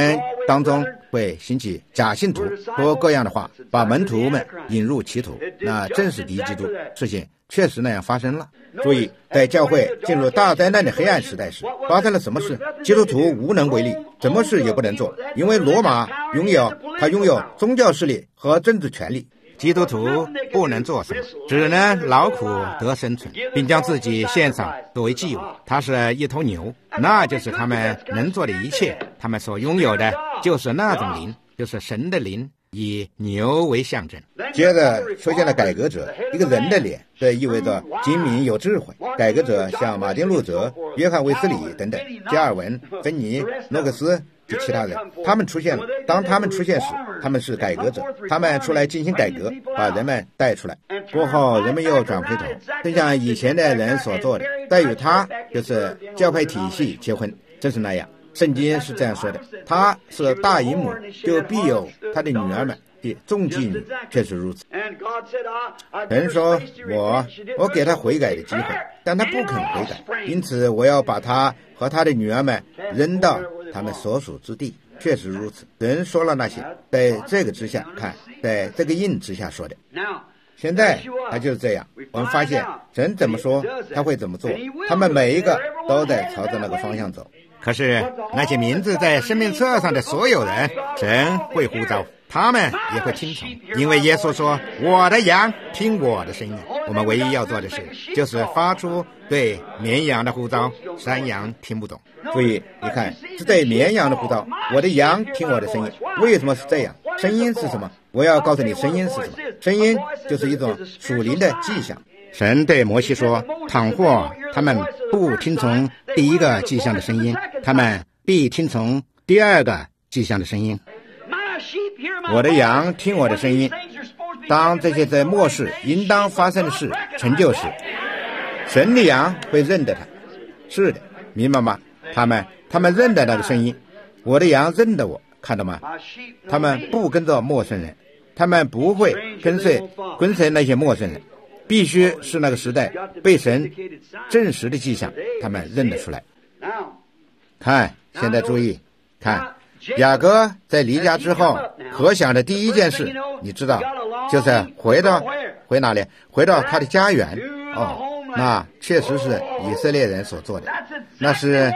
当中会兴起假信徒，说各样的话，把门徒们引入歧途，那正是敌基督。事情确实那样发生了。注意，在教会进入大灾难的黑暗时代时，发生了什么事？基督徒无能为力，什么事也不能做，因为罗马拥有宗教势力和政治权力。基督徒不能做什么，只能劳苦得生存，并将自己献上作为祭物。他是一头牛，那就是他们能做的一切。他们所拥有的就是那种灵，就是神的灵，以牛为象征。接着出现了改革者，一个人的脸，这意味着精明有智慧。改革者像马丁路德、约翰卫斯理等等，加尔文、芬尼、诺克斯及其他人，他们出现了。当他们出现时，他们是改革者，他们出来进行改革，把人们带出来。过后人们又转回头，正像以前的人所做的，再与他就是教派体系结婚，正是那样。圣经是这样说的，他是大淫母，就必有他的女儿们的众妓女，确实如此。神说我给他悔改的机会，但他不肯悔改，因此我要把他和他的女儿们扔到他们所属之地，确实如此。人说了那些，在这个之下看，在这个印之下说的。现在他就是这样，我们发现神怎么说他会怎么做，他们每一个都在朝着那个方向走。可是那些名字在生命册上的所有人，神会呼召，他们也会听从，因为耶稣说，我的羊听我的声音。我们唯一要做的事就是发出对绵羊的呼召，山羊听不懂。注意，你看，是对绵羊的呼召，我的羊听我的声音。为什么是这样？声音是什么？我要告诉你，声音是什么？声音就是一种属灵的迹象。神对摩西说，倘或他们不听从第一个迹象的声音，他们必听从第二个迹象的声音。我的羊听我的声音。当这些在末世应当发生的事成就时，神的羊会认得他。是的，明白吗？他们认得那个声音。我的羊认得我，看到吗？他们不跟着陌生人，他们不会跟随那些陌生人，必须是那个时代被神证实的迹象，他们认得出来。看，现在注意，看雅各在离家之后可想的第一件事，你知道，就是回哪里？回到他的家园。那确实是以色列人所做的，那是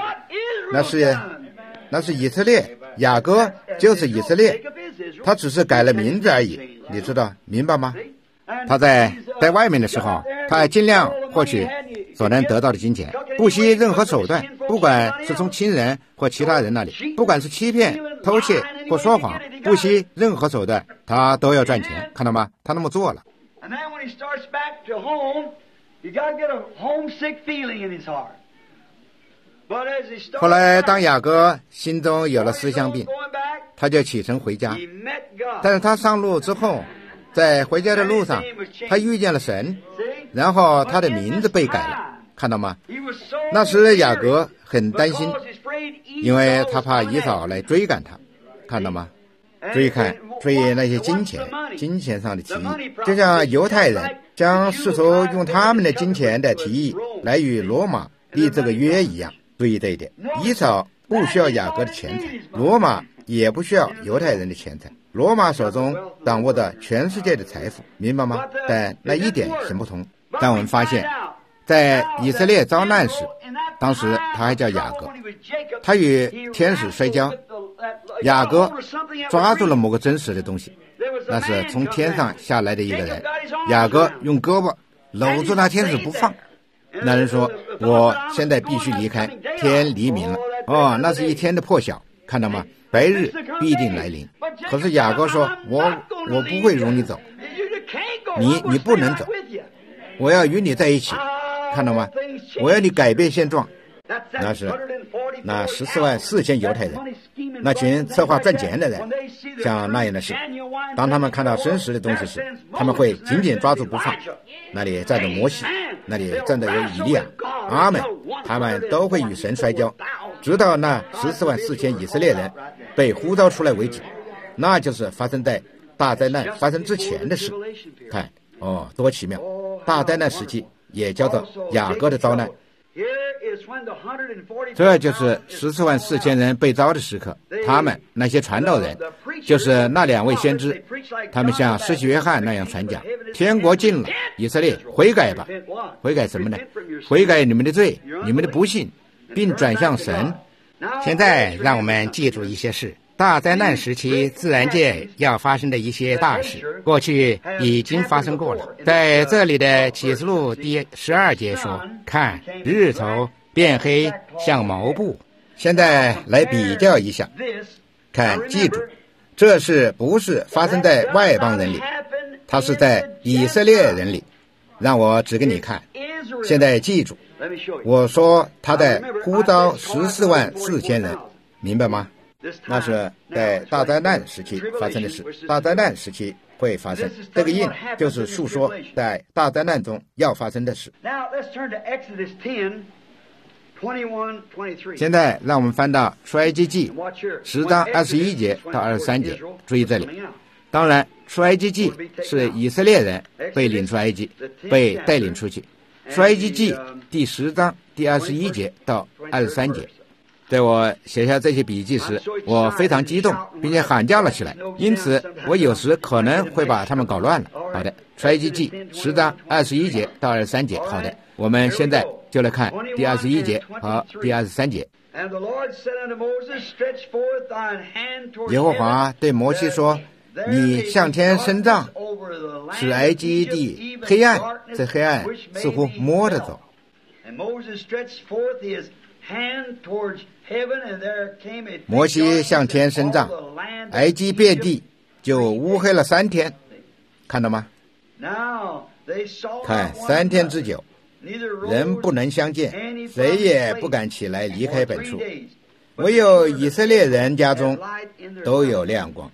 以色列，雅各就是以色列，他只是改了名字而已，你知道明白吗？他在外面的时候，他尽量获取所能得到的金钱，不惜任何手段，不管是从亲人或其他人那里，不管是欺骗、偷窃或说谎，不惜任何手段，他都要赚钱，看到吗？他那么做了。后来当雅各心中有了思乡病，他就启程回家，但是他上路之后，在回家的路上他遇见了神，然后他的名字被改了，看到吗？那时雅各很担心，因为他怕以扫来追赶他，看到吗？注意那些金钱上的提议，就像犹太人将试图用他们的金钱的提议来与罗马立这个约一样。注意这一点，以扫不需要雅各的钱财，罗马也不需要犹太人的钱财。罗马手中掌握着全世界的财富，明白吗？但那一点行不通。但我们发现，在以色列遭难时，当时他还叫雅各，他与天使摔跤，雅各抓住了某个真实的东西，那是从天上下来的一个人，雅各用胳膊搂住那天使不放。那人说，我现在必须离开，天黎明了。那是一天的破晓，看到吗？白日必定来临。可是雅各说，我不会容你走，你不能走，我要与你在一起，看到吗？我要你改变现状。那是那144000犹太人，那群策划赚钱的人，像那样的事，当他们看到真实的东西时，他们会紧紧抓住不放。那里站着摩西，那里站着有以利亚、阿们，他们都会与神摔跤，直到那144000以色列人被呼召出来为止。那就是发生在大灾难发生之前的事。看，多奇妙！大灾难时期也叫做雅各的遭难。 这就是144000人被召的时刻。他们那些传道人，就是那2位先知，他们像施洗约翰那样传讲：天国近了，以色列悔改吧！悔改什么呢？悔改你们的罪，你们的不信，并转向神。 现在让我们记住一些事。大灾难时期自然界要发生的一些大事，过去已经发生过了。在这里的启示录第12节说：看，日头变黑像毛布。 现在来比较一下，看，记住，这事不是发生在外邦人里，它是在以色列人里。让我指给你看。现在记住，我说他在呼召144000人，明白吗？那是在大灾难时期发生的事，大灾难时期会发生。这个印就是述说在大灾难中要发生的事。现在让我们翻到出埃及记10章21节到23节，注意这里。当然，出埃及记是以色列人被领出埃及，被带领出去。出埃及记第10章第21节到23节。在我写下这些笔记时，我非常激动，并且喊叫了起来，因此我有时可能会把它们搞乱了。好的，出埃及记10章21节到23节。好的，我们现在就来看第21节和第23节。耶和华对摩西说：你向天伸杖，使埃及地黑暗，这黑暗似乎摸着走。摩西向天伸杖，埃及遍地就乌黑了3天，看到吗？看3天之久，人不能相见，谁也不敢起来离开本处，唯有以色列人家中都有亮光。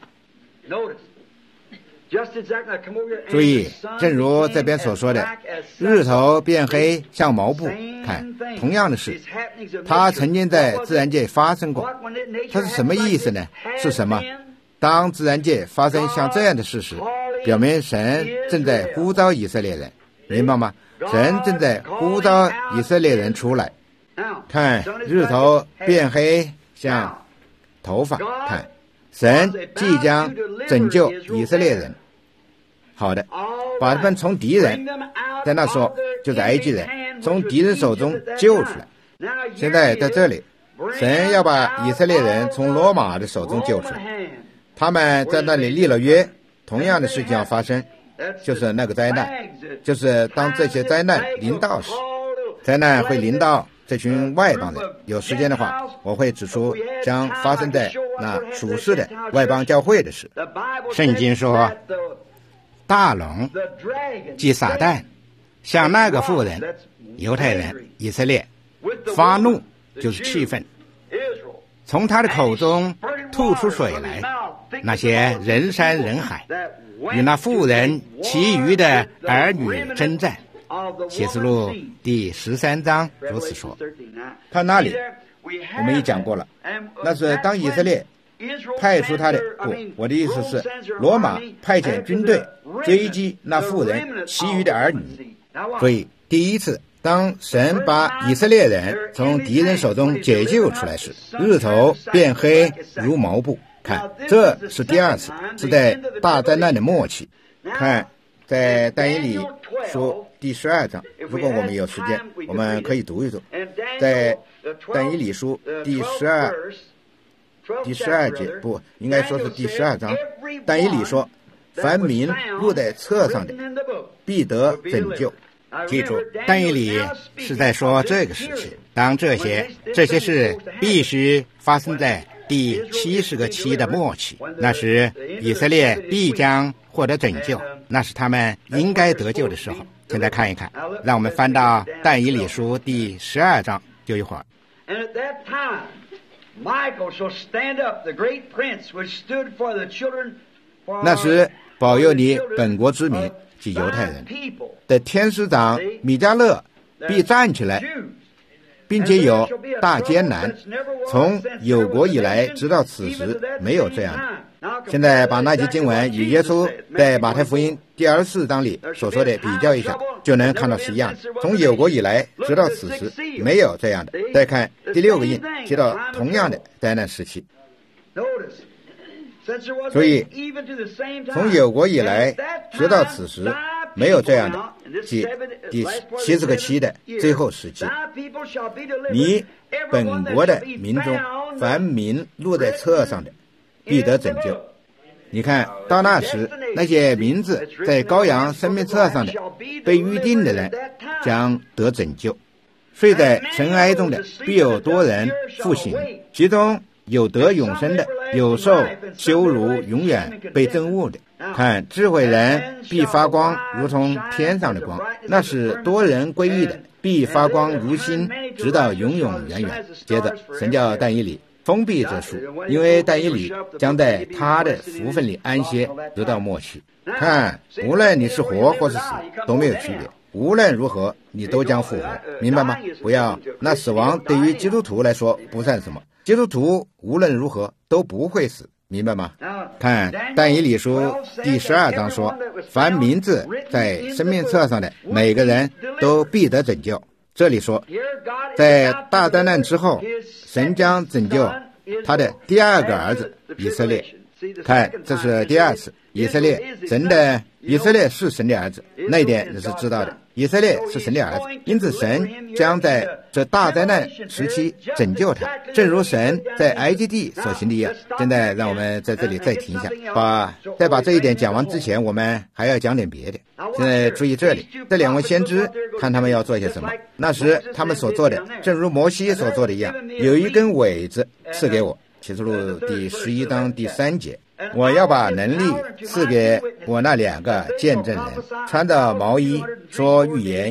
注意，正如这边所说的，日头变黑像毛布。看，同样的事，它曾经在自然界发生过。它是什么意思呢？是什么？当自然界发生像这样的事时，表明神正在呼召以色列人，明白吗？神正在呼召以色列人出来。看，日头变黑像头发。看，神即将拯救以色列人。好的，把他们从敌人，在那时候就是埃及人，从敌人手中救出来。现在在这里，神要把以色列人从罗马的手中救出来。他们在那里立了约，同样的事情要发生，就是那个灾难，就是当这些灾难临到时，灾难会临到这群外邦人。有时间的话，我会指出将发生在那属世的外邦教会的事。 圣经说，大龙即撒旦向那个妇人，犹太人以色列发怒，就是气愤，从他的口中吐出水来，那些人山人海，与那妇人其余的儿女征战。启示录第13章如此说。 看那里，我们已讲过了，那是当以色列派出他的，不，我的意思是罗马派遣军队追击那妇人其余的儿女。所以第一次当神把以色列人从敌人手中解救出来时，日头变黑如毛布。看，这是第二次，是在大灾难的末期。看，在但以理书第12章，如果我们有时间，我们可以读一读。在但以理书第12节，不应该说是第12章，但以理说，凡民录在册上的，必得拯救。 记住，但以理是在说这个时期，当这些事必须发生在第70个期的末期，那时以色列必将获得拯救，那是他们应该得救的时候。现在看一看，让我们翻到但以理书第12章，就一会儿。 那时保佑你本国之民及犹太人的天使长米迦勒必站起来，并且有大艰难，从有国以来直到此时没有这样的。 现在把那节经文与耶稣在马太福音第24章里所说的比较一下，就能看到是一样的。从有国以来直到此时没有这样的。再看第6个印，提到同样的灾难时期。所以从有国以来直到此时没有这样的，即第70个期的最后时期。你本国的民中凡名录在册上的必得拯救。你看到那时，那些名字在羔羊生命册上的被预定的人将得拯救。睡在尘埃中的必有多人复醒，其中有得永生的，有受羞辱永远被憎恶的。看智慧人必发光如同天上的光，那是多人归义的必发光如星，直到永永远远。接着神叫但以理封闭这书，因为但以理将在他的福分里安歇，直到末期。看无论你是活或是死都没有区别，无论如何你都将复活，明白吗？不要那死亡对于基督徒来说不算什么，基督徒无论如何都不会死，明白吗？看但以理书第12章说，凡名字在生命册上的每个人都必得拯救。这里说在大灾难之后，神将拯救他的第二个儿子以色列。看这是第二次以色列，以色列是神的儿子，那一点你是知道的，以色列是神的儿子，因此神将在这大灾难时期拯救他，正如神在埃及地所行的一样。现在让我们在这里再停一下，在把这一点讲完之前，我们还要讲点别的。现在注意这里，这2位先知看他们要做些什么。那时他们所做的正如摩西所做的一样，有一根苇子赐给我，启示录第11章第3节，我要把能力赐给我那2个见证人，穿着毛衣说预言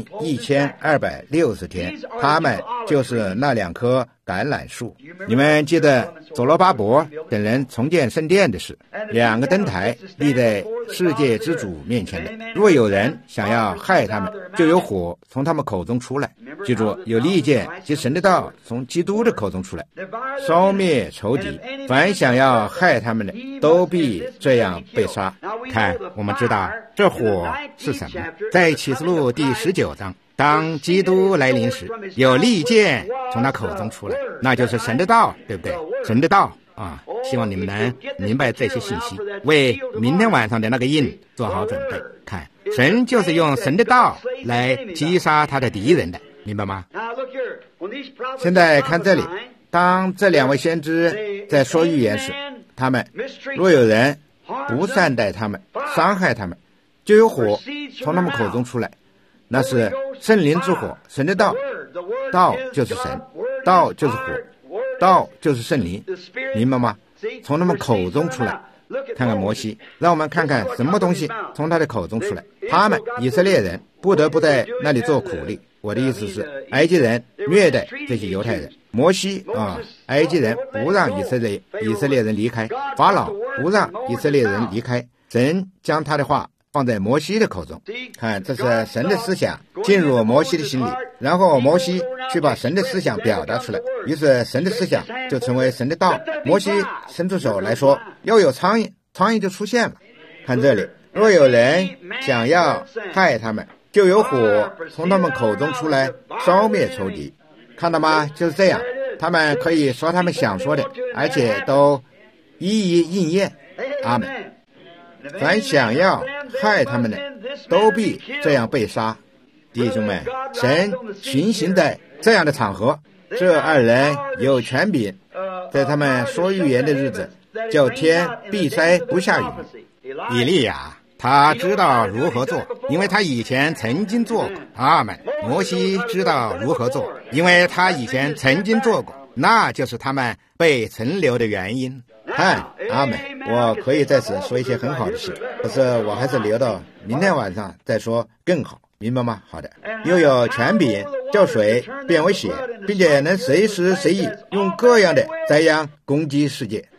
1260天，他们就是那2棵橄榄树。你们记得所罗巴伯等人重建圣殿的事，2个灯台立在世界之主面前的，若有人想要害他们，就有火从他们口中出来。记住，有利剑及神的道从基督的口中出来，烧灭仇敌，凡想要害他们的都必这样被杀。看我们知道这火是什么，在启示录第19章，当基督来临时，有利剑从他口中出来，那就是神的道，对不对？神的道啊，希望你们能明白这些信息，为明天晚上的那个印做好准备。看，神就是用神的道来击杀他的敌人的，明白吗？现在看这里，当这2位先知在说预言时，他们若有人不善待他们，伤害他们，就有火从他们口中出来，那是圣灵之火，神的道，道就是神，道就是火，道就是圣灵，明白吗？从他们口中出来。看看摩西，让我们看看什么东西从他的口中出来。他们以色列人不得不在那里做苦力，我的意思是埃及人虐待这些犹太人，摩西埃及人不让以色列人离开，法老不让以色列人离开，神将他的话放在摩西的口中。看，这是神的思想进入摩西的心里，然后摩西去把神的思想表达出来，于是神的思想就成为神的道。摩西伸出手来说要有苍蝇，苍蝇就出现了。看这里，若有人想要害他们，就有火从他们口中出来，烧灭仇敌。看到吗？就是这样，他们可以说他们想说的，而且都一一应验。阿们。凡想要害他们的都必这样被杀。弟兄们，神巡行在这样的场合，这2人有权柄，在他们说预言的日子，叫天闭塞不下雨。以利亚他知道如何做，因为他以前曾经做过。阿们。摩西知道如何做，因为他以前曾经做过，那就是他们被存留的原因。看，阿们。我可以在此说一些很好的事，可是我还是留到明天晚上再说更好，明白吗？好的。又有权柄叫水变为血，并且能随时随地用各样的灾殃攻击世界。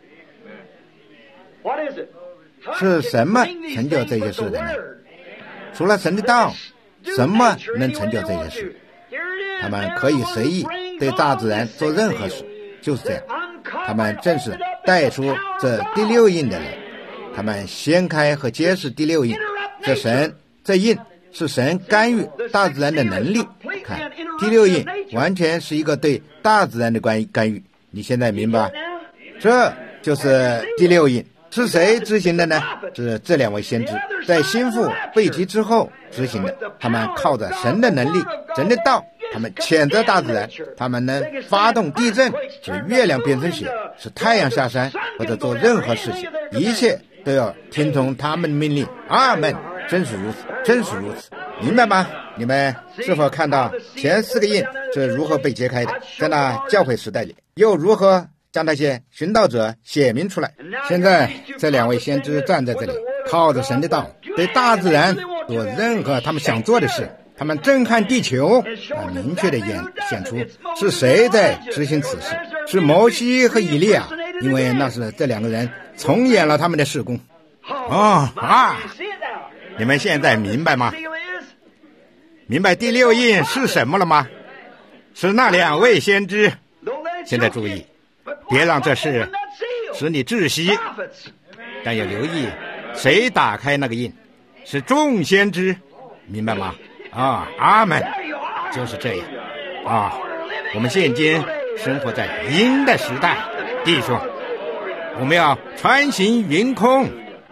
是什么成就这些事的呢？除了神的道，什么能成就这些事？他们可以随意对大自然做任何事，就是这样。他们正是带出这第六印的人，他们掀开和揭示第六印。这印是神干预大自然的能力。看，第六印完全是一个对大自然的干预。你现在明白？这就是第六印。是谁执行的呢？是这两位先知在心腹被提之后执行的。他们靠着神的能力，神的道，他们谴责大自然，他们能发动地震，使月亮变成血，使太阳下山，或者做任何事情，一切都要听从他们的命令。阿们。真是如此，真是如此，明白吗？你们是否看到前4个印是如何被揭开的？在那教会时代里，又如何将那些寻道者写明出来？现在这两位先知站在这里，靠着神的道，对大自然做任何他们想做的事。他们震撼地球，明确的显出是谁在执行此事，是摩西和以利亚，因为那是这两个人重演了他们的事工。你们现在明白吗？明白第六印是什么了吗？是那两位先知。现在注意，别让这事使你窒息，但要留意谁打开那个印，是众先知，明白吗？阿们。就是这样我们现今生活在阴的时代，弟兄，我们要穿行云空。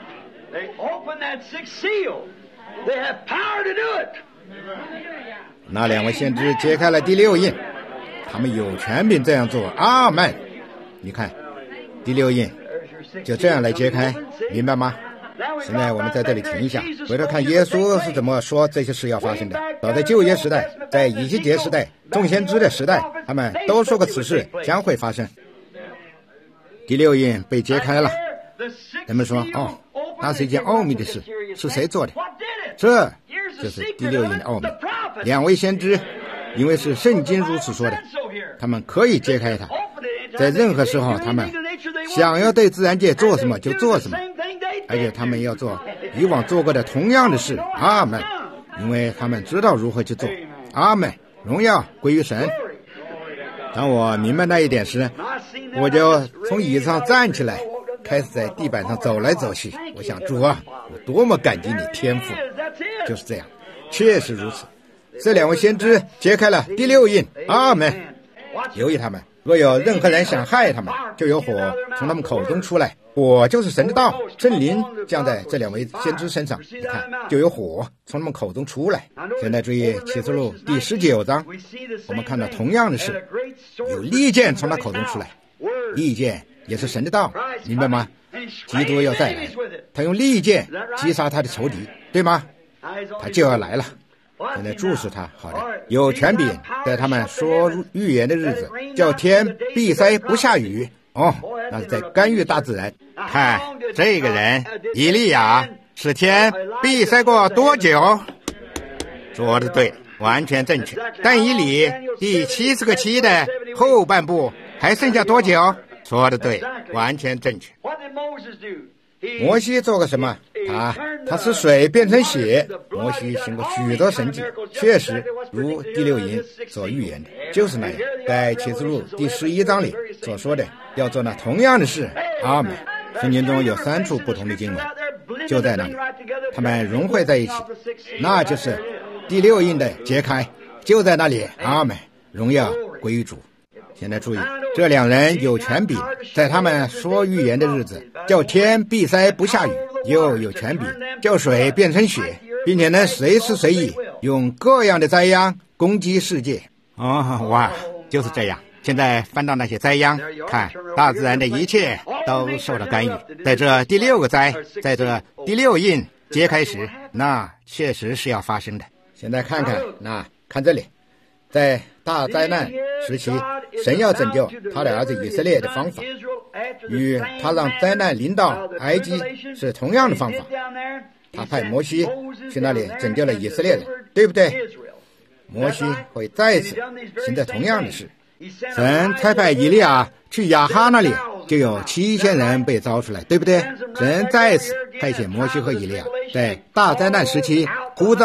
那两位先知揭开了第六印，他们有权柄这样做。阿们。你看，第六印就这样来揭开，明白吗？现在我们在这里停一下，回头看耶稣是怎么说这些事要发生的。早在旧约时代，在以西结时代，众先知的时代，他们都说过此事将会发生。第六印被揭开了，人们说那是一件奥秘的事，是谁做的？这就是第六印的奥秘。两位先知因为是圣经如此说的，他们可以揭开它，在任何时候他们想要对自然界做什么就做什么，而且他们要做以往做过的同样的事。阿们。因为他们知道如何去做。阿们。荣耀归于神。当我明白那一点时，我就从椅子上站起来，开始在地板上走来走去。我想，主啊，我多么感激你天赋。就是这样，确实如此。这两位先知揭开了第六印。阿们。留意他们，若有任何人想害他们，就有火从他们口中出来。火就是神的道，圣灵降在这两位先知身上，你看，就有火从他们口中出来。现在注意启示录第19章，我们看到同样的事，有利剑从他口中出来。利剑也是神的道，明白吗？基督要再来，他用利剑击杀他的仇敌，对吗？他就要来了。现在注视他，好的，有权柄在他们说预言的日子，叫天闭塞不下雨。那是在干预大自然。看这个人以利亚，使天闭塞过多久？说的对，完全正确。但以理第70个期的后半部还剩下多久？说的对，完全正确。摩西做过什么？他使水变成血。摩西行过许多神迹，确实如第六印所预言的，就是那样。在启示录第11章里所说的，要做那同样的事。阿们。圣经中有3处不同的经文，就在那里，他们融汇在一起，那就是第六印的揭开，就在那里。阿们。荣耀归于主。现在注意，这两人有权柄，在他们说预言的日子，叫天闭塞不下雨，又有权柄叫水变成血，并且能随时随地用各样的灾殃攻击世界。哇，就是这样。现在翻到那些灾殃，看大自然的一切都受到干预。在这第6个灾，在这第六印揭开时，那确实是要发生的。现在看看这里，在大灾难时期，神要拯救他的儿子以色列的方法，与他让灾难临到埃及是同样的方法。他派摩西去那里拯救了以色列人，对不对？摩西会再次行着同样的事。神差派以利亚去亚哈那里，就有7000人被招出来，对不对？神再次派遣摩西和以利亚，在大灾难时期呼召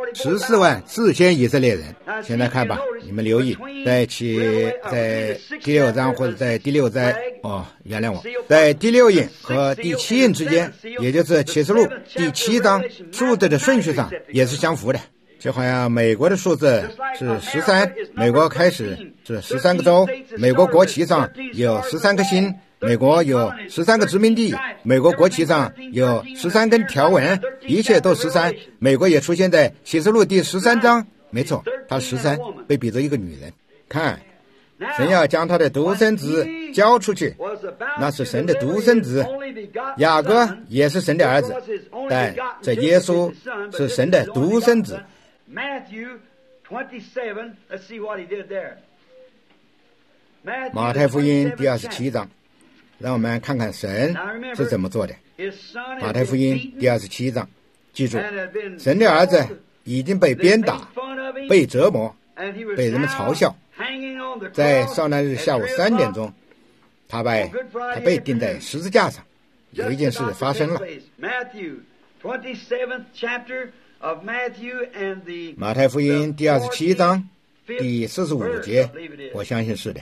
14万4千以色列人。现在看吧，你们留意，在第六章或者在第六灾，原谅我，在第六印和第七印之间，也就是启示录第7章，数字的顺序上也是相符的。就好像美国的数字是13，美国开始是13个州，美国国旗上有13颗星，美国有13个殖民地，美国国旗上有13根条纹，一切都13。美国也出现在启示录第13章，没错，他13被比作一个女人。看，神要将他的独生子交出去，那是神的独生子。雅各也是神的儿子，但这耶稣是神的独生子。马太福音第27章，让我们看看神是怎么做的。马太福音第27章，记住，神的儿子已经被鞭打，被折磨，被人们嘲笑。在受难日下午3点钟，他被钉在十字架上。有一件事发生了。马太福音第27章第45节，我相信是的。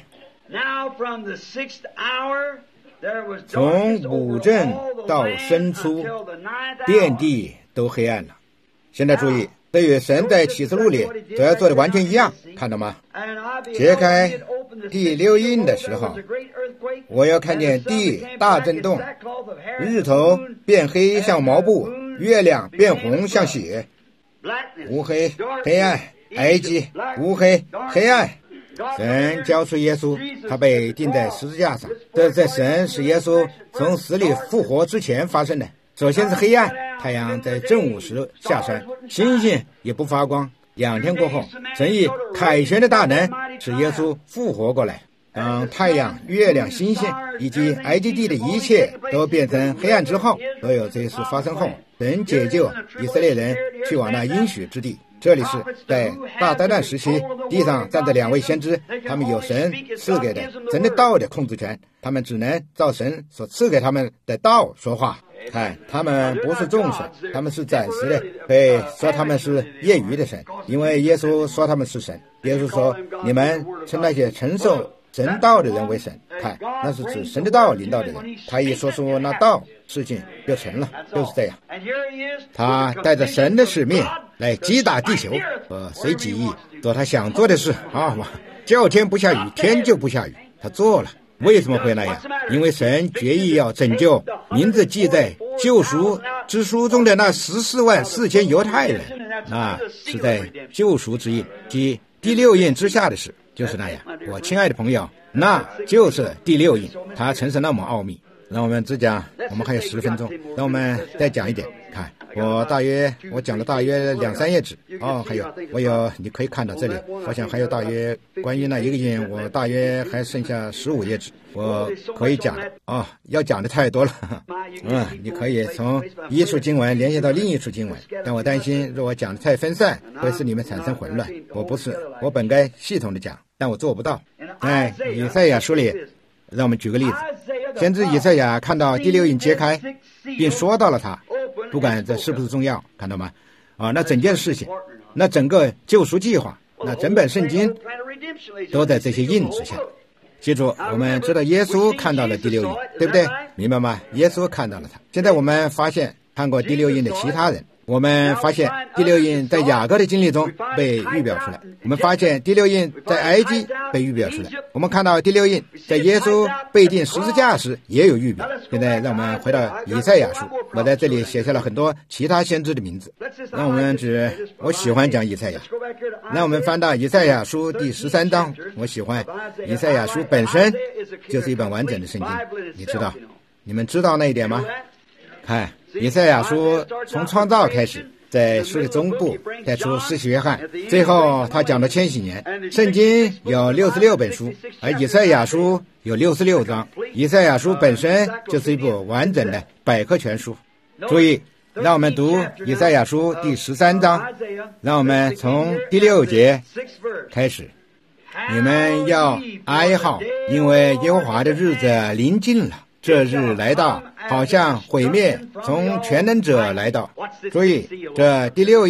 从午正到申初，遍地都黑暗了。现在注意，这与神在启示录里所要做的完全一样，看到吗？揭开第6印的时候，我要看见地大震动，日头变黑像毛布，月亮变红像血，乌黑黑暗，埃及乌黑黑暗。神交出耶稣，他被钉在十字架上，这在神使耶稣从死里复活之前发生的。首先是黑暗，太阳在正午时下山，星星也不发光。2天过后，神以凯旋的大能使耶稣复活过来。当太阳、月亮、星星以及埃及地的一切都变成黑暗之后，所有这些事发生后，神解救以色列人去往那应许之地。这里是在大灾难时期，地上站着2位先知，他们有神赐给的神的道的控制权，他们只能照神所赐给他们的道说话。看，他们不是众神，他们是暂时的，被说他们是业余的神，因为耶稣说他们是神。耶稣说，你们称那些承受神道的人为神，看，那是指神的道领导的人。他一说出那道，事情就成了，就是这样。他带着神的使命来击打地球，随己意做他想做的事啊！叫天不下雨，天就不下雨，他做了。为什么会那样？因为神决意要拯救名字记在救赎之书中的那14万4千犹太人，那是在救赎之印及第6印之下的事，就是那样。我亲爱的朋友，那就是第6印，它曾是那么奥秘。让我们只讲，我们还有10分钟，让我们再讲一点。看，我讲了大约2-3页纸还有你可以看到这里，我想还有大约关于那一个印，我大约还剩下15页纸，我可以讲要讲的太多了。你可以从一处经文联系到另一处经文，但我担心若我讲的太分散，会使你们产生混乱。我本该系统的讲，但我做不到。在以赛亚书里，让我们举个例子，先知以赛亚看到第6印揭开，并说到了它，不管这是不是重要，看到吗？那整件事情，那整个救赎计划，那整本圣经都在这些印之下。记住，我们知道耶稣看到了第6印，对不对？明白吗？耶稣看到了它。现在我们发现看过第6印的其他人，我们发现第6印在雅各的经历中被预表出来，我们发现第6印在埃及被预表出来，我们看到第6印在耶稣被钉十字架时也有预表。现在让我们回到以赛亚书，我在这里写下了很多其他先知的名字。让我们我喜欢讲以赛亚，让我们翻到以赛亚书第13章。我喜欢以赛亚书本身就是一本完整的圣经，你们知道那一点吗？看，以赛亚书从创造开始，在书的中部带出施洗约翰，最后他讲了千禧年。圣经有66本书，而以赛亚书有66章。以赛亚书本身就是一部完整的百科全书。注意，让我们读以赛亚书第13章，让我们从第6节开始。你们要哀号，因为耶和华的日子临近了，这日来到，好像毁灭从全能者来到。注意，这第6印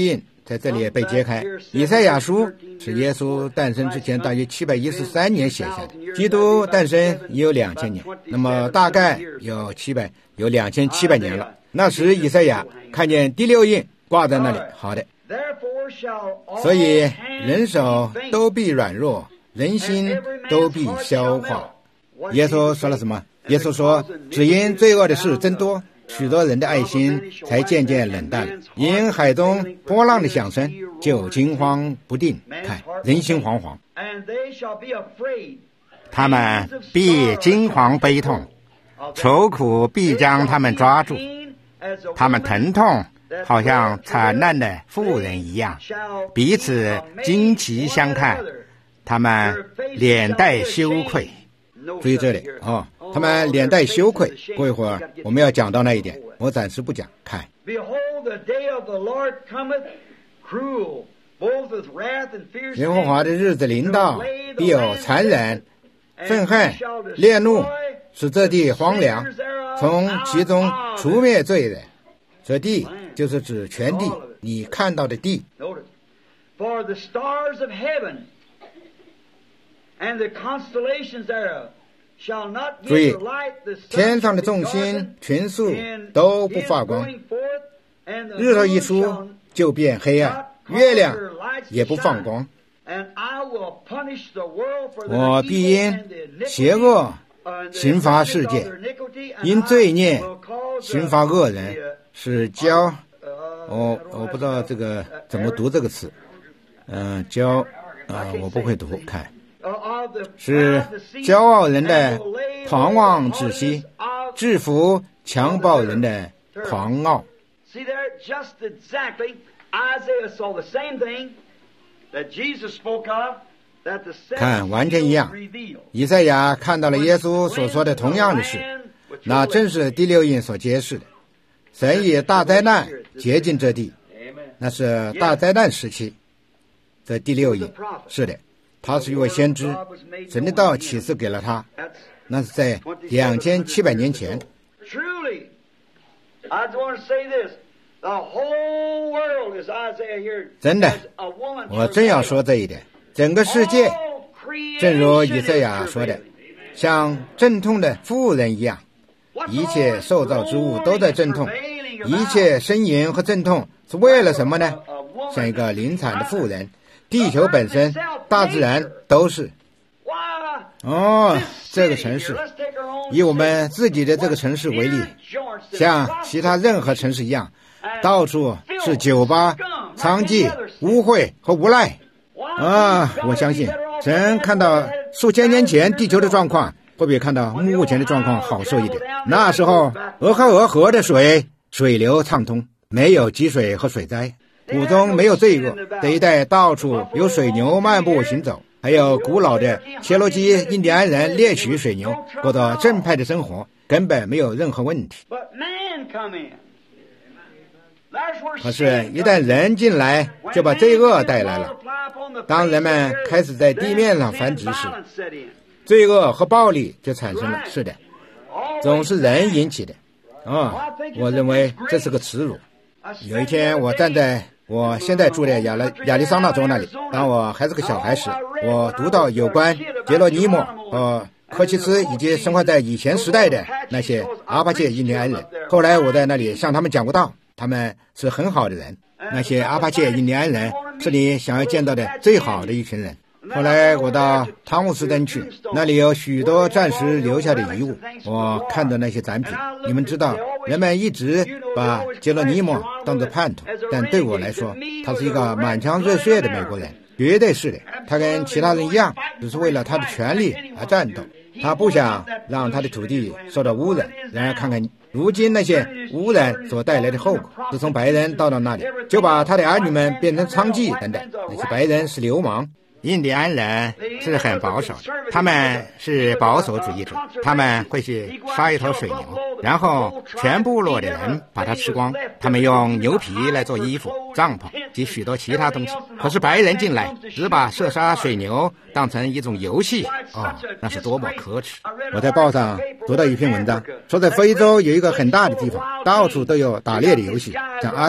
在这里被揭开。以赛亚书是耶稣诞生之前大约713年写下的，基督诞生也有2000年，那么大概有2700年了。那时以赛亚看见第六印挂在那里，好的，所以人手都必软弱，人心都必消化。耶稣说了什么？耶稣说，只因罪恶的事增多，许多人的爱心才渐渐冷淡了。因海中波浪的响声，就惊慌不定，看人心惶惶。他们必惊惶悲痛，愁苦必将他们抓住，他们疼痛好像惨难的妇人一样，彼此惊奇相看，他们脸带羞愧。注意这里他们脸带羞愧。过一会儿我们要讲到那一点，我暂时不讲。看，耶和华的日子临到，必有残忍、愤恨、烈怒，使这地荒凉，从其中除灭罪人。这地就是指全地，你看到的地。 For the stars of heaven and the constellations thereof shall not give the light, the sun 天上的众星群宿都不发光，日头一出就变黑暗，月亮也不放光。我必因邪恶刑罚世界，因罪孽刑罚恶人，是骄我不知道这个怎么读这个词，我不会读。看，是骄傲人的狂妄止息，制服强暴人的狂傲。看，完全一样。以赛亚看到了耶稣所说的同样的事，那正是第六印所揭示的。神以大灾难洁净这地，那是大灾难时期。这第六印，是的，他是一位先知，神的道启示给了他，那是在2700年前。真的，我真要说这一点，整个世界正如以赛亚说的，像阵痛的妇人一样，一切受造之物都在阵痛，一切呻吟和阵痛是为了什么呢？像一个临产的妇人，地球本身，大自然都是。这个城市，以我们自己的这个城市为例，像其他任何城市一样，到处是酒吧、娼妓、污秽和无赖。我相信神看到数千年前地球的状况，会比看到目前的状况好受一点。那时候俄亥俄河的水流畅通，没有积水和水灾，谷中没有罪恶，这一带到处有水牛漫步行走，还有古老的切罗基印第安人猎取水牛，过着正派的生活，根本没有任何问题。可是一旦人进来，就把罪恶带来了。当人们开始在地面上繁殖时，罪恶和暴力就产生了。是的，总是人引起的。我认为这是个耻辱。有一天我站在我现在住在亚利桑那州那里，当我还是个小孩时，我读到有关杰罗尼莫和科奇斯以及生活在以前时代的那些阿帕契印第安人。后来我在那里向他们讲过道，他们是很好的人，那些阿帕契印第安人是你想要见到的最好的一群人。后来我到汤姆斯登去，那里有许多暂时留下的遗物，我看到那些展品。你们知道，人们一直把杰罗尼莫当作叛徒，但对我来说，他是一个满腔热血的美国人，绝对是的。他跟其他人一样，只是为了他的权利而战斗，他不想让他的土地受到污染。然而看看如今那些污染所带来的后果，自从白人到了那里，就把他的儿女们变成娼妓等等，那些白人是流氓。印第安人是很保守的，他们是保守主义者，他们会去杀一头水牛，然后全部落的人把它吃光。他们用牛皮来做衣服、帐篷及许多其他东西。可是白人进来，只把射杀水牛当成一种游戏，那是多么可耻！我在报上读到一篇文章，说在非洲有一个很大的地方，到处都有打猎的游戏，像阿瑟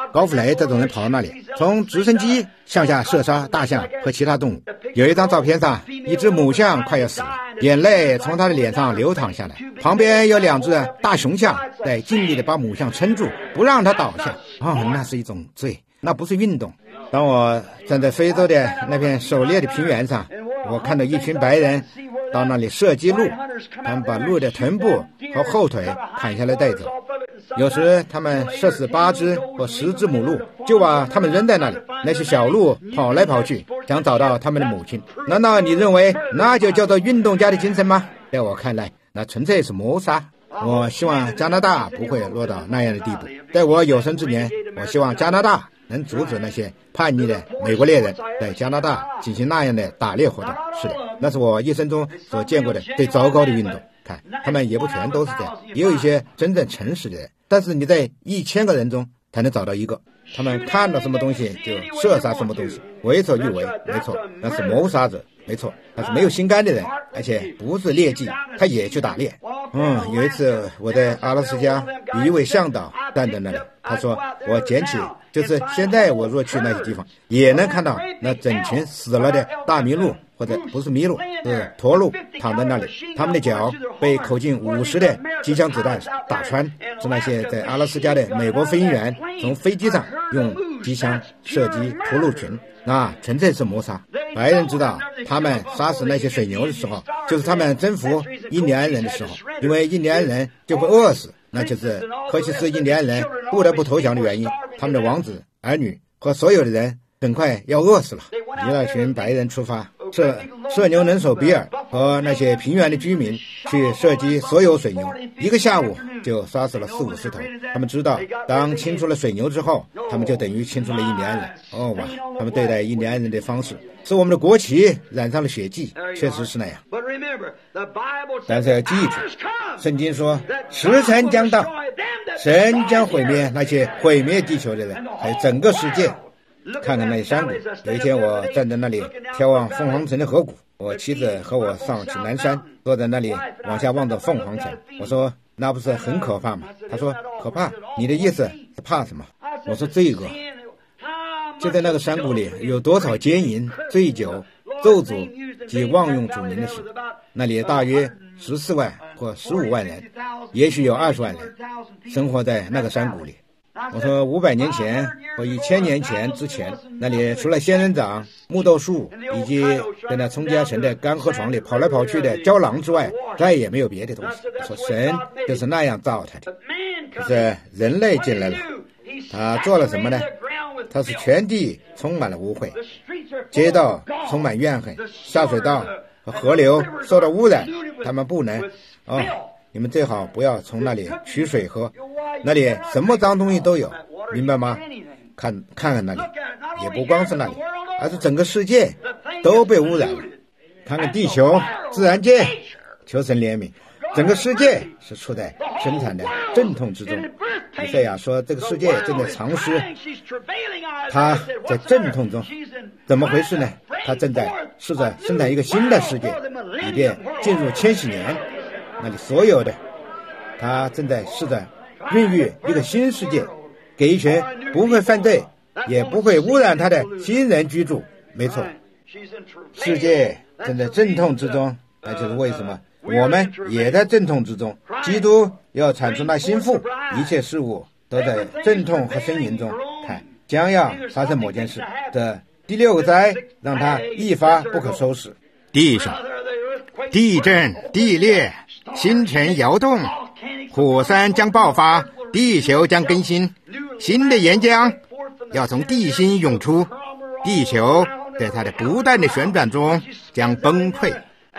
高弗雷这种人跑到那里，从直升机向下射杀大象和其他动物。有一张照片上，一只母象快要死了，眼泪从他的脸上流淌下来，旁边有2只大雄象在尽力的把母象撑住，不让它倒下。那是一种罪，那不是运动。当我站在非洲的那片狩猎的平原上，我看到一群白人到那里射击鹿，他们把鹿的臀部和后腿砍下来带走。有时他们射死8只或10只母鹿，就把他们扔在那里，那些小鹿跑来跑去，想找到他们的母亲。难道你认为那就叫做运动家的精神吗？在我看来，那纯粹是谋杀。我希望加拿大不会落到那样的地步。在我有生之年，我希望加拿大能阻止那些叛逆的美国猎人在加拿大进行那样的打猎活动。是的，那是我一生中所见过的最糟糕的运动。看，他们也不全都是这样，也有一些真正诚实的人，但是你在1000个人中才能找到一个，他们看到什么东西就射杀什么东西，为所欲为，没错，那是谋杀者，没错，他是没有心肝的人，而且不是猎妓，他也去打猎。有一次我在阿拉斯加，有一位向导站在那里，他说我捡起，就是现在我若去那些地方，也能看到那整群死了的大麋鹿，或者不是麋鹿，是驼鹿躺在那里，他们的脚被口径50的机枪子弹打穿，是那些在阿拉斯加的美国飞行员从飞机上用机枪射击驼鹿群，那纯粹是谋杀。白人知道他们杀死那些水牛的时候，就是他们征服印第安人的时候，因为印第安人就会饿死，那就是科西斯印第安人不得不投降的原因。他们的王子、儿女和所有的人很快要饿死了。一大群白人出发，射牛能手比尔和那些平原的居民去射击所有水牛，1个下午就杀死了40-50头。他们知道当清除了水牛之后，他们就等于清除了印第安人。他们对待印第安人的方式使我们的国旗染上了血迹，确实是那样。但是要记住，圣经说时辰将到，神将毁灭那些毁灭地球的人，还有整个世界。看看那些山谷，有一天我站在那里眺望凤凰城的河谷，我妻子和我上去南山，坐在那里往下望着凤凰城。我说那不是很可怕吗？他说可怕，你的意思是怕什么？我说罪恶。就在那个山谷里有多少奸淫、醉酒、咒诅及妄用主名的事，那里大约14万或15万人，也许有20万人生活在那个山谷里。我说500年前或1000年前之前，那里除了仙人掌、木豆树以及在那冲加城的干河床里跑来跑去的郊狼之外，再也没有别的东西。我说神就是那样造他的。可是人类进来了，他做了什么呢？他是全地充满了污秽，街道充满怨恨，下水道和河流受到污染，他们不能你们最好不要从那里取水喝，那里什么脏东西都有，明白吗？看看那里，也不光是那里，而是整个世界都被污染了。看看地球、自然界，求神怜悯，整个世界是处在生产的阵痛之中。以赛亚说这个世界正在藏尸，他在阵痛中，怎么回事呢？他正在试着生产一个新的世界，以便进入千禧年。那里所有的，他正在试着孕育一个新世界，给一群不会犯罪也不会污染他的新人居住。没错，世界正在阵痛之中，那就是为什么我们也在阵痛之中。基督要产出那新妇，一切事物都在阵痛和呻吟中。看，将要发生某件事，这第6个灾让他一发不可收拾。 地上地震、地裂、星辰摇动，火山将爆发，地球将更新，新的岩浆要从地心涌出，地球在它的不断的旋转中将崩溃。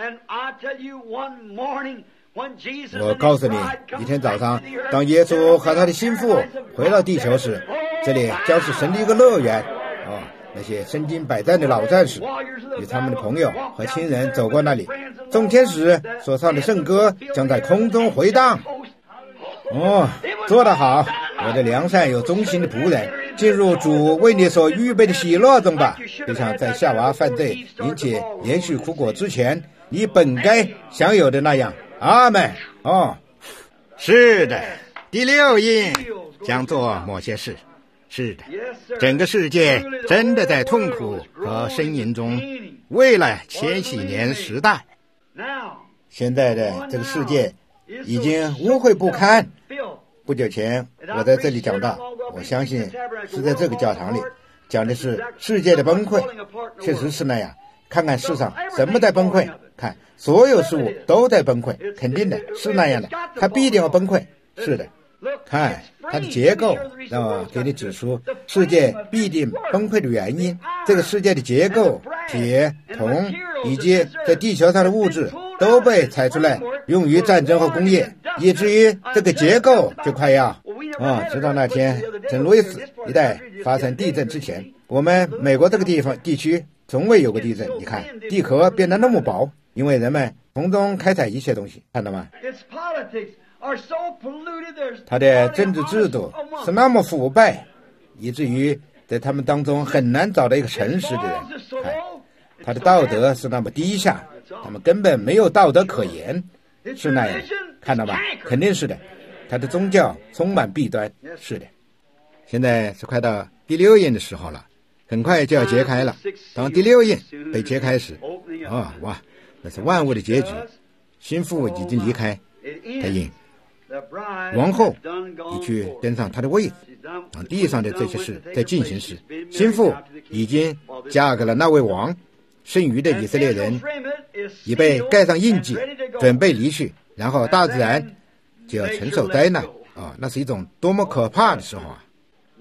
我告诉你，一天早上，当耶稣和他的心腹回到地球时，这里将是神的一个乐园。那些身经百战的老战士与他们的朋友和亲人走过那里，众天使所唱的圣歌将在空中回荡。做得好，我的良善有忠心的仆人，进入主为你所预备的喜乐中吧，就像在夏娃犯罪引起连续苦果之前，你本该享有的那样。阿们。 是的，第6印将做某些事， 是的，整个世界真的在痛苦和呻吟中，为了千禧年时代。现在的这个世界已经污秽不堪。不久前我在这里讲到，我相信是在这个教堂里讲的是世界的崩溃，确实是那样。看看世上什么在崩溃，看所有事物都在崩溃，肯定的是那样的，它必定要崩溃。是的，看它的结构，让我给你指出世界必定崩溃的原因。这个世界的结构，铁、铜以及在地球上的物质都被采出来用于战争和工业，以至于这个结构就快要直到那天圣路易斯一带发生地震之前，我们美国这个地区从未有过地震。你看地壳变得那么薄，因为人们从中开采一些东西，看到吗？他的政治制度是那么腐败，以至于在他们当中很难找到一个诚实的人。看他的道德是那么低下，他们根本没有道德可言，是那样，看到吗？肯定是的。他的宗教充满弊端，是的。现在是快到第六印的时候了，很快就要揭开了。当第六印被揭开时，哇，那是万物的结局。心腹已经离开他印，王后已去登上他的位子。地上的这些事在进行时，心腹已经嫁给了那位王。剩余的以色列人已被盖上印记，准备离去，然后大自然就要承受灾难。那是一种多么可怕的时候啊！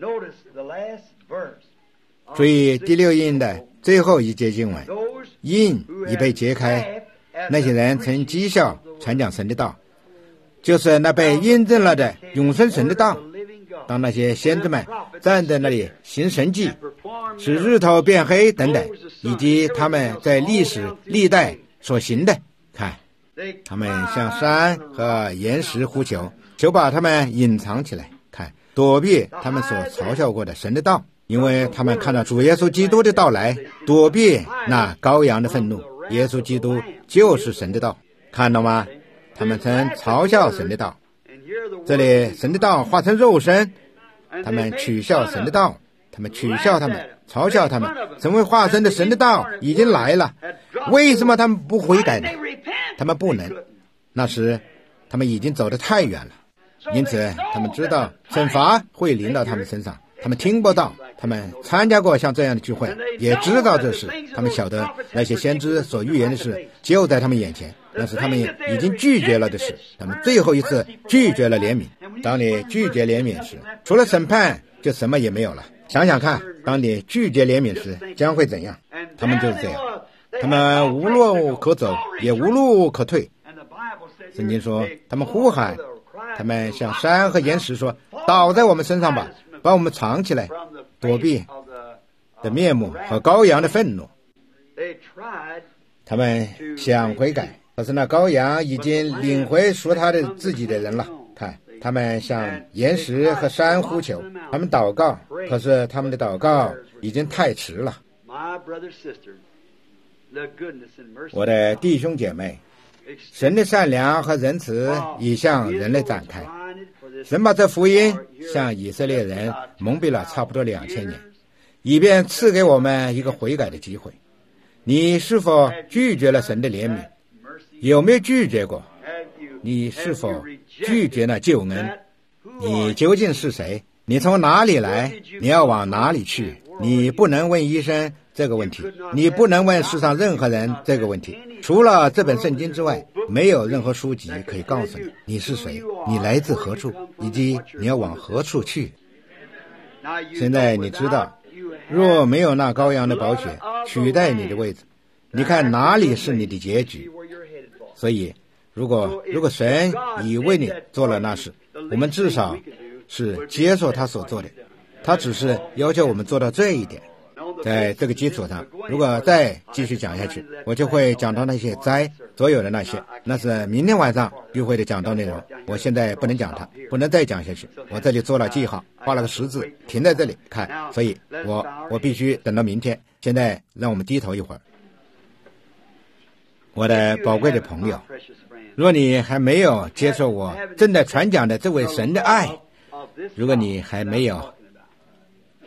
注意第六印的最后一节经文，印已被揭开，那些人曾讥笑传讲神的道，就是那被印证了的永生神的道。当那些先知们站在那里行神迹，使日头变黑等等，以及他们在历史历代所行的，看他们向山和岩石呼求，求把他们隐藏起来，看躲避他们所嘲笑过的神的道，因为他们看到主耶稣基督的到来，躲避那羔羊的愤怒。耶稣基督就是神的道，看到吗？他们曾嘲笑神的道，这里神的道化成肉身，他们取笑神的道，他们取笑他们，嘲笑他们，成为化身的神的道已经来了。为什么他们不悔改呢？他们不能，那时他们已经走得太远了，因此他们知道惩罚会临到他们身上。他们听不到，他们参加过像这样的聚会，也知道这事，他们晓得那些先知所预言的事就在他们眼前，但是他们已经拒绝了的事。他们最后一次拒绝了怜悯。当你拒绝怜悯时，除了审判就什么也没有了。想想看，当你拒绝怜悯时将会怎样？他们就是这样，他们无路可走，也无路可退。圣经说他们呼喊，他们向山和岩石说，倒在我们身上吧，把我们藏起来，躲避的面目和羔羊的愤怒。他们想悔改，可是那羔羊已经领回属他的自己的人了。看他们向岩石和山呼求，他们祷告，可是他们的祷告已经太迟了。我的弟兄姐妹，神的善良和仁慈已向人类展开。神把这福音向以色列人蒙蔽了差不多2000年，以便赐给我们一个悔改的机会。你是否拒绝了神的怜悯？有没有拒绝过？你是否拒绝了救恩？你究竟是谁？你从哪里来？你要往哪里去？你不能问医生这个问题，你不能问世上任何人这个问题。除了这本圣经之外，没有任何书籍可以告诉你你是谁，你来自何处，以及你要往何处去。现在你知道，若没有那羔羊的宝血取代你的位置，你看哪里是你的结局？所以如果神已为你做了那事，我们至少是接受他所做的，他只是要求我们做到这一点。在这个基础上，如果再继续讲下去，我就会讲到那些灾，所有的那些，那是明天晚上聚会的讲到内容。我现在不能讲它，不能再讲下去。我这里做了记号，画了个十字，停在这里看，所以我必须等到明天。现在让我们低头一会儿。我的宝贵的朋友，若你还没有接受我正在传讲的这位神的爱，如果你还没有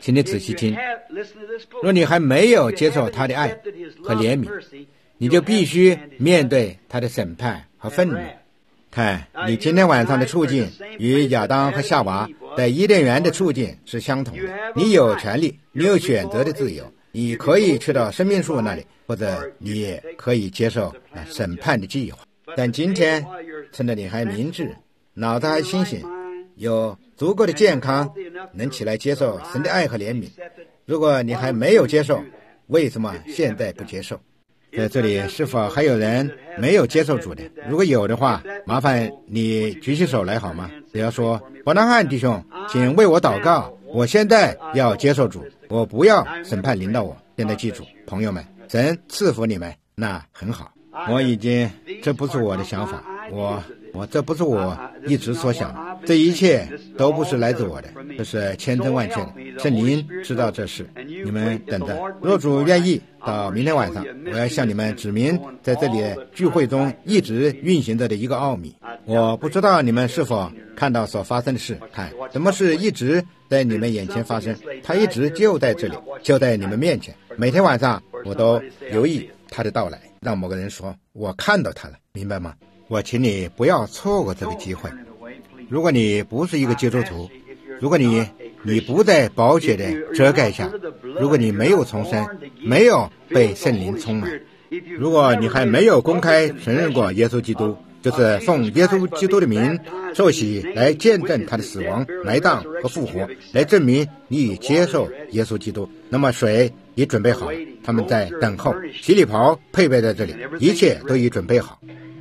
请你仔细听，若你还没有接受他的爱和怜悯，你就必须面对他的审判和愤怒。看，你今天晚上的处境与亚当和夏娃在伊甸园的处境是相同的。你有权利，你有选择的自由，你可以去到生命树那里，或者你也可以接受审判的计划。但今天趁着你还明智，脑袋还清醒，有足够的健康，能起来接受神的爱和怜悯。如果你还没有接受，为什么现在不接受？在这里是否还有人没有接受主的？如果有的话，麻烦你举起手来好吗？不要说伯南汉弟兄，请为我祷告，我现在要接受主，我不要审判临到我。现在记住，朋友们，神赐福你们，那很好。这不是我的想法，这不是我一直所想的，这一切都不是来自我的，这是千真万确的。圣灵知道这事，你们等着。若主愿意，到明天晚上，我要向你们指明在这里聚会中一直运行着的一个奥秘。我不知道你们是否看到所发生的事，看什么事一直在你们眼前发生，它一直就在这里，就在你们面前。每天晚上我都留意他的到来，让某个人说我看到他了，明白吗？我请你不要错过这个机会。如果你不是一个基督徒，如果你不在宝血的遮盖下，如果你没有重生，没有被圣灵充满，如果你还没有公开承认过耶稣基督，就是奉耶稣基督的名受洗来见证他的死亡、埋葬和复活，来证明你已接受耶稣基督，那么水已准备好了，他们在等候，洗礼袍配备在这里，一切都已准备好。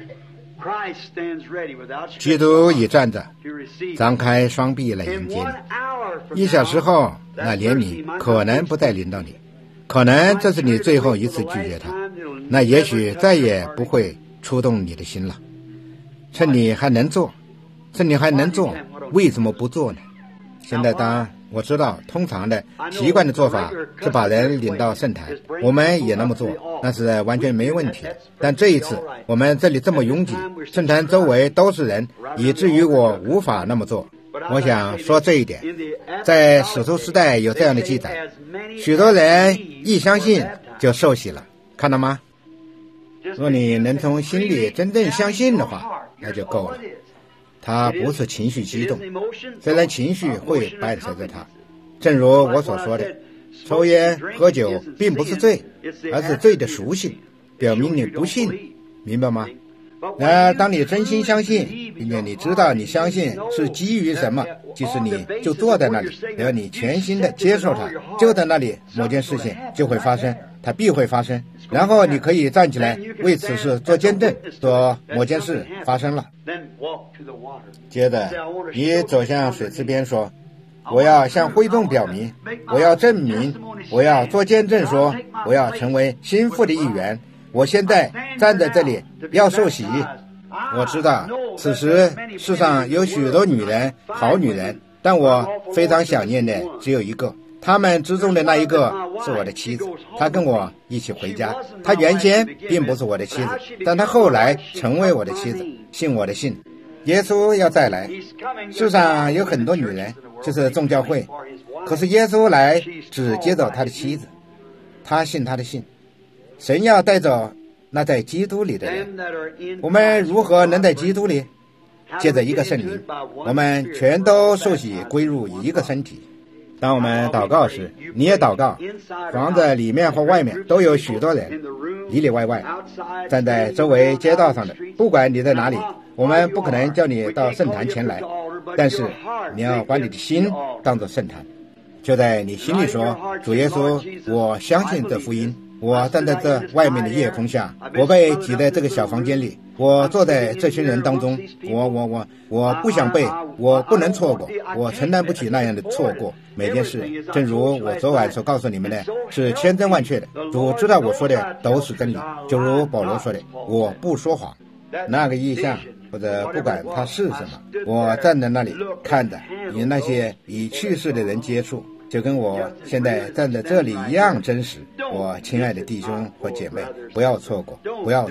基督已站着，张开双臂来迎接你。1小时后，那怜悯可能不再临到你，可能这是你最后一次拒绝他，那也许再也不会触动你的心了。趁你还能做，为什么不做呢？现在当我知道通常的习惯的做法是把人领到圣坛，我们也那么做，那是完全没问题的。但这一次我们这里这么拥挤，圣坛周围都是人，以至于我无法那么做。我想说这一点，在使徒时代有这样的记载，许多人一相信就受洗了，看到吗？若你能从心里真正相信的话，那就够了。它不是情绪激动，虽然情绪会伴随着它。正如我所说的，抽烟喝酒并不是罪，而是罪的属性，表明你不信，明白吗？然而当你真心相信，并且你知道你相信是基于什么，即使你就坐在那里，只要你全心的接受它，就在那里某件事情就会发生，它必会发生，然后你可以站起来为此事做见证，说某件事发生了。接着你走向水池边说，我要向会众表明，我要证明，我要做见证，说我要成为心腹的一员，我现在站在这里要受洗。我知道此时世上有许多女人，好女人，但我非常想念的只有一个，他们之中的那一个是我的妻子，她跟我一起回家，她原先并不是我的妻子，但她后来成为我的妻子，信我的信。耶稣要再来，世上有很多女人，就是众教会，可是耶稣来只接走他的妻子，他信他的信。神要带走那在基督里的人。我们如何能在基督里？借着一个圣灵，我们全都受洗归入一个身体。当我们祷告时，你也祷告。房子里面或外面都有许多人，里里外外站在周围街道上的，不管你在哪里，我们不可能叫你到圣坛前来，但是你要把你的心当作圣坛，就在你心里说，主耶稣，我相信这福音，我站在这外面的夜空下，我被挤在这个小房间里，我坐在这群人当中，我不想被，我不能错过，我承担不起那样的错过。每件事正如我昨晚所告诉你们的，是千真万确的，主知道我说的都是真理，就如保罗说的，我不说谎。那个意象或者不管它是什么，我站在那里看着与那些已去世的人接触，就跟我现在站在这里一样真实。我亲爱的弟兄和姐妹，不要错过，不要错过。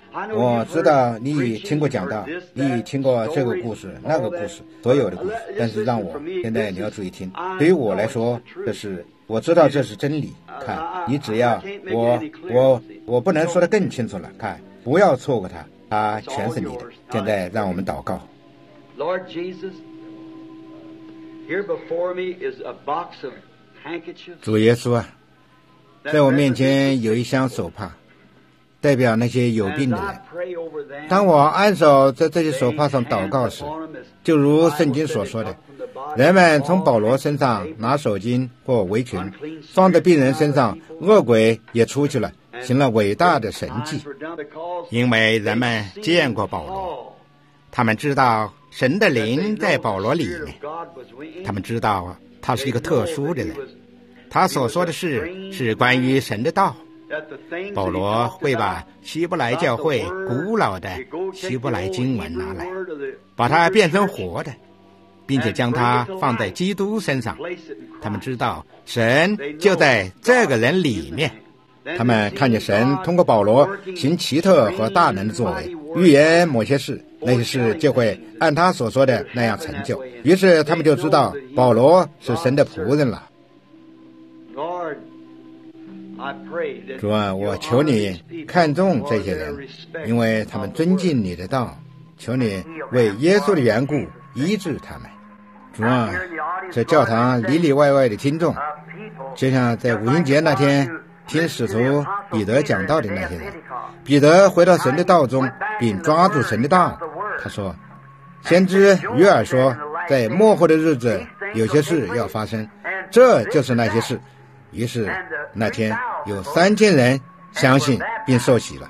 我知道你听过讲道，你听过这个故事那个故事所有的故事，但是让我现在你要注意听，对于我来说这是我知道这是真理。看你只要我不能说得更清楚了，看不要错过它，它全是你的。现在让我们祷告。 Lord Jesus, here before me is a box of handkerchiefs. 主耶稣啊，在我面前有一箱手帕，代表那些有病的人。当我按手在这些手帕上祷告时，就如圣经所说的，人们从保罗身上拿手巾或围裙放在病人身上，恶鬼也出去了，行了伟大的神迹。因为人们见过保罗，他们知道神的灵在保罗里面，他们知道他是一个特殊的人，他所说的事是关于神的道。保罗会把希伯来教会古老的希伯来经文拿来，把它变成活的，并且将它放在基督身上。他们知道神就在这个人里面，他们看见神通过保罗行奇特和大能的作为，预言某些事，那些事就会按他所说的那样成就。于是他们就知道保罗是神的仆人了。主啊，我求你看重这些人，因为他们尊敬你的道，求你为耶稣的缘故医治他们。主啊，在教堂里里外外的听众，就像在五旬节那天听使徒彼得讲道的那些人，彼得回到神的道中，并抓住神的道。他说，先知约珥说，在末后的日子有些事要发生，这就是那些事。于是那天有3000人相信并受洗了。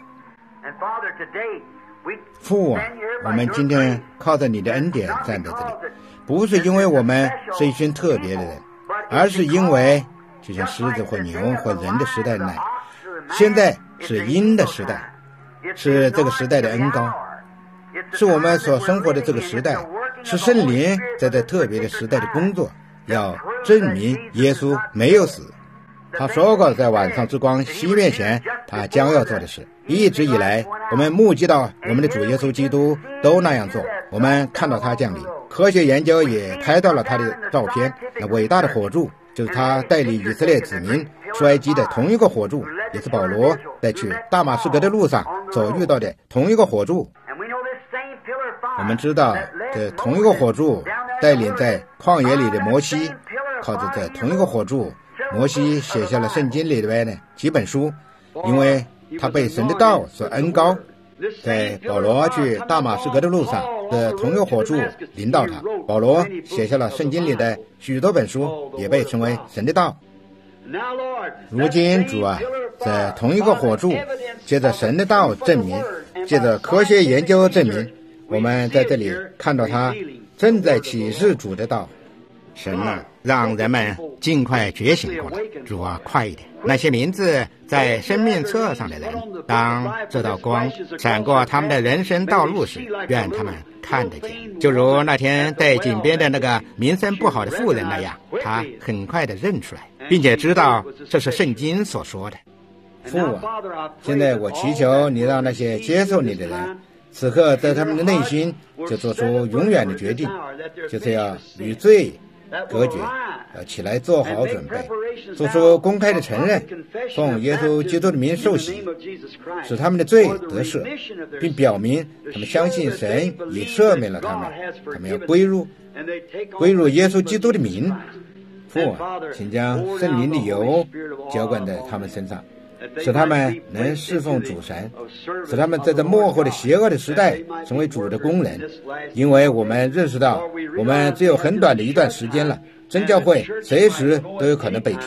父啊，我们今天靠着你的恩典站在这里，不是因为我们是一群特别的人，而是因为就像狮子或牛或人的时代那样，现在是鹰的时代，是这个时代的恩膏，是我们所生活的这个时代，是圣灵在这特别的时代的工作，要证明耶稣没有死。他说过，在晚上之光熄灭前他将要做的事。一直以来我们目击到我们的主耶稣基督都那样做，我们看到他降临，科学研究也拍到了他的照片。那伟大的火柱就是他带领以色列子民出埃及的同一个火柱，也是保罗在去大马士革的路上所遇到的同一个火柱。我们知道这同一个火柱带领在旷野里的摩西，靠着这同一个火柱，摩西写下了圣经里边的几本书，因为他被神的道所恩膏。在保罗去大马士革的路上的同一个火柱临到他，保罗写下了圣经里的许多本书，也被称为神的道。如今主啊，在同一个火柱，借着神的道证明，借着科学研究证明，我们在这里看到他正在启示主的道。神啊，让人们尽快觉醒过来。主啊，快一点！那些名字在生命册上的人，当这道光闪过他们的人生道路时，愿他们看得见，就如那天戴锦边的那个名声不好的妇人那样，他很快地认出来，并且知道这是圣经所说的。父啊，现在我祈求你让那些接受你的人，此刻在他们的内心就做出永远的决定，就是要与罪隔绝，要起来做好准备，做出公开的承认，奉耶稣基督的名受洗，使他们的罪得赦，并表明他们相信神已赦免了他们，他们要归入耶稣基督的名。父啊，请将圣灵的油浇灌在他们身上，使他们能侍奉主神，使他们在这末后的邪恶的时代成为主的工人。因为我们认识到我们只有很短的一段时间了，真教会随时都有可能被提。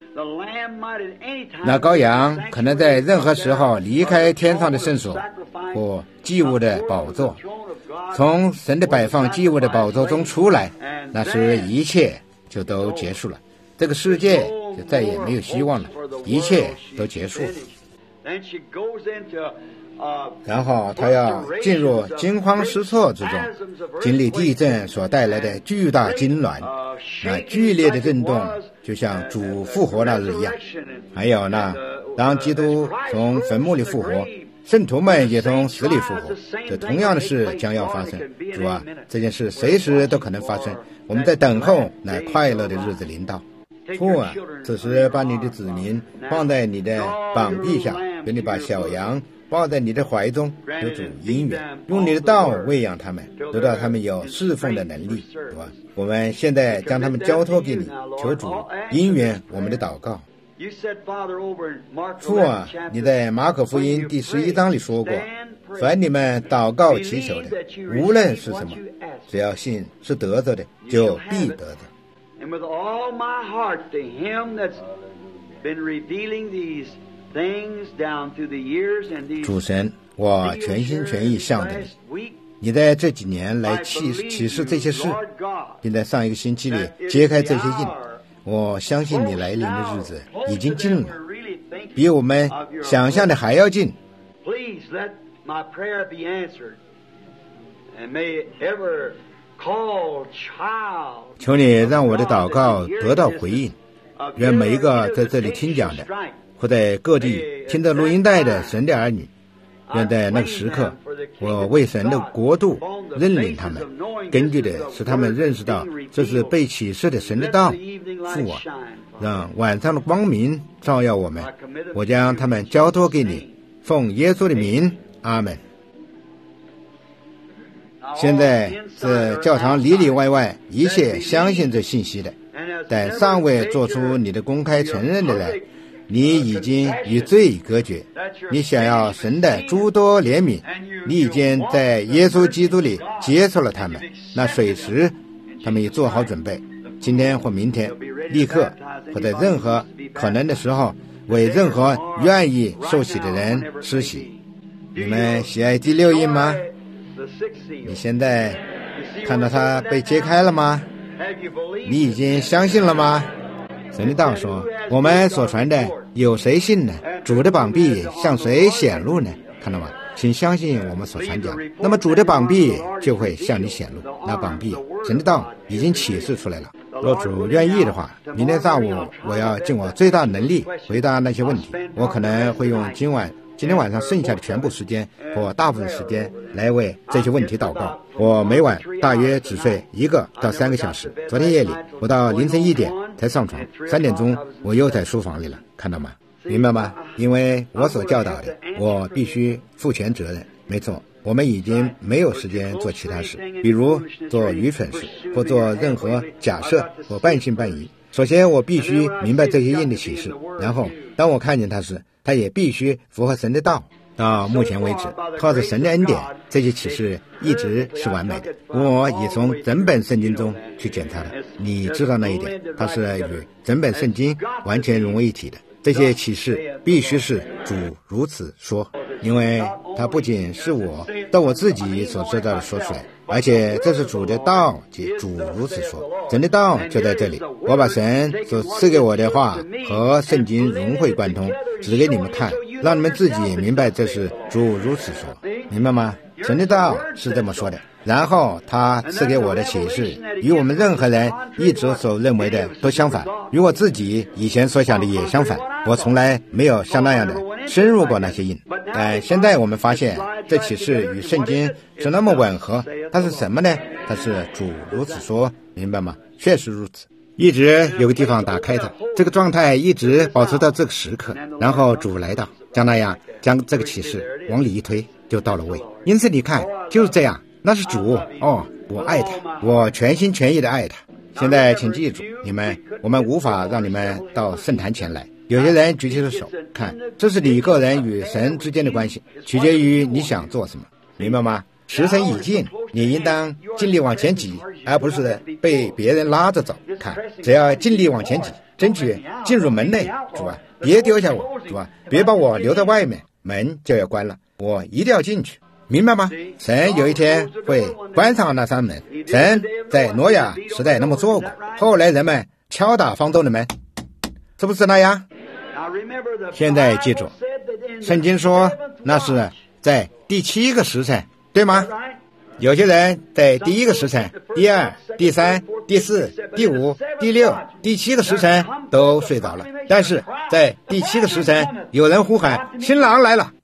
那羔羊可能在任何时候离开天上的圣所或祭物的宝座，从神的摆放祭物的宝座中出来，那时一切就都结束了，这个世界就再也没有希望了，一切都结束了。然后他要进入惊慌失措之中，经历地震所带来的巨大痉挛，那剧烈的震动就像主复活那日一样。还有呢，当基督从坟墓里复活， 圣徒们也从死里复活，这同样的事将要发生。主啊，这件事随时都可能发生，我们在等候那快乐的日子临到。父啊，此时把你的子民放在你的膀臂下，给你把小羊抱在你的怀中，求主应允，用你的道喂养他们，直到他们有侍奉的能力，是吧？我们现在将他们交托给你，求主应允我们的祷告。父啊，你在马可福音第11章里说过，凡你们祷告祈求的，无论是什么，只要信是得着的，就必得着。 And with all my heart to him that's been revealing these things down through the years and these 主神，我全心全意向着你。你在这几年来启示这些事，并在上一个星期里揭开这些印。我相信你来临的日子已经近了，比我们想象的还要近。 Please let my prayer be answered, and may ever call child 求你让我的祷告得到回应，愿每一个在这里听讲的，或在各地听着录音带的神的儿女，愿在那个时刻，我为神的国度认领他们，根据的是他们认识到这是被启示的神的道。父啊，让晚上的光明照耀我们，我将他们交托给你，奉耶稣的名，阿门。现在是教堂里里外外一切相信这信息的，但尚未做出你的公开承认的人，你已经与罪隔绝。你想要神的诸多怜悯，你已经在耶稣基督里接受了他们。那水池他们已做好准备，今天或明天立刻或在任何可能的时候，为任何愿意受洗的人施洗。你们喜爱第6印吗？你现在看到它被揭开了吗？你已经相信了吗？神的道说，我们所传的有谁信呢？主的膀臂向谁显露呢？看到吗？请相信我们所传讲，那么主的膀臂就会向你显露。那膀臂神的道已经启示出来了。若主愿意的话，明天上午我要尽我最大的能力回答那些问题。我可能会用今天晚上剩下的全部时间或大部分时间来为这些问题祷告。我每晚大约只睡1个到3个小时。昨天夜里我到凌晨1点才上床，3点钟我又在书房里了，看到吗？明白吗？因为我所教导的，我必须负全责任。没错，我们已经没有时间做其他事，比如做愚蠢事或做任何假设或半信半疑。首先我必须明白这些印的启示，然后当我看见它时，它也必须符合神的道。到目前为止，靠着神的恩典，这些启示一直是完美的。我已从整本圣经中去检查了，你知道那一点，它是与整本圣经完全融为一体的。这些启示必须是主如此说，因为它不仅是我自己所知道的说出来，而且这是主的道，即主如此说。神的道就在这里，我把神所赐给我的话和圣经融会贯通，指给你们看，让你们自己明白这是主如此说，明白吗？神的道是这么说的，然后他赐给我的启示与我们任何人一直所认为的都相反，与我自己以前所想的也相反。我从来没有像那样的深入过那些印，但现在我们发现这启示与圣经是那么吻合。它是什么呢？它是主如此说，明白吗？确实如此，一直有个地方打开它，这个状态一直保持到这个时刻，然后主来到，将这个启示往里一推，就到了位。因此你看，就是这样，那是主哦，我爱他，我全心全意的爱他。现在请记住，我们无法让你们到圣坛前来。有些人举起了手，看，这是你个人与神之间的关系，取决于你想做什么，明白吗？时辰已近，你应当尽力往前挤，而不是被别人拉着走。看，只要尽力往前挤，争取进入门内。主啊，别丢下我，主啊，别把我留在外面，门就要关了，我一定要进去，明白吗？神有一天会关上那扇门，神在挪亚时代那么做过，后来人们敲打方舟的门，是不是那样？现在记住，圣经说那是在第7个时辰，对吗？有些人在第1个时辰、第2、第3、第4、第5、第6、第7个时辰都睡着了，但是在第7个时辰，有人呼喊新郎来了，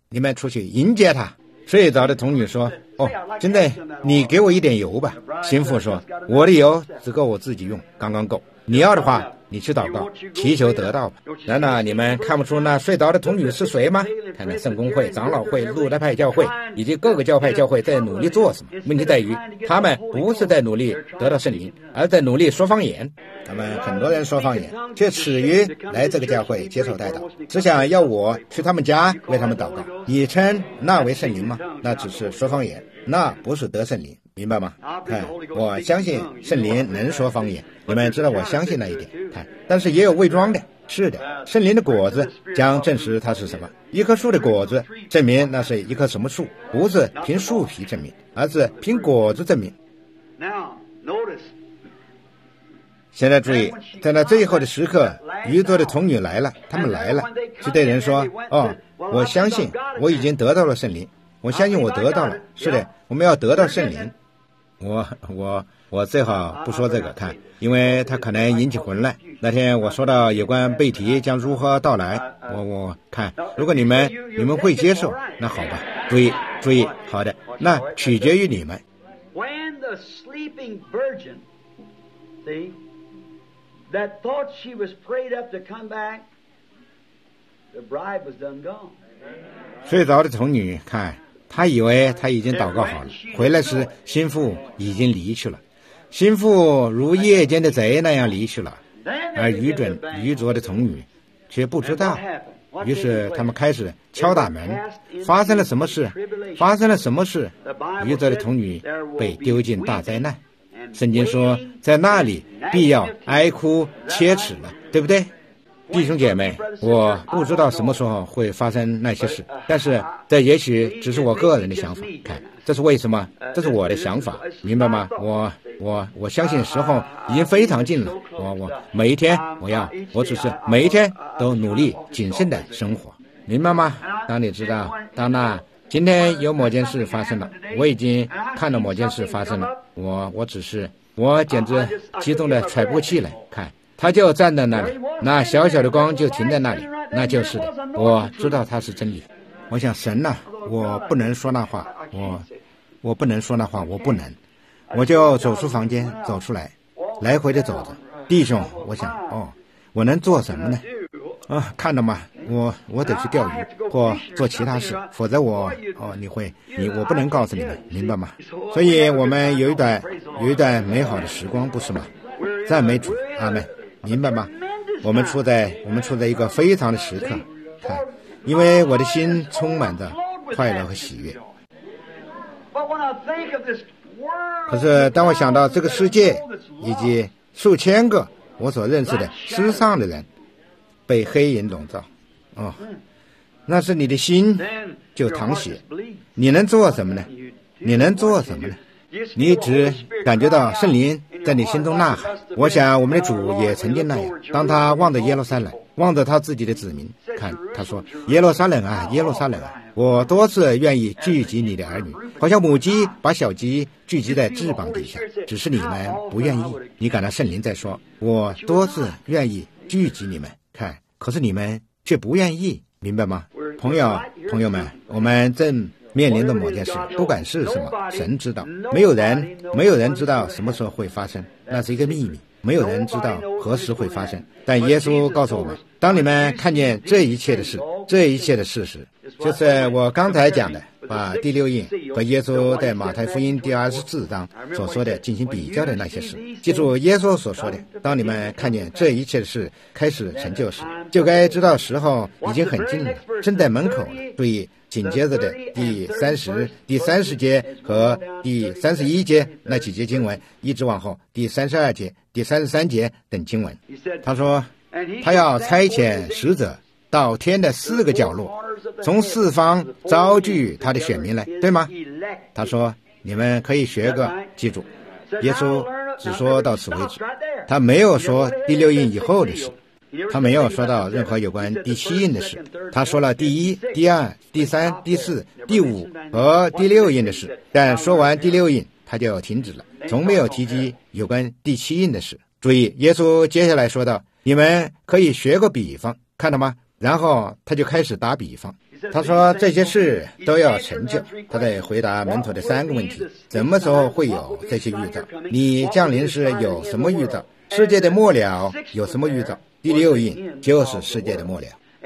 你们出去迎接他。睡着的童女说：哦，现在你给我一点油吧。心腹说：我的油只够我自己用，刚刚够。你要的话，你去祷告，祈求得到吧。难道你们看不出那睡着的童女是谁吗？看看圣公会、长老会、路德派教会以及各个教派教会在努力做什么？问题在于，他们不是在努力得到圣灵，而在努力说方言。他们很多人说方言，却耻于来这个教会接受代祷，只想要我去他们家为他们祷告，以称那为圣灵吗？那只是说方言，那不是得圣灵，明白吗？看，我相信圣灵能说方言，你们知道我相信那一点。看，但是也有伪装的。是的，圣灵的果子将证实它是什么。一棵树的果子证明那是一棵什么树，不是凭树皮证明，而是凭果子证明。现在注意，在那最后的时刻，愚拙的童女来了，他们来了，就对人说：哦，我相信我已经得到了圣灵，我相信我得到了。是的，我们要得到圣灵。我最好不说这个，看，因为它可能引起混乱。那天我说到有关背题将如何到来，我看，如果你们会接受，那好吧。注意，好的，那取决于你们。 When the sleeping virgin, see, that thought she was prayed up to come back, the bride was done gone. 睡着的童女，看，她以为她已经祷告好了，回来时心腹已经离去了。心腹如夜间的贼那样离去了，而愚拙的童女却不知道。于是他们开始敲打门。发生了什么事？愚拙的童女被丢进大灾难。圣经说，在那里必要哀哭切齿了，对不对？弟兄姐妹，我不知道什么时候会发生那些事，但是这也许只是我个人的想法。看，这是为什么？这是我的想法，明白吗？我相信时候已经非常近了。我每一天我只是每一天都努力谨慎的生活，明白吗？当你知道，当今天有某件事发生了，我已经看到某件事发生了，我简直激动的喘不过气来。看，他就站在那里，那小小的光就停在那里，那就是的。我知道它是真理。我想神啊，我不能说那话，我不能说那话，我不能。我就走出房间，走出来，来回的走着。弟兄，我想，我能做什么呢？看到吗？我得去钓鱼或做其他事，否则我不能告诉你们，明白吗？所以我们有一段美好的时光，不是吗？赞美主，阿们，明白吗？我们处在一个非常的时刻，看，因为我的心充满着快乐和喜悦。可是当我想到这个世界以及数千个我所认识的世上的人被黑影笼罩，那是你的心就淌血。你能做什么呢？你只感觉到圣灵在你心中呐喊。我想我们的主也曾经那样，当他望着耶路撒冷，望着他自己的子民，看，他说：耶路撒冷啊，耶路撒冷啊，我多次愿意聚集你的儿女，好像母鸡把小鸡聚集在翅膀底下，只是你们不愿意。你感到圣灵在说，我多次愿意聚集你们，看，可是你们却不愿意，明白吗？朋友们，我们正面临的某件事，不管是什么，神知道，没有人知道什么时候会发生，那是一个秘密，没有人知道何时会发生。但耶稣告诉我们，当你们看见这一切的事实，就是我刚才讲的，把第六印和耶稣在马太福音第24章所说的进行比较的那些事。记住耶稣所说的，当你们看见这一切的事开始成就时，就该知道时候已经很近了，正在门口了。注意紧接着的第30节和第31节那几节经文，一直往后第32节、第33节等经文。他说他要差遣使者到天的4个角落，从4方招聚他的选民来，对吗？他说你们可以学个，记住，耶稣只说到此为止，他没有说第6印以后的事，他没有说到任何有关第7印的事，他说了第1、第2、第3、第4、第5和第6印的事，但说完第6印他就停止了，从没有提及有关第7印的事。注意耶稣接下来说道，你们可以学个比方，看到吗？然后他就开始打比方。 他说这些事都要成就。他在回答门徒的3个问题：什么时候会有这些预兆？你降临时有什么预兆？世界的末了有什么预兆？第6印就是世界的末了。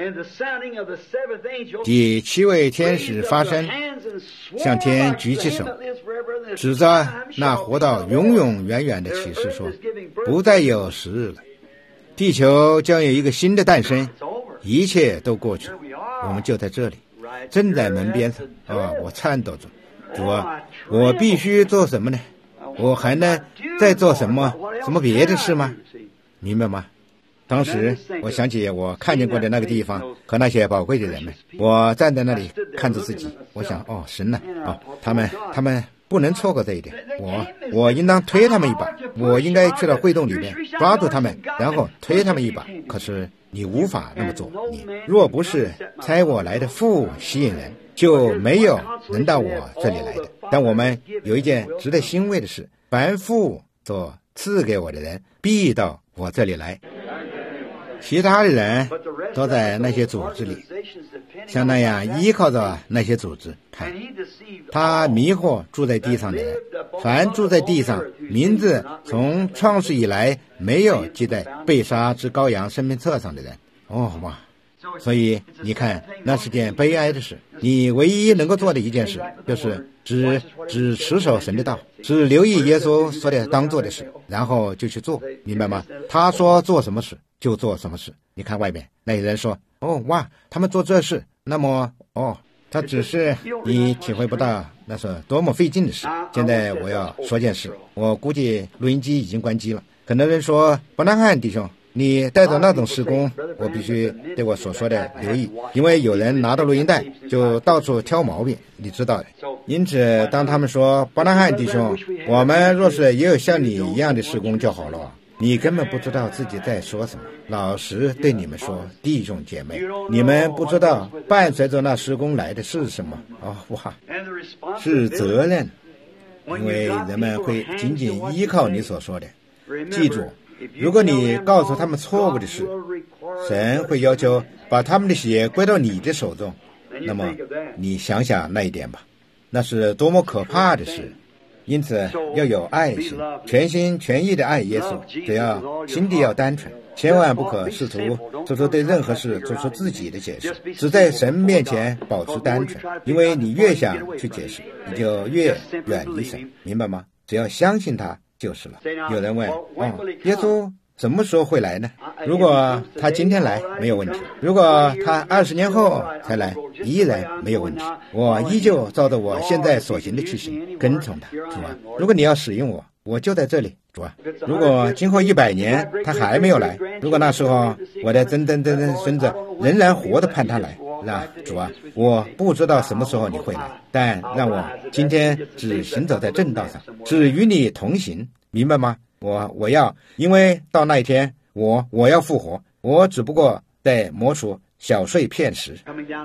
第7位天使发声，向天举起手，指着那活到永永远远的启示说，不再有时日了，地球将有一个新的诞生，一切都过去了，我们就在这里，正在门边上。我颤抖着，主啊，我必须做什么呢？我还能再做什么别的事吗？明白吗？当时我想起我看见过的那个地方和那些宝贵的人们，我站在那里看着自己，我想，神呐，他们不能错过这一点，我应当推他们一把，我应该去到会洞里面抓住他们，然后推他们一把。可是你无法那么做，你若不是差我来的父吸引人，就没有能到我这里来的。但我们有一件值得欣慰的事，凡父所赐给我的人必到我这里来。其他的人都在那些组织里，像那样依靠着那些组织。看，他迷惑住在地上的人，凡住在地上，名字从创世以来没有记在被杀之羔羊生命册上的人。哇！所以你看，那是件悲哀的事。你唯一能够做的一件事，就是只持守神的道，只留意耶稣说的当做的事，然后就去做，明白吗？他说做什么事就做什么事。你看外面那些人说，他们做这事，那么他只是你体会不到那是多么费劲的事。现在我要说件事，我估计录音机已经关机了。很多人说，伯南汉弟兄，你带着那种施工，我必须对我所说的留意，因为有人拿到录音带就到处挑毛病，你知道的。因此当他们说，伯南汉弟兄，我们若是也有像你一样的施工就好了，你根本不知道自己在说什么。老实对你们说，弟兄姐妹，你们不知道伴随着那施工来的是什么。是责任，因为人们会仅仅依靠你所说的。记住，如果你告诉他们错误的事，神会要求把他们的血归到你的手中。那么你想想那一点吧，那是多么可怕的事。因此要有爱心，全心全意的爱耶稣，只要心地要单纯，千万不可试图做出对任何事做出自己的解释，只在神面前保持单纯，因为你越想去解释，你就越远离神，明白吗？只要相信他就是了。有人问，耶稣什么时候会来呢？如果他今天来没有问题，如果他20年后才来依然没有问题，我依旧照着我现在所行的去行，跟从他。主啊，如果你要使用我，我就在这里。主啊，如果今后100年他还没有来，如果那时候我的曾孙子仍然活着盼他来，那主啊，我不知道什么时候你会来，但让我今天只行走在正道上，只与你同行，明白吗？我要，因为到那一天我要复活，我只不过在磨除小碎片时。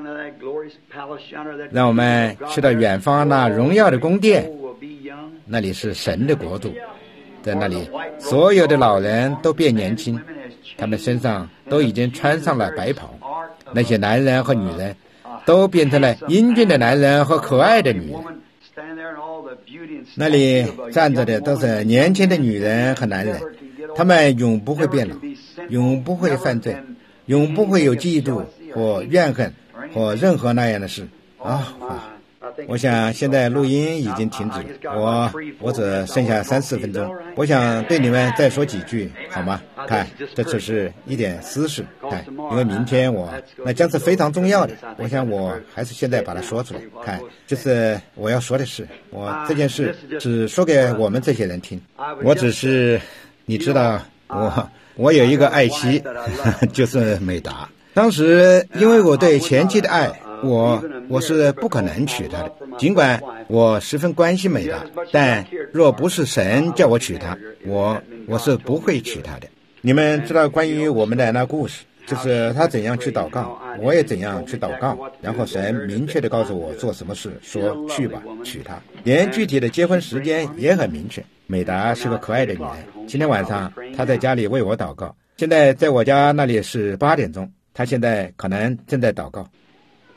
让我们去到远方那荣耀的宫殿，那里是神的国度，在那里所有的老人都变年轻，他们身上都已经穿上了白袍，那些男人和女人都变成了英俊的男人和可爱的女人。那里站着的都是年轻的女人和男人，他们永不会变老，永不会犯罪，永不会有嫉妒或怨恨或任何那样的事。我想现在录音已经停止了，我只剩下3-4分钟，我想对你们再说几句好吗？看，这只是一点私事，看，因为明天那将是非常重要的，我想我还是现在把它说出来。看，这是我要说的事，我这件事只说给我们这些人听。我只是，你知道，我有一个爱妻，就是美达。当时因为我对前妻的爱，我是不可能娶她的，尽管我十分关心美达，但若不是神叫我娶她，我是不会娶她的。你们知道关于我们的那故事，就是他怎样去祷告，我也怎样去祷告，然后神明确地告诉我做什么事，说去吧，娶她，连具体的结婚时间也很明确。美达是个可爱的女人，今天晚上她在家里为我祷告，现在在我家那里是8点钟，她现在可能正在祷告。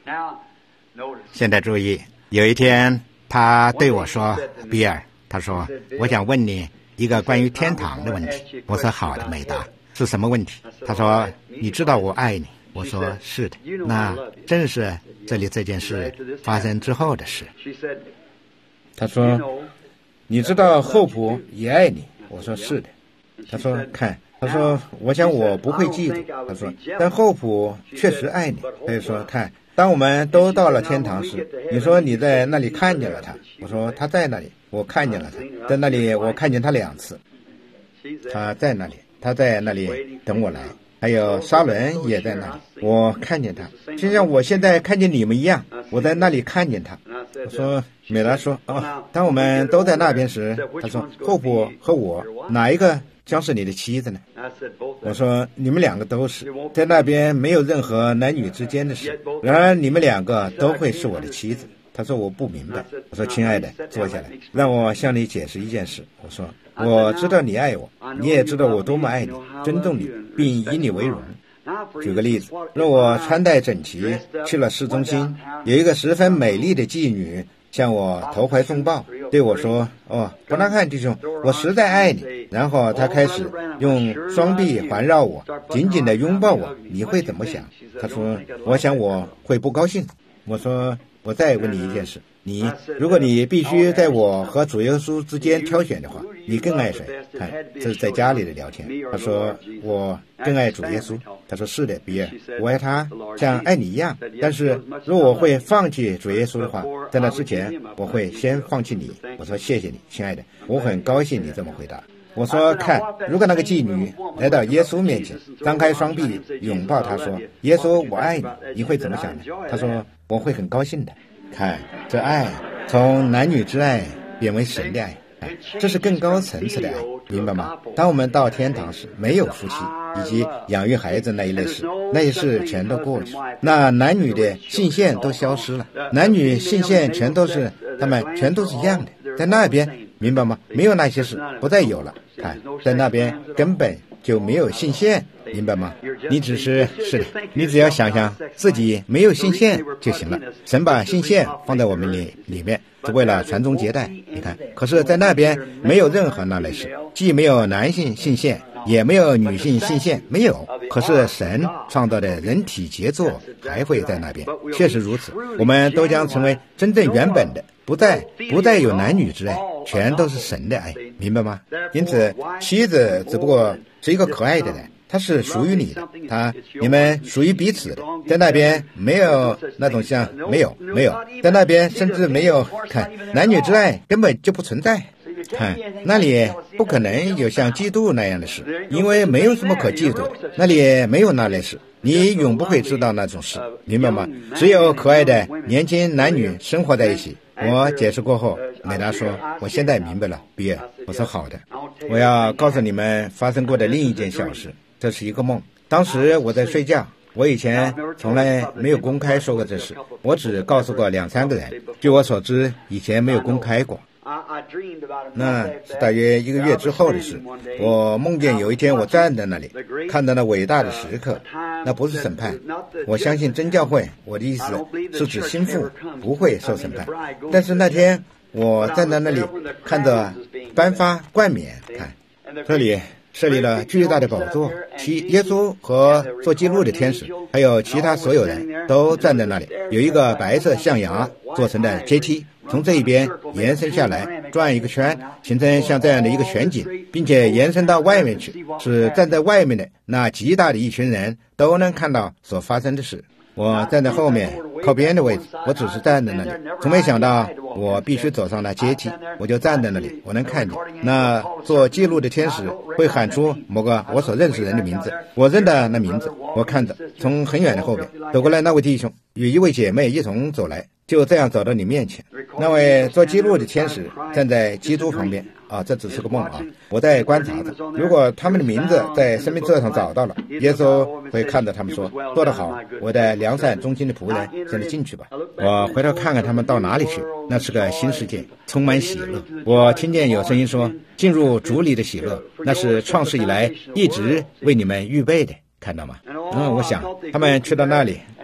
现在注意，有一天他对我说：“比尔，他说我想问你一个关于天堂的问题。”我说：“好的，美达，是什么问题？”他说：“你知道我爱你。”我说：“是的。”那正是这里这件事发生之后的事。他说：“你知道厚朴也爱你。”我说：“是的。”他说：“看。”他说：“我想我不会嫉妒。”他说：“但厚朴确实爱你。”他就说：“看。”当我们都到了天堂时，你说你在那里看见了他，我说他在那里，我看见了他，在那里我看见他2次，他在那里，他在那里等我来，还有沙伦也在那里，我看见他，就像我现在看见你们一样，我在那里看见他。我说美拉说：“哦，当我们都在那边时，他说厚朴和我哪一个将是你的妻子呢？”我说：“你们2个都是，在那边没有任何男女之间的事，然而你们2个都会是我的妻子。”他说：“我不明白。”我说：“亲爱的，坐下来，让我向你解释一件事。”我说：“我知道你爱我，你也知道我多么爱你，尊重你，并以你为荣。举个例子，若我穿戴整齐，去了市中心，有一个十分美丽的妓女向我投怀送抱，对我说：‘哦，伯纳汉弟兄，我实在爱你。’然后他开始用双臂环绕我，紧紧地拥抱我，你会怎么想？”他说：“我想我会不高兴。”我说：“我再问你一件事，如果你必须在我和主耶稣之间挑选的话，你更爱谁？”看，这是在家里的聊天。他说：“我更爱主耶稣。”他说：“是的，比尔，我爱他像爱你一样。但是如果我会放弃主耶稣的话，在那之前我会先放弃你。”我说：“谢谢你，亲爱的，我很高兴你这么回答。”我说：“看，如果那个妓女来到耶稣面前，张开双臂拥抱他说：‘耶稣，我爱你’，你会怎么想呢？”他说：“我会很高兴的。”看，这爱从男女之爱变为神的爱，这是更高层次的爱，明白吗？当我们到天堂时，没有夫妻以及养育孩子那一类事，那些事全都过去，那男女的性线都消失了，男女性线全都是，他们全都是一样的，在那边，明白吗？没有那些事，不再有了。看，在那边根本就没有性线，明白吗？你是的，你只要想想自己没有性线就行了。神把性线放在我们里面，是为了传宗接代。你看，可是在那边没有任何那类事，既没有男性性线，也没有女性性线，没有。可是神创造的人体杰作还会在那边，确实如此。我们都将成为真正原本的，不再有男女之爱，全都是神的爱，明白吗？因此，妻子只不过是一个可爱的人，她是属于你的，你们属于彼此的。在那边没有那种像没有，在那边甚至没有，看，男女之爱根本就不存在。看，那里不可能有像嫉妒那样的事，因为没有什么可嫉妒的，那里没有那类事，你永不会知道那种事，明白吗？只有可爱的年轻男女生活在一起。我解释过后，美达说：“我现在明白了，比尔。”我说：“好的。”我要告诉你们发生过的另一件小事，这是一个梦。当时我在睡觉，我以前从来没有公开说过这事，我只告诉过2-3个人。据我所知，以前没有公开过。那是大约1个月之后的事。我梦见有一天我站在那里，看到那伟大的时刻。那不是审判，我相信真教会，我的意思是指心腹不会受审判。但是那天我站在那里，看着颁发冠冕，看这里设立了巨大的宝座，耶稣和做记录的天使还有其他所有人都站在那里，有一个白色象牙做成的阶梯，从这一边延伸下来，转一个圈，形成像这样的一个全景，并且延伸到外面去，使站在外面的那极大的一群人都能看到所发生的事。我站在后面靠边的位置，我只是站在那里，从没想到我必须走上那阶梯，我就站在那里，我能看见那做记录的天使会喊出某个我所认识人的名字，我认得那名字，我看着从很远的后边走过来，那位弟兄与一位姐妹一同走来，就这样走到你面前。那位做记录的天使站在基督旁边啊，这只是个梦啊！我在观察着，如果他们的名字在生命册上找到了，耶稣会看着他们说：“做得好，我的良善忠心的仆人，现在进去吧。”我回头看看他们到哪里去，那是个新世界，充满喜乐。我听见有声音说：“进入主里的喜乐，那是创世以来一直为你们预备的。”看到吗？我想他们去到那里，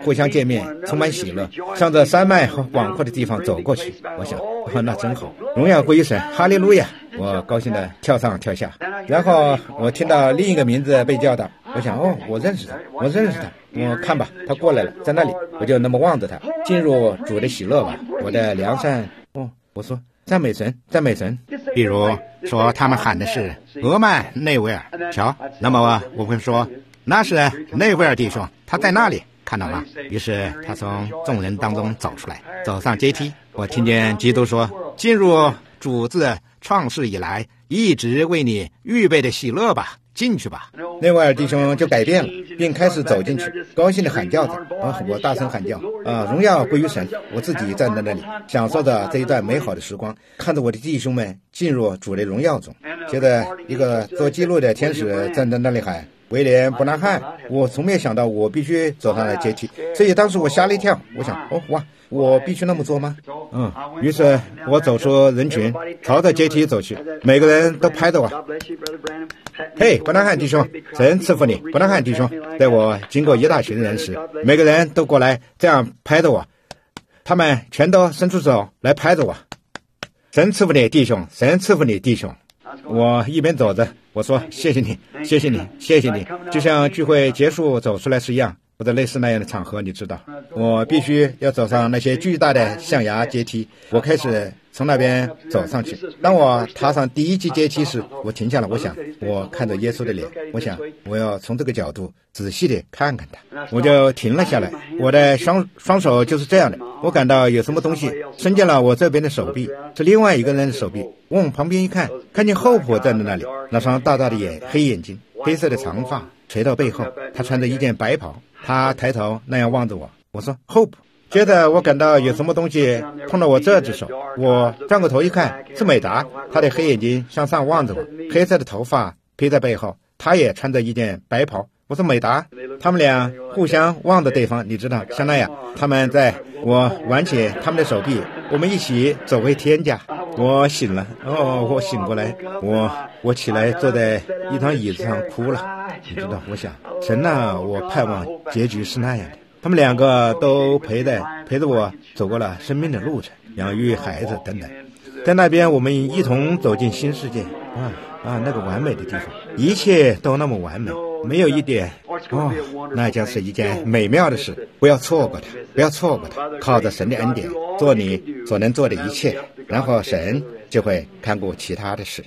互相见面，充满喜乐，向着山脉和广阔的地方走过去。我想，那真好，荣耀归于神，哈利路亚！我高兴地跳上跳下。然后我听到另一个名字被叫到，我想，我认识他，我看吧，他过来了，在那里，我就那么望着他，进入主的喜乐吧，我的良善。我说赞美神，赞美神。 比如说他们喊的是俄曼内维尔，瞧，那么我会说那是内维尔弟兄，他在那里，看到吗？于是他从众人当中走出来，走上阶梯。我听见基督说，进入主自创世以来一直为你预备的喜乐吧，进去吧。 内维尔弟兄就改变了，并开始走进去，高兴地喊叫着。我大声喊叫，荣耀归于神。我自己站在那里，享受着这一段美好的时光，看着我的弟兄们进入主的荣耀中。接着，一个做记录的天使站在那里喊，威廉·伯纳汉。我从没想到我必须走上了阶梯，所以当时我吓了一跳。我想，我必须那么做吗？于是我走出人群，朝着阶梯走去，每个人都拍着我。嘿，伯纳汉弟兄，神赐福你。伯纳汉弟兄，在我经过一大群人时，每个人都过来这样拍着我，他们全都伸出手来拍着我。神赐福你弟兄，神赐福你弟兄。我一边走着，我说谢谢你，谢谢你，谢谢你，就像聚会结束走出来是一样，或者类似那样的场合，你知道，我必须要走上那些巨大的象牙阶梯。我开始从那边走上去。当我踏上第一级阶梯时，我停下了。我想，我看着耶稣的脸，我想我要从这个角度仔细地看看他。我就停了下来。我的双手就是这样的。我感到有什么东西伸进了我这边的手臂，是另外一个人的手臂。我往旁边一看，看见后婆站在那里，那双大大的黑眼睛，黑色的长发垂到背后，他穿着一件白袍，他抬头那样望着我。我说 Hope。 接着我感到有什么东西碰了我这只手，我转过头一看，是美达，她的黑眼睛向上望着我，黑色的头发披在背后，她也穿着一件白袍。我说美达。他们俩互相望着对方，你知道，像那样，他们在我挽起他们的手臂，我们一起走回天家。我醒了，我醒过来，我起来坐在一张椅子上哭了。你知道，我想神啊，我盼望结局是那样的。他们两个都陪着我走过了生命的路程，养育孩子等等。在那边我们一同走进新世界。那个完美的地方，一切都那么完美，没有一点那将是一件美妙的事。不要错过它，不要错过它。靠着神的恩典，做你所能做的一切，然后神就会看顾其他的事。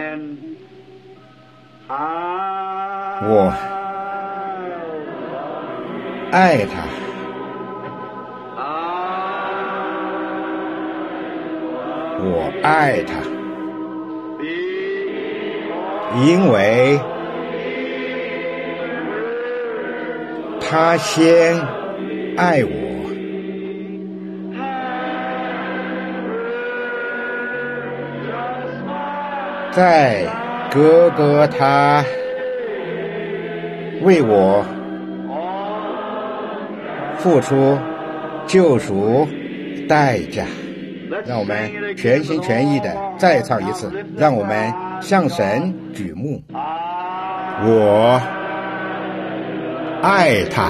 我爱他，我爱他，因为他先爱我。在哥哥他为我付出救赎代价。让我们全心全意的再唱一次，让我们向神举目。我爱他，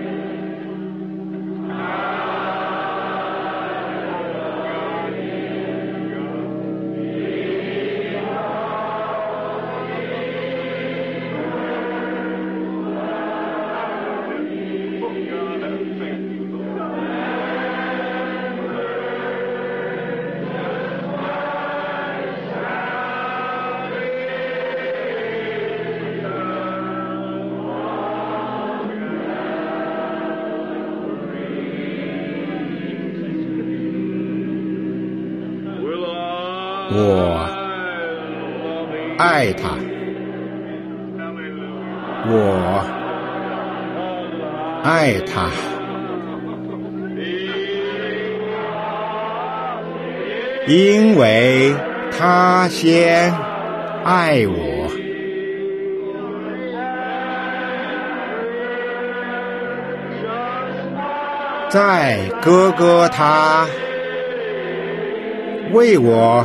我爱他，我爱他，因为他先爱我。在哥哥他为我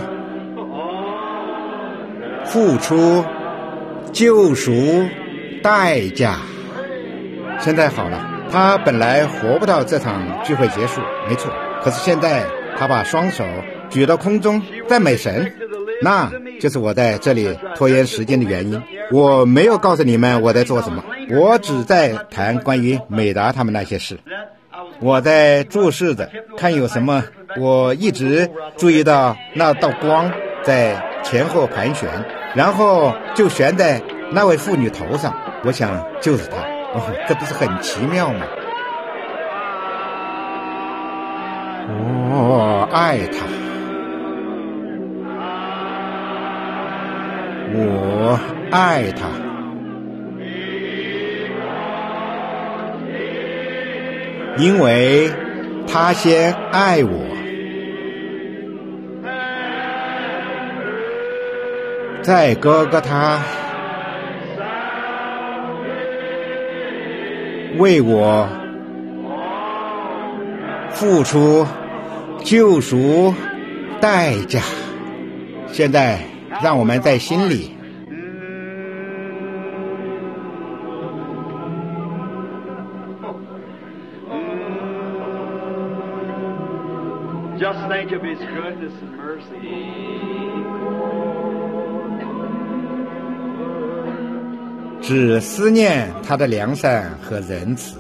付出救赎代价。现在好了， 他本来活不到这场聚会结束，没错。可是现在他把双手举到空中，赞美神，那就是我在这里拖延时间的原因。我没有告诉你们我在做什么，我只在谈关于美达他们那些事。我在注视着看有什么，我一直注意到那道光在前后盘旋，然后就悬在那位妇女头上。我想就是她。这不是很奇妙吗？我爱他，我爱他，因为他先爱我。在哥哥他为我付出救赎代价。现在让我们在心里 Just think of His goodness and mercy. 只思念他的良善和仁慈。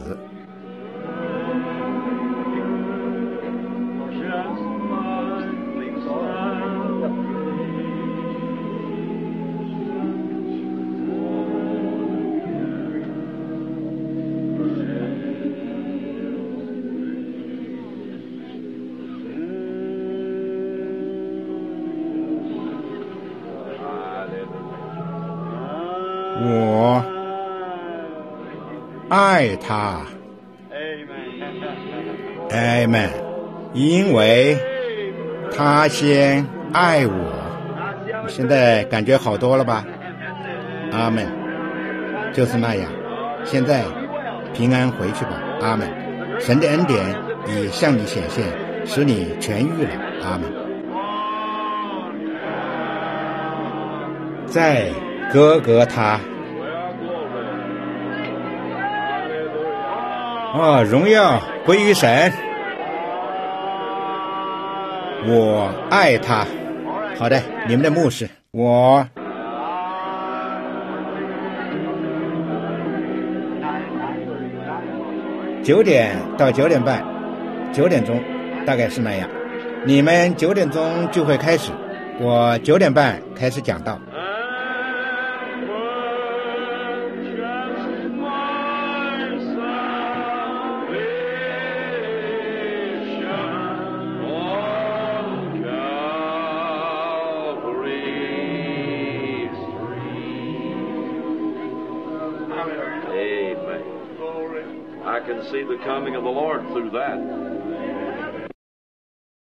我爱他 Amen， 因为他先爱我。现在感觉好多了吧？阿们，就是那样。现在平安回去吧，阿们。神的恩典已向你显现，使你痊愈了，阿们。在哥哥他荣耀归于神，我爱他。好的，你们的牧师，我9点到9点半，9点钟大概是那样。你们9点钟就会开始，我9点半开始讲道。 I can see the coming of the Lord through that.